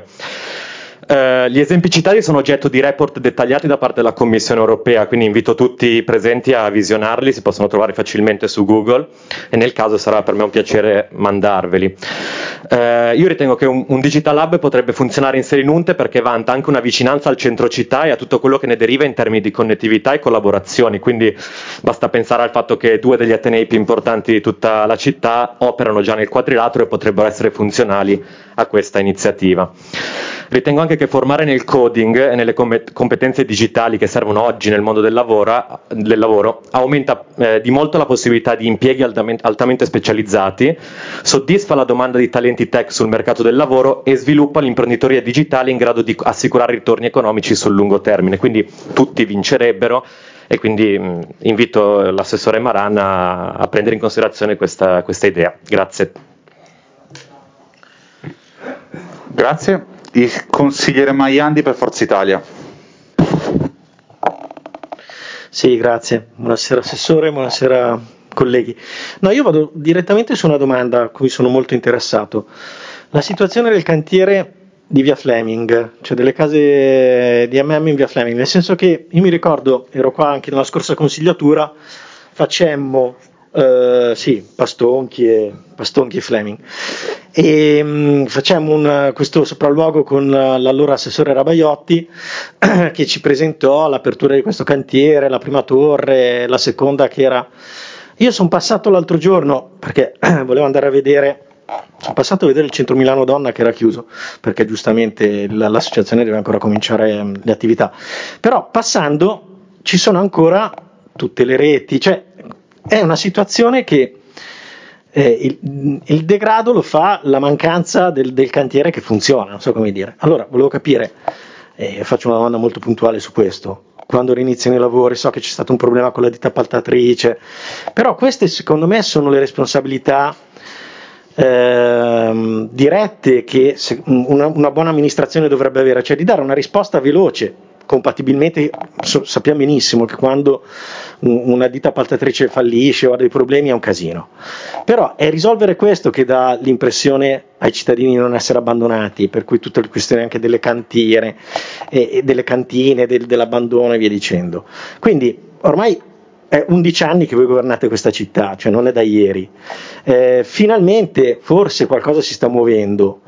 Gli esempi citati sono oggetto di report dettagliati da parte della Commissione europea, quindi invito tutti i presenti a visionarli, si possono trovare facilmente su Google e nel caso sarà per me un piacere mandarveli. Io ritengo che un digital hub potrebbe funzionare in Selinunte perché vanta anche una vicinanza al centro città e a tutto quello che ne deriva in termini di connettività e collaborazioni, quindi basta pensare al fatto che 2 degli atenei più importanti di tutta la città operano già nel quadrilatero e potrebbero essere funzionali a questa iniziativa. Ritengo anche che formare nel coding e nelle competenze digitali che servono oggi nel mondo del lavoro aumenta di molto la possibilità di impieghi altamente specializzati, soddisfa la domanda di talenti tech sul mercato del lavoro e sviluppa l'imprenditoria digitale in grado di assicurare ritorni economici sul lungo termine. Quindi tutti vincerebbero e quindi invito l'assessore Maran a prendere in considerazione questa idea. Grazie. Grazie. Il consigliere Maiandi per Forza Italia. Sì, grazie. Buonasera assessore, buonasera colleghi. No, io vado direttamente su una domanda a cui sono molto interessato. La situazione del cantiere di via Fleming, cioè delle case di MM in via Fleming, nel senso che io mi ricordo, ero qua anche nella scorsa consigliatura, facemmo Pastonchi e Fleming e facemmo questo sopralluogo con l'allora assessore Rabaiotti che ci presentò l'apertura di questo cantiere, la prima torre, la seconda che era... Io sono passato l'altro giorno perché volevo andare a vedere, sono passato a vedere il centro Milano Donna che era chiuso perché giustamente l'associazione deve ancora cominciare le attività, però passando ci sono ancora tutte le reti, cioè è una situazione che il degrado lo fa la mancanza del cantiere che funziona, non so come dire. Allora, volevo capire, faccio una domanda molto puntuale su questo, quando riniziano i lavori, so che c'è stato un problema con la ditta appaltatrice, però queste secondo me sono le responsabilità dirette che una buona amministrazione dovrebbe avere, cioè di dare una risposta veloce. Compatibilmente sappiamo benissimo che quando una ditta appaltatrice fallisce o ha dei problemi è un casino, però è risolvere questo che dà l'impressione ai cittadini di non essere abbandonati, per cui tutte le questioni anche delle cantiere e delle cantine, dell'abbandono e via dicendo. Quindi ormai è 11 anni che voi governate questa città, cioè non è da ieri. Finalmente forse qualcosa si sta muovendo.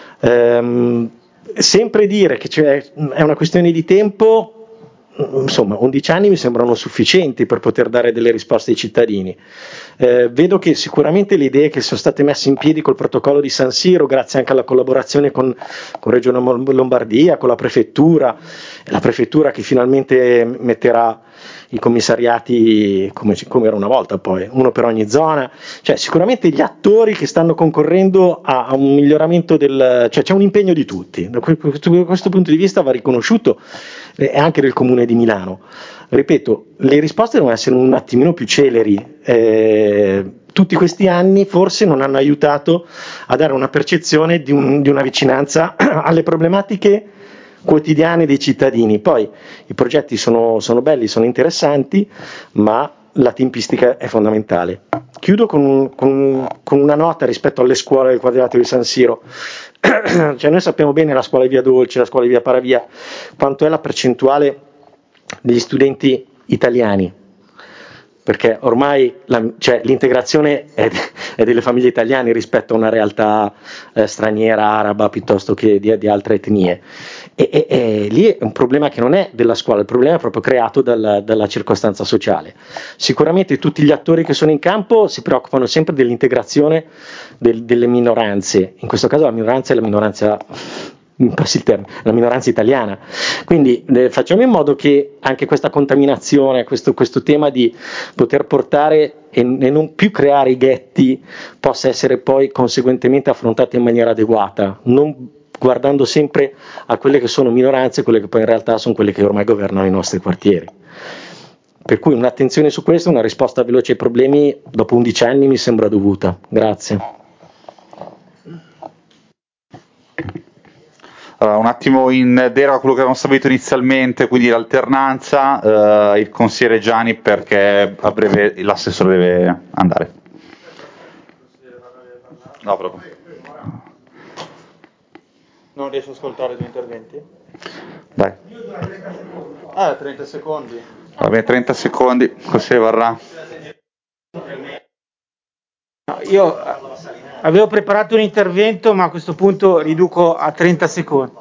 Sempre dire che è una questione di tempo, insomma 11 anni mi sembrano sufficienti per poter dare delle risposte ai cittadini. Vedo che sicuramente le idee che sono state messe in piedi col protocollo di San Siro, grazie anche alla collaborazione con Regione Lombardia, con la prefettura che finalmente metterà i commissariati come era una volta, poi uno per ogni zona, cioè sicuramente gli attori che stanno concorrendo a un miglioramento cioè c'è un impegno di tutti, da questo punto di vista va riconosciuto anche del Comune di Milano. Ripeto, le risposte devono essere un attimino più celeri, tutti questi anni forse non hanno aiutato a dare una percezione di una vicinanza alle problematiche quotidiane dei cittadini. Poi i progetti sono belli, sono interessanti, ma la tempistica è fondamentale. Chiudo con una nota rispetto alle scuole del quadrilatero di San Siro. Cioè noi sappiamo bene la scuola di Via Dolce, la scuola di Via Paravia, quanto è la percentuale degli studenti italiani, perché ormai l'integrazione è delle famiglie italiane rispetto a una realtà straniera, araba, piuttosto che di altre etnie. E lì è un problema che non è della scuola, il problema è proprio creato dalla circostanza sociale. Sicuramente tutti gli attori che sono in campo si preoccupano sempre dell'integrazione delle minoranze, in questo caso la minoranza è la minoranza, la minoranza italiana, quindi facciamo in modo che anche questa contaminazione, questo tema di poter portare e non più creare i ghetti possa essere poi conseguentemente affrontata in maniera adeguata, non guardando sempre a quelle che sono minoranze, quelle che poi in realtà sono quelle che ormai governano i nostri quartieri. Per cui un'attenzione su questo, una risposta veloce ai problemi dopo 11 anni mi sembra dovuta. Grazie. Allora, un attimo in deroga a quello che avevamo stabilito inizialmente, quindi l'alternanza, il consigliere Gianni perché a breve l'assessore deve andare. No, proprio. Non riesco ad ascoltare i tuoi interventi? Dai. 30 secondi. Va bene, 30 secondi, così varrà. No, io avevo preparato un intervento, ma a questo punto riduco a 30 secondi.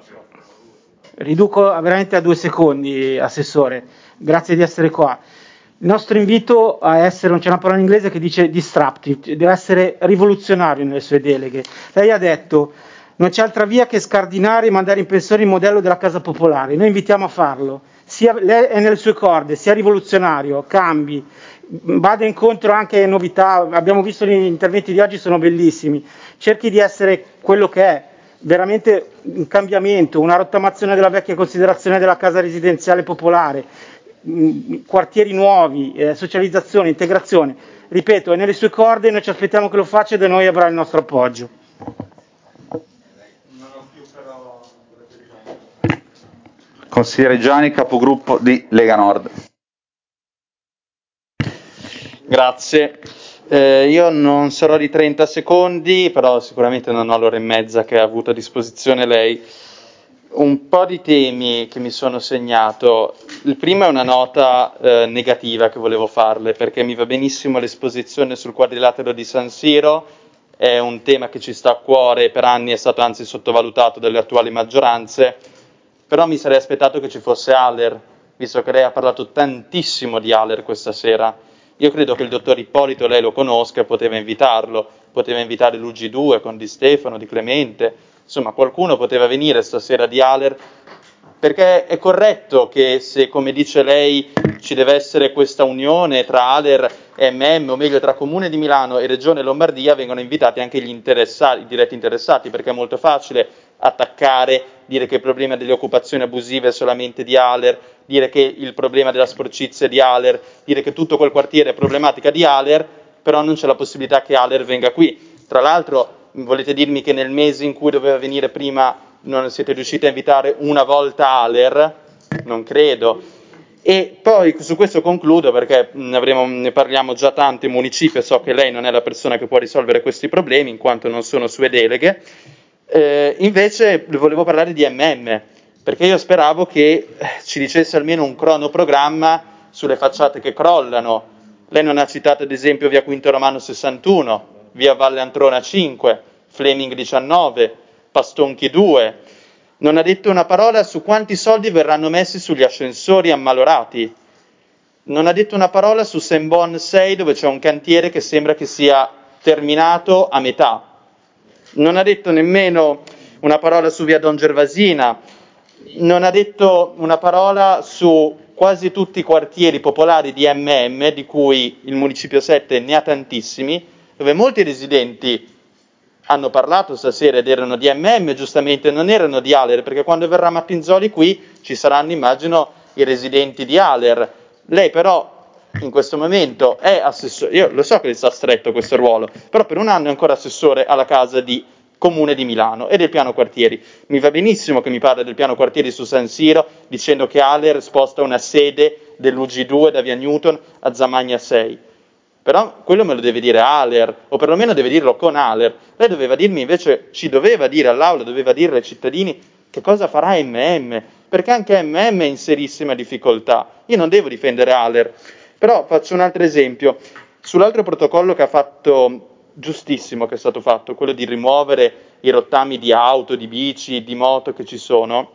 Riduco veramente a 2 secondi, assessore. Grazie di essere qua. Il nostro invito a essere, non c'è una parola in inglese che dice disruptive, deve essere rivoluzionario nelle sue deleghe. Lei ha detto non c'è altra via che scardinare e mandare in pensione il modello della casa popolare. Noi invitiamo a farlo, lei è nelle sue corde, sia rivoluzionario, cambi, vada incontro anche a novità, abbiamo visto gli interventi di oggi, sono bellissimi, cerchi di essere quello che è, veramente un cambiamento, una rottamazione della vecchia considerazione della casa residenziale popolare, quartieri nuovi, socializzazione, integrazione. Ripeto, è nelle sue corde, noi ci aspettiamo che lo faccia e da noi avrà il nostro appoggio. Consigliere Giani, capogruppo di Lega Nord. Grazie. Io non sarò di 30 secondi, però sicuramente non ho l'ora e mezza che ha avuto a disposizione lei. Un po' di temi che mi sono segnato. Il primo è una nota negativa che volevo farle, perché mi va benissimo l'esposizione sul quadrilatero di San Siro, è un tema che ci sta a cuore, per anni è stato anzi sottovalutato dalle attuali maggioranze, però mi sarei aspettato che ci fosse Haller, visto che lei ha parlato tantissimo di Haller questa sera. Io credo che il dottor Ippolito lei lo conosca, poteva invitarlo, poteva invitare l'UG2 con Di Stefano, Di Clemente, insomma qualcuno poteva venire stasera di Haller, perché è corretto che se, come dice lei, ci deve essere questa unione tra Haller e MM, o meglio tra Comune di Milano e Regione Lombardia, vengano invitati anche gli interessati, i diretti interessati, perché è molto facile attaccare, dire che il problema delle occupazioni abusive è solamente di Haller, dire che il problema della sporcizia è di Haller, dire che tutto quel quartiere è problematica di Haller, però non c'è la possibilità che Haller venga qui. Tra l'altro, volete dirmi che nel mese in cui doveva venire prima non siete riusciti a invitare una volta Haller? Non credo. E poi su questo concludo, perché ne parliamo già tanto in municipio, so che lei non è la persona che può risolvere questi problemi in quanto non sono sue deleghe. Invece volevo parlare di MM, perché io speravo che ci dicesse almeno un cronoprogramma sulle facciate che crollano. Lei non ha citato ad esempio via Quinto Romano 61, via Valle Antrona 5, Fleming 19, Pastonchi 2. Non ha detto una parola su quanti soldi verranno messi sugli ascensori ammalorati. Non ha detto una parola su Sembon 6, dove c'è un cantiere che sembra che sia terminato a metà. Non ha detto nemmeno una parola su via Don Gervasina. Non ha detto una parola su quasi tutti i quartieri popolari di MM, di cui il Municipio 7 ne ha tantissimi, dove molti residenti hanno parlato stasera ed erano di MM, giustamente non erano di Haller, perché quando verrà Mattinzoli qui ci saranno, immagino, i residenti di Haller. Lei però in questo momento è assessore, io lo so che le sta stretto questo ruolo, però per un anno è ancora assessore alla casa di Comune di Milano e del piano quartieri. Mi va benissimo che mi parli del piano quartieri su San Siro, dicendo che Haller sposta una sede dell'UG2 da via Newton a Zamagna 6. Però quello me lo deve dire Haller, o perlomeno deve dirlo con Haller. Lei doveva dirmi invece, ci doveva dire all'Aula, doveva dire ai cittadini che cosa farà MM, perché anche MM è in serissima difficoltà. Io non devo difendere Haller, però faccio un altro esempio. Sull'altro protocollo che ha fatto, giustissimo che è stato fatto, quello di rimuovere i rottami di auto, di bici, di moto che ci sono,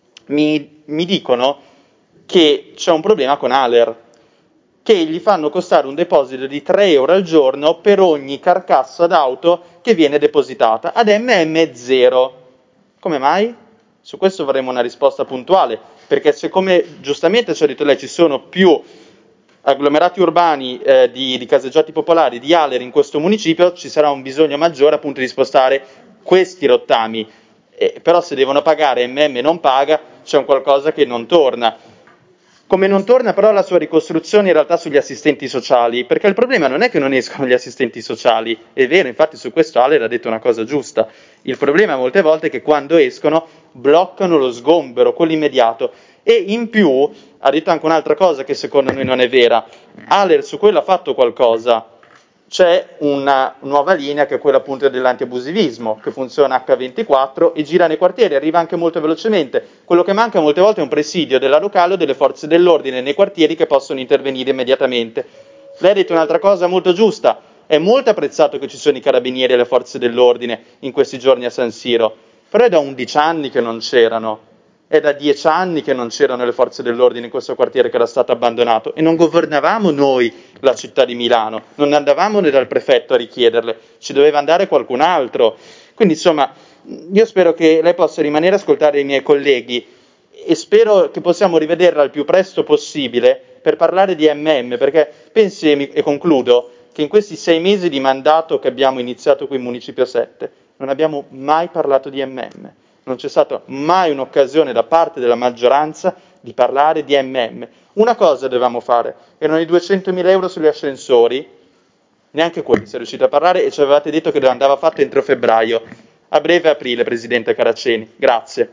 mi dicono che c'è un problema con Haller, che gli fanno costare un deposito di 3 euro al giorno per ogni carcassa d'auto che viene depositata. Ad MM 0. Come mai? Su questo vorremmo una risposta puntuale, perché se, come giustamente ci ha detto lei, ci sono più agglomerati urbani di caseggiati popolari di Haller in questo municipio, ci sarà un bisogno maggiore appunto di spostare questi rottami. Però se devono pagare, MM non paga, c'è un qualcosa che non torna. Come non torna però la sua ricostruzione in realtà sugli assistenti sociali, perché il problema non è che non escono gli assistenti sociali, è vero, infatti su questo Haller ha detto una cosa giusta, il problema molte volte è che quando escono bloccano lo sgombero, quello immediato, e in più ha detto anche un'altra cosa che secondo noi non è vera, Haller su quello ha fatto qualcosa. C'è una nuova linea che è quella appunto dell'antiabusivismo, che funziona H24 e gira nei quartieri, arriva anche molto velocemente. Quello che manca molte volte è un presidio della locale o delle forze dell'ordine nei quartieri che possono intervenire immediatamente. Lei ha detto un'altra cosa molto giusta, è molto apprezzato che ci sono i carabinieri e le forze dell'ordine in questi giorni a San Siro, però è da 11 anni che non c'erano. È da 10 anni che non c'erano le forze dell'ordine in questo quartiere che era stato abbandonato e non governavamo noi la città di Milano, non andavamo noi dal prefetto a richiederle, ci doveva andare qualcun altro. Quindi insomma, io spero che lei possa rimanere a ascoltare i miei colleghi e spero che possiamo rivederla al più presto possibile per parlare di perché pensi, e concludo, che in questi 6 mesi di mandato che abbiamo iniziato qui in Municipio 7 non abbiamo mai parlato di non c'è stata mai un'occasione da parte della maggioranza di parlare di Una cosa dovevamo fare, erano i 200.000 euro sugli ascensori, neanche quelli si è riuscito a parlare e ci avevate detto che andava fatto entro febbraio, a breve aprile, Presidente Caraceni. Grazie.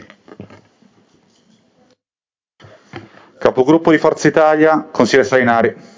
Capogruppo di Forza Italia, consigliere Salinari.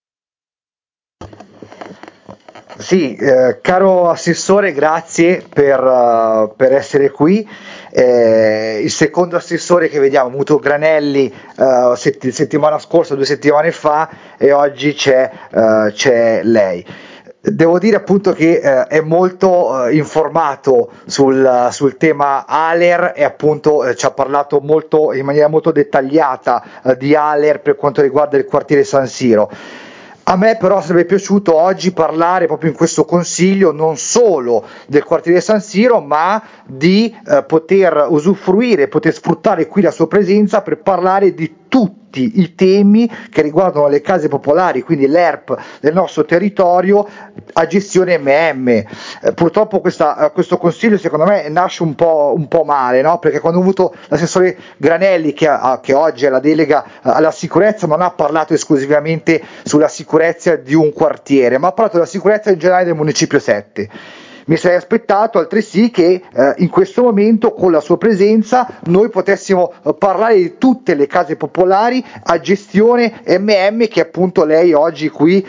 Sì, caro Assessore, grazie per essere qui. Il secondo Assessore che vediamo, Muto Granelli, settimana scorsa, 2 settimane fa, e oggi c'è lei. Devo dire appunto che è molto informato sul tema ALER e appunto ci ha parlato in maniera molto dettagliata di ALER per quanto riguarda il quartiere San Siro. A me però sarebbe piaciuto oggi parlare proprio in questo consiglio non solo del quartiere San Siro, ma di poter usufruire, poter sfruttare qui la sua presenza per parlare di tutti i temi che riguardano le case popolari, quindi l'ERP del nostro territorio a gestione Purtroppo questo consiglio secondo me nasce un po' male, no? Perché quando ho avuto l'assessore Granelli che oggi è la delega alla sicurezza, non ha parlato esclusivamente sulla sicurezza di un quartiere, ma ha parlato della sicurezza in generale del Municipio 7. Mi sarei aspettato altresì che in questo momento con la sua presenza noi potessimo parlare di tutte le case popolari a gestione che appunto lei oggi qui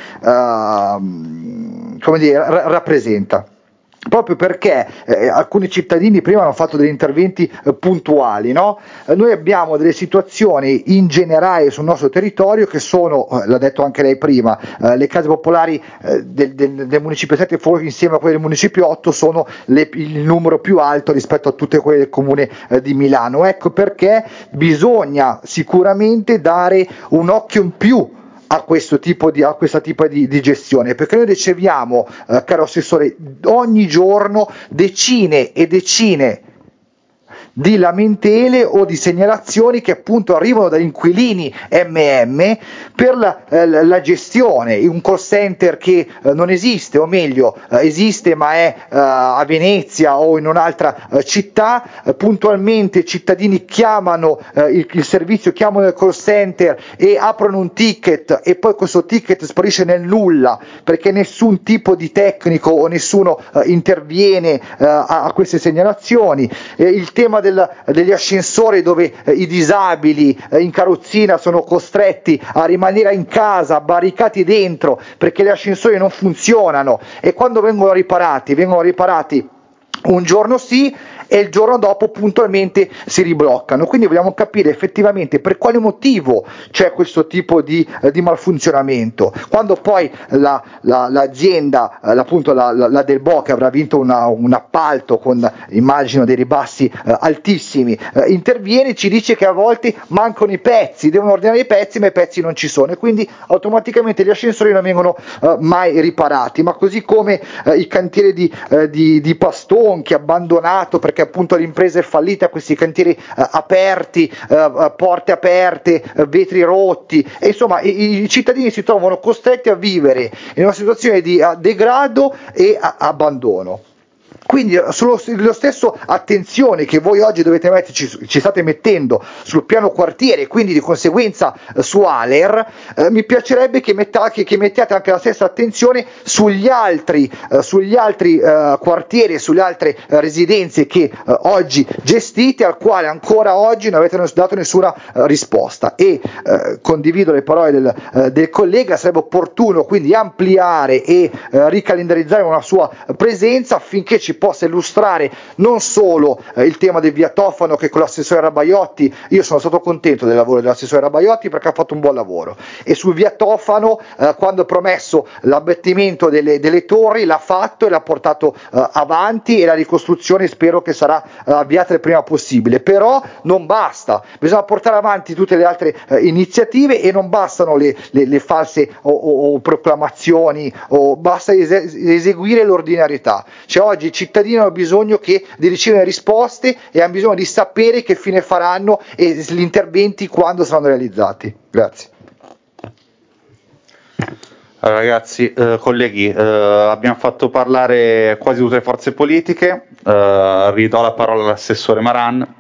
rappresenta. Proprio perché alcuni cittadini prima hanno fatto degli interventi puntuali, no? Noi abbiamo delle situazioni in generale sul nostro territorio che sono, l'ha detto anche lei prima, le case popolari del Municipio 7 insieme a quelle del Municipio 8 sono il numero più alto rispetto a tutte quelle del Comune di Milano. Ecco perché bisogna sicuramente dare un occhio in più a questo tipo di gestione, perché noi riceviamo, caro Assessore, ogni giorno decine e decine di lamentele o di segnalazioni che appunto arrivano da inquilini per la gestione, un call center che non esiste, o meglio esiste ma è a Venezia o in un'altra città. Puntualmente i cittadini chiamano il servizio, chiamano il call center e aprono un ticket e poi questo ticket sparisce nel nulla perché nessun tipo di tecnico o nessuno interviene a queste segnalazioni. Il tema degli ascensori dove i disabili in carrozzina sono costretti a rimanere in casa barricati dentro perché gli ascensori non funzionano e quando vengono riparati un giorno sì e il giorno dopo puntualmente si ribloccano. Quindi vogliamo capire effettivamente per quale motivo c'è questo tipo di malfunzionamento. Quando poi l'azienda, appunto la Del Bo, che avrà vinto un appalto con immagino dei ribassi altissimi, interviene, ci dice che a volte mancano i pezzi, devono ordinare i pezzi ma i pezzi non ci sono e quindi automaticamente gli ascensori non vengono mai riparati. Ma così come i cantieri di Pastonchi abbandonato perché appunto l'impresa è fallita, questi cantieri aperti, porte aperte, vetri rotti e insomma i cittadini si trovano costretti a vivere in una situazione di degrado e abbandono. Quindi lo stesso attenzione che voi oggi dovete metterci, ci state mettendo sul piano quartiere e quindi di conseguenza su ALER, mi piacerebbe che mettiate anche la stessa attenzione sugli altri quartieri e sulle altre residenze che oggi gestite, al quale ancora oggi non avete dato nessuna risposta e condivido le parole del collega, sarebbe opportuno quindi ampliare e ricalendarizzare una sua presenza affinché ci possa illustrare non solo il tema del viatofano, che con l'assessore Rabaiotti, io sono stato contento del lavoro dell'assessore Rabaiotti perché ha fatto un buon lavoro, e sul viatofano quando ha promesso l'abbattimento delle torri l'ha fatto e l'ha portato avanti, e la ricostruzione spero che sarà avviata il prima possibile. Però non basta, bisogna portare avanti tutte le altre iniziative, e non bastano le false o proclamazioni, o basta eseguire l'ordinarietà. Cioè, oggi i cittadini hanno bisogno di ricevere risposte, e hanno bisogno di sapere che fine faranno e gli interventi quando saranno realizzati. Grazie. Allora, ragazzi, colleghi, abbiamo fatto parlare quasi tutte le forze politiche, ridò la parola all'assessore Maran.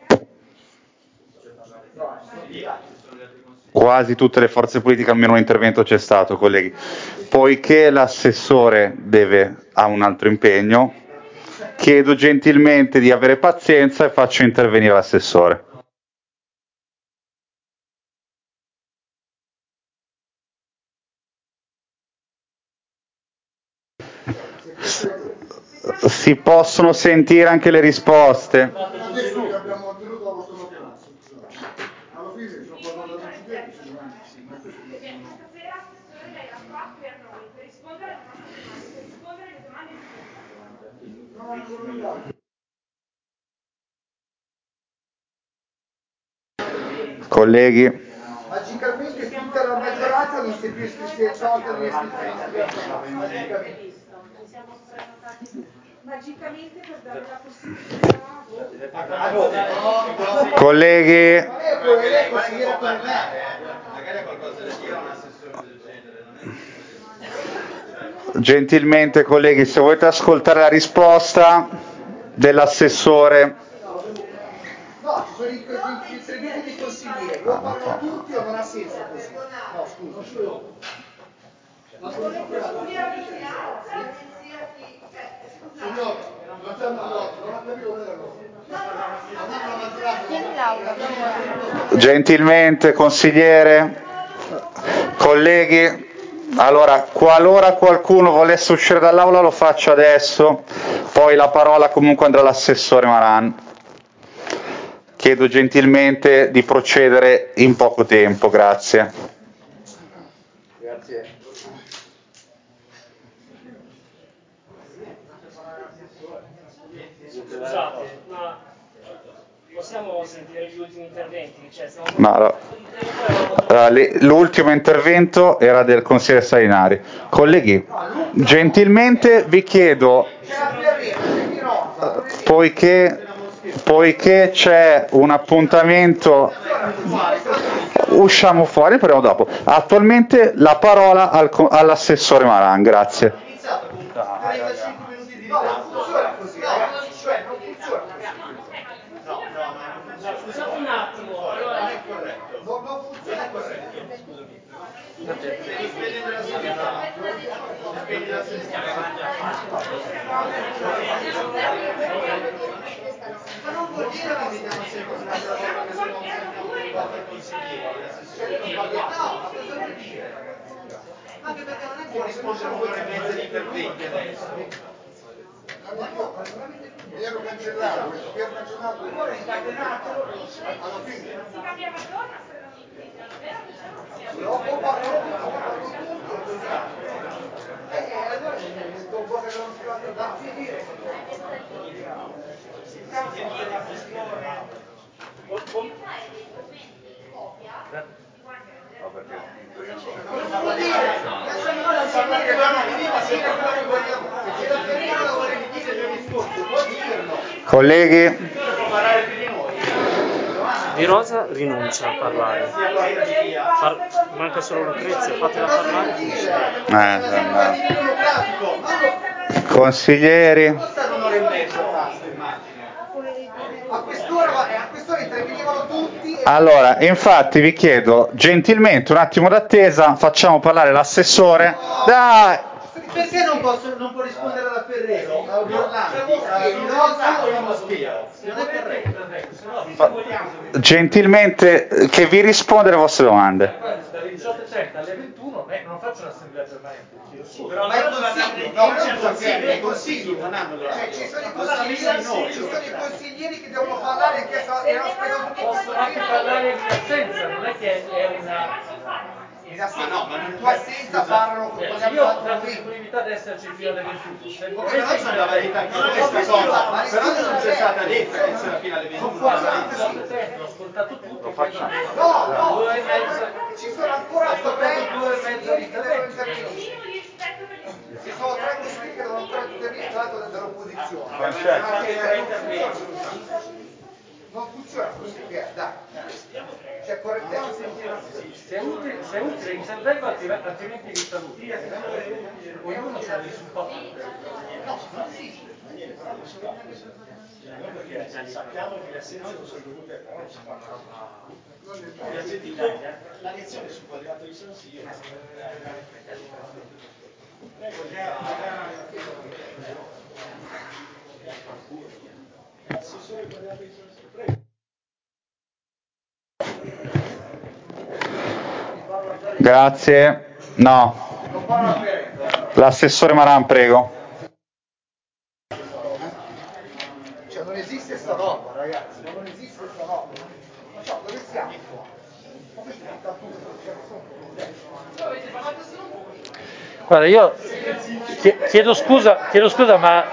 Quasi tutte le forze politiche, almeno un intervento c'è stato, colleghi. Poiché l'assessore ha un altro impegno, chiedo gentilmente di avere pazienza e faccio intervenire l'assessore. Si possono sentire anche le risposte. Colleghi, Magicamente tutta la maggioranza non si è più iscritta le iscrizioni. Magicamente per dare la possibilità. colleghi, gentilmente, colleghi, se volete ascoltare la risposta dell'assessore. No, ci sono i servizi dei consiglieri, o parlano tutti o non ha senso così. No, scusa. Gentilmente, consigliere, colleghi, allora, qualora qualcuno volesse uscire dall'aula lo faccio adesso, poi la parola comunque andrà all'assessore Maran. Chiedo gentilmente di procedere in poco tempo, grazie. Grazie. Scusate, ma possiamo sentire gli ultimi interventi? No, l'ultimo intervento era del consigliere Salinari. Colleghi, gentilmente vi chiedo, poiché c'è un appuntamento, usciamo fuori, parliamo dopo. Attualmente la parola all'assessore Maran, grazie. Scusate un attimo, allora non è corretto. Ma non vuol dire che vediamo sempre un'altra volta che se non vota il consigliere. No, ma cosa vuol dire? Anche perché non è che può rispondere un'ora e mezza di interventi adesso. Ero cancellato, ora è incatenato alla fine. Si cambiava giorno se non dopo che non si va a finire. Colleghi, Di Rosa rinuncia a parlare. Manca solo Lucrezia, fatela parlare. Consiglieri. A quest'ora intervenivano tutti. Allora, infatti vi chiedo gentilmente un attimo d'attesa, facciamo parlare l'assessore. Dai! Perché non può rispondere alla Ferrero, a Orlandi, a Rosa o a Moschia? Non è corretto. Gentilmente che vi risponde alle vostre domande. Dalle 18:30 alle 21 non faccio un'assemblea permanente. Però ma è consiglio, no, è consiglio, non hanno l'orario. Ci sono i consiglieri che devono parlare e che possono anche parlare in assenza, non è che è una... no, ma in tua assenza parlano con io ho la disponibilità di esserci fino alle 21. Però c'è una validità anche questa cosa, però non c'è stata detta che c'era fino alle 21. Ho ascoltato tutto, no, 2 e mezza. Ci sono ancora 2 e mezza di intervento. Ci sono 3 consiglieri che devono ancora intervenire dall'opposizione. Non funziona così, dai. C'è correttezza. Se è utile intervengo, altrimenti vi saluto. Ognuno sa di un po'. Perché sappiamo che le assenze non sono dovute la lezione sul quadrato di San Siro. Grazie. No. L'assessore Maran, prego. Cioè non esiste sta roba, ragazzi, non esiste sta roba. Ma ciao, dove siamo qua? Guarda, io chiedo scusa, ma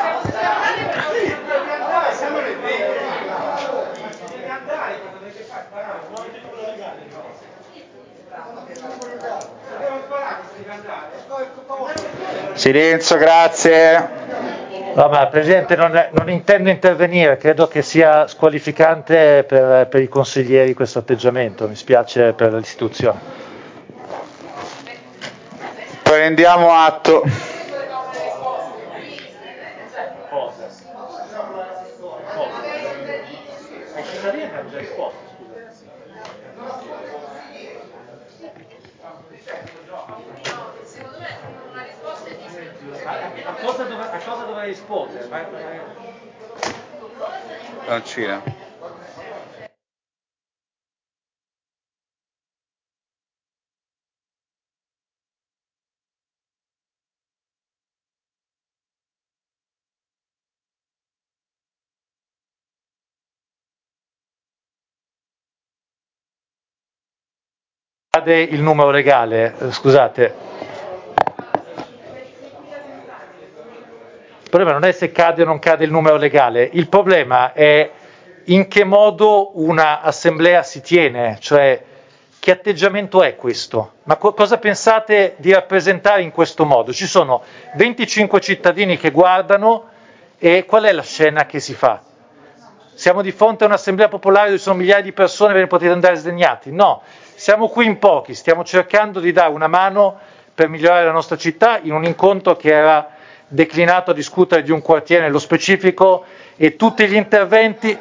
Silenzio, grazie. no, ma Presidente, non intendo intervenire, credo che sia squalificante per i consiglieri questo atteggiamento, mi spiace per l'istituzione. Prendiamo atto. A cosa dovrei rispondere? Lancina. Cade il numero legale, scusate. Il problema non è se cade o non cade il numero legale, il problema è in che modo una assemblea si tiene, cioè che atteggiamento è questo? Ma cosa pensate di rappresentare in questo modo? Ci sono 25 cittadini che guardano e qual è la scena che si fa? Siamo di fronte a un'assemblea popolare dove ci sono migliaia di persone, ve ne potete andare sdegnati? No, siamo qui in pochi, stiamo cercando di dare una mano per migliorare la nostra città in un incontro che era declinato a discutere di un quartiere nello specifico e tutti gli interventi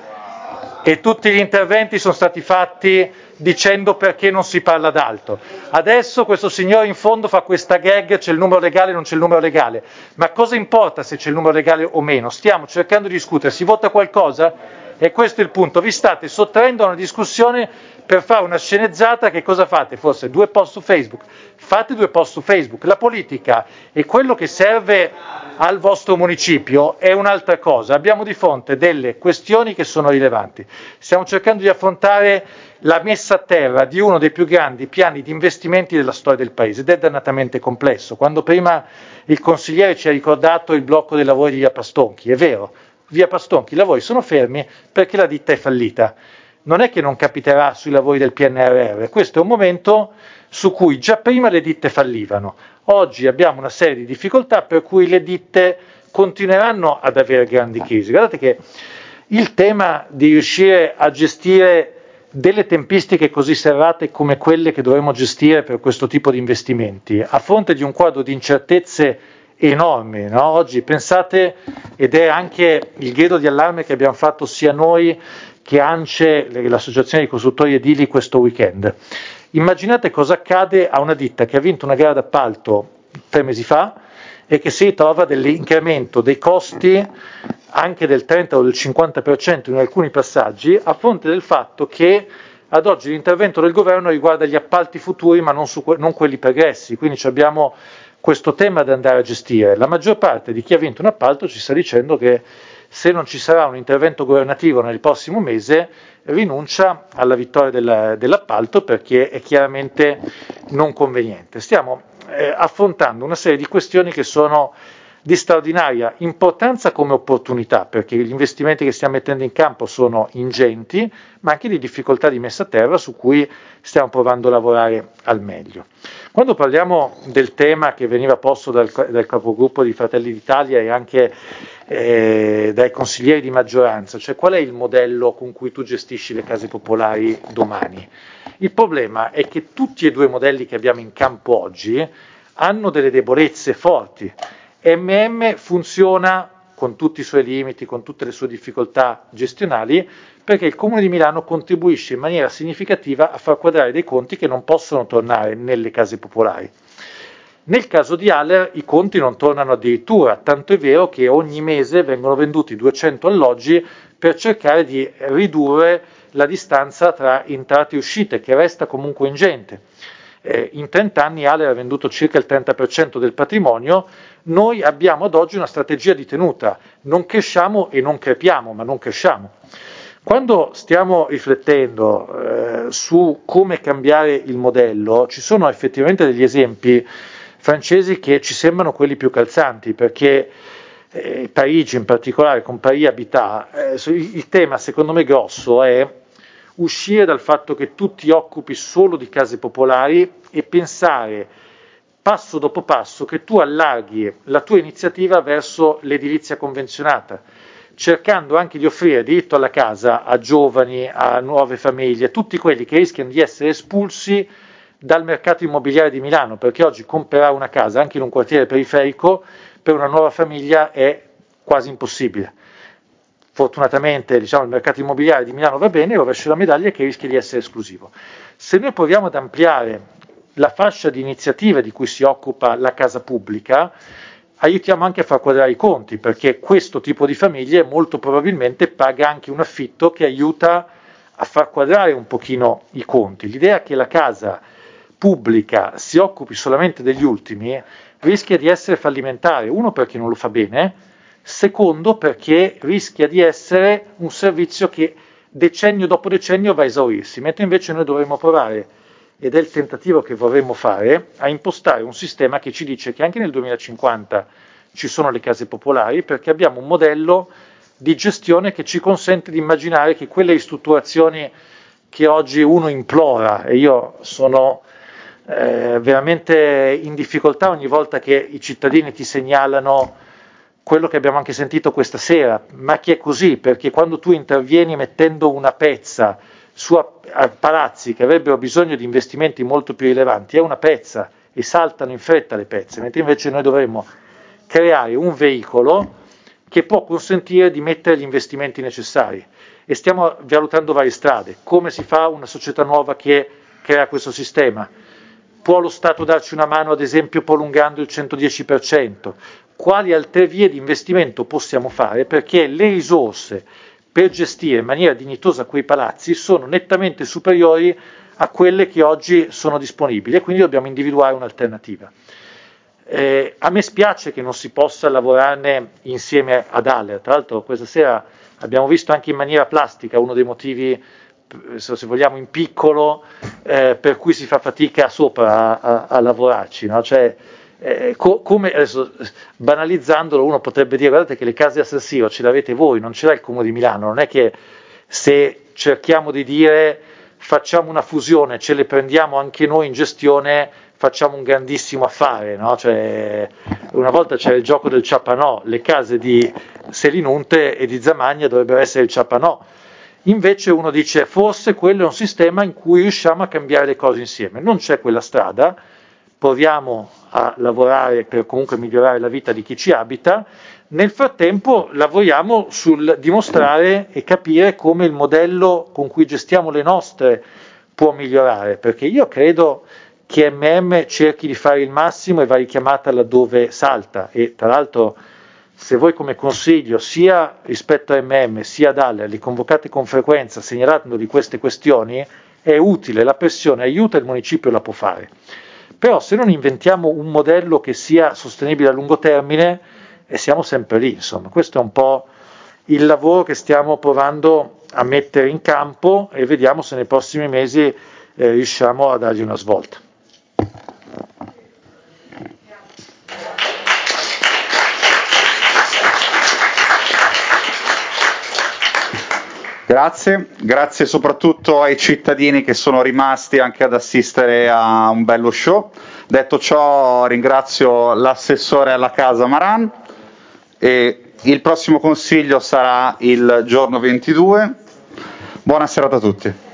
sono stati fatti dicendo perché non si parla d'altro. Adesso questo signore in fondo fa questa gag, c'è il numero legale, non c'è il numero legale, ma cosa importa se c'è il numero legale o meno? Stiamo cercando di discutere, si vota qualcosa? E questo è il punto, vi state sottraendo a una discussione per fare una sceneggiata. Che cosa fate? Forse 2 post su Facebook, fate 2 post su Facebook, la politica e quello che serve al vostro municipio è un'altra cosa, abbiamo di fronte delle questioni che sono rilevanti, stiamo cercando di affrontare la messa a terra di uno dei più grandi piani di investimenti della storia del Paese ed è dannatamente complesso. Quando prima il consigliere ci ha ricordato il blocco dei lavori di Via Pastonchi, è vero, Via Pastonchi i lavori sono fermi perché la ditta è fallita, non è che non capiterà sui lavori del PNRR, questo è un momento su cui già prima le ditte fallivano, oggi abbiamo una serie di difficoltà per cui le ditte continueranno ad avere grandi crisi. Guardate che il tema di riuscire a gestire delle tempistiche così serrate come quelle che dovremo gestire per questo tipo di investimenti, a fronte di un quadro di incertezze enormi, no? Oggi pensate, ed è anche il grido di allarme che abbiamo fatto sia noi che ANCE, l'associazione dei costruttori edili, questo weekend. Immaginate cosa accade a una ditta che ha vinto una gara d'appalto 3 mesi fa e che si ritrova dell'incremento dei costi anche del 30 o del 50% in alcuni passaggi, a fronte del fatto che ad oggi l'intervento del governo riguarda gli appalti futuri ma non quelli pregressi, quindi abbiamo questo tema da andare a gestire. La maggior parte di chi ha vinto un appalto ci sta dicendo che se non ci sarà un intervento governativo nel prossimo mese rinuncia alla vittoria dell'appalto perché è chiaramente non conveniente. Stiamo affrontando una serie di questioni che sono di straordinaria importanza come opportunità, perché gli investimenti che stiamo mettendo in campo sono ingenti, ma anche di difficoltà di messa a terra su cui stiamo provando a lavorare al meglio. Quando parliamo del tema che veniva posto dal capogruppo di Fratelli d'Italia e anche dai consiglieri di maggioranza, cioè qual è il modello con cui tu gestisci le case popolari domani? Il problema è che tutti e due i modelli che abbiamo in campo oggi hanno delle debolezze forti. funziona con tutti i suoi limiti, con tutte le sue difficoltà gestionali, perché il Comune di Milano contribuisce in maniera significativa a far quadrare dei conti che non possono tornare nelle case popolari. Nel caso di Aller i conti non tornano addirittura, tanto è vero che ogni mese vengono venduti 200 alloggi per cercare di ridurre la distanza tra entrate e uscite, che resta comunque ingente. In 30 anni Aller ha venduto circa il 30% del patrimonio, noi abbiamo ad oggi una strategia di tenuta, non cresciamo e non crepiamo, ma non cresciamo. Quando stiamo riflettendo su come cambiare il modello, ci sono effettivamente degli esempi francesi che ci sembrano quelli più calzanti, perché Parigi in particolare con Paris Habitat, il tema secondo me grosso è uscire dal fatto che tu ti occupi solo di case popolari e pensare passo dopo passo che tu allarghi la tua iniziativa verso l'edilizia convenzionata, cercando anche di offrire diritto alla casa a giovani, a nuove famiglie, a tutti quelli che rischiano di essere espulsi dal mercato immobiliare di Milano, perché oggi comprare una casa anche in un quartiere periferico per una nuova famiglia è quasi impossibile. Fortunatamente il mercato immobiliare di Milano va bene, il rovescio della medaglia è che rischia di essere esclusivo. Se noi proviamo ad ampliare la fascia di iniziative di cui si occupa la casa pubblica, aiutiamo anche a far quadrare i conti, perché questo tipo di famiglie molto probabilmente paga anche un affitto che aiuta a far quadrare un pochino i conti. L'idea che la casa pubblica si occupi solamente degli ultimi rischia di essere fallimentare, uno perché non lo fa bene, secondo perché rischia di essere un servizio che decennio dopo decennio va a esaurirsi, mentre invece noi dovremmo provare, ed è il tentativo che vorremmo fare, a impostare un sistema che ci dice che anche nel 2050 ci sono le case popolari, perché abbiamo un modello di gestione che ci consente di immaginare che quelle ristrutturazioni che oggi uno implora, e io sono veramente in difficoltà ogni volta che i cittadini ti segnalano quello che abbiamo anche sentito questa sera, ma che è così, perché quando tu intervieni mettendo una pezza su palazzi che avrebbero bisogno di investimenti molto più rilevanti, è una pezza e saltano in fretta le pezze, mentre invece noi dovremmo creare un veicolo che può consentire di mettere gli investimenti necessari, e stiamo valutando varie strade. Come si fa una società nuova che crea questo sistema? Può lo Stato darci una mano, ad esempio prolungando il 110%? Quali altre vie di investimento possiamo fare? Perché le risorse per gestire in maniera dignitosa quei palazzi sono nettamente superiori a quelle che oggi sono disponibili, e quindi dobbiamo individuare un'alternativa. A me spiace che non si possa lavorarne insieme ad Aller. Tra l'altro questa sera abbiamo visto anche in maniera plastica uno dei motivi, se vogliamo in piccolo, per cui si fa fatica sopra a lavorarci, no? Cioè, come adesso, banalizzandolo, uno potrebbe dire: guardate che le case a San Siro ce le avete voi, non ce l'ha il Comune di Milano. Non è che se cerchiamo di dire facciamo una fusione, ce le prendiamo anche noi in gestione, facciamo un grandissimo affare, no? Cioè, una volta c'era il gioco del ciapanò, le case di Selinunte e di Zamagna dovrebbero essere il ciapanò. Invece uno dice forse quello è un sistema in cui riusciamo a cambiare le cose insieme. Non c'è quella strada, proviamo a lavorare per comunque migliorare la vita di chi ci abita. Nel frattempo lavoriamo sul dimostrare e capire come il modello con cui gestiamo le nostre può migliorare, perché io credo che cerchi di fare il massimo e va richiamata laddove salta, e tra l'altro se voi come consiglio sia rispetto a sia ad Aller li convocate con frequenza segnalandogli queste questioni, è utile, la pressione aiuta, il municipio la può fare. però se non inventiamo un modello che sia sostenibile a lungo termine, siamo sempre lì, insomma. Questo è un po' il lavoro che stiamo provando a mettere in campo e vediamo se nei prossimi mesi riusciamo a dargli una svolta. Grazie soprattutto ai cittadini che sono rimasti anche ad assistere a un bello show. Detto ciò, ringrazio l'assessore alla casa Maran e il prossimo consiglio sarà il giorno 22. Buona serata a tutti.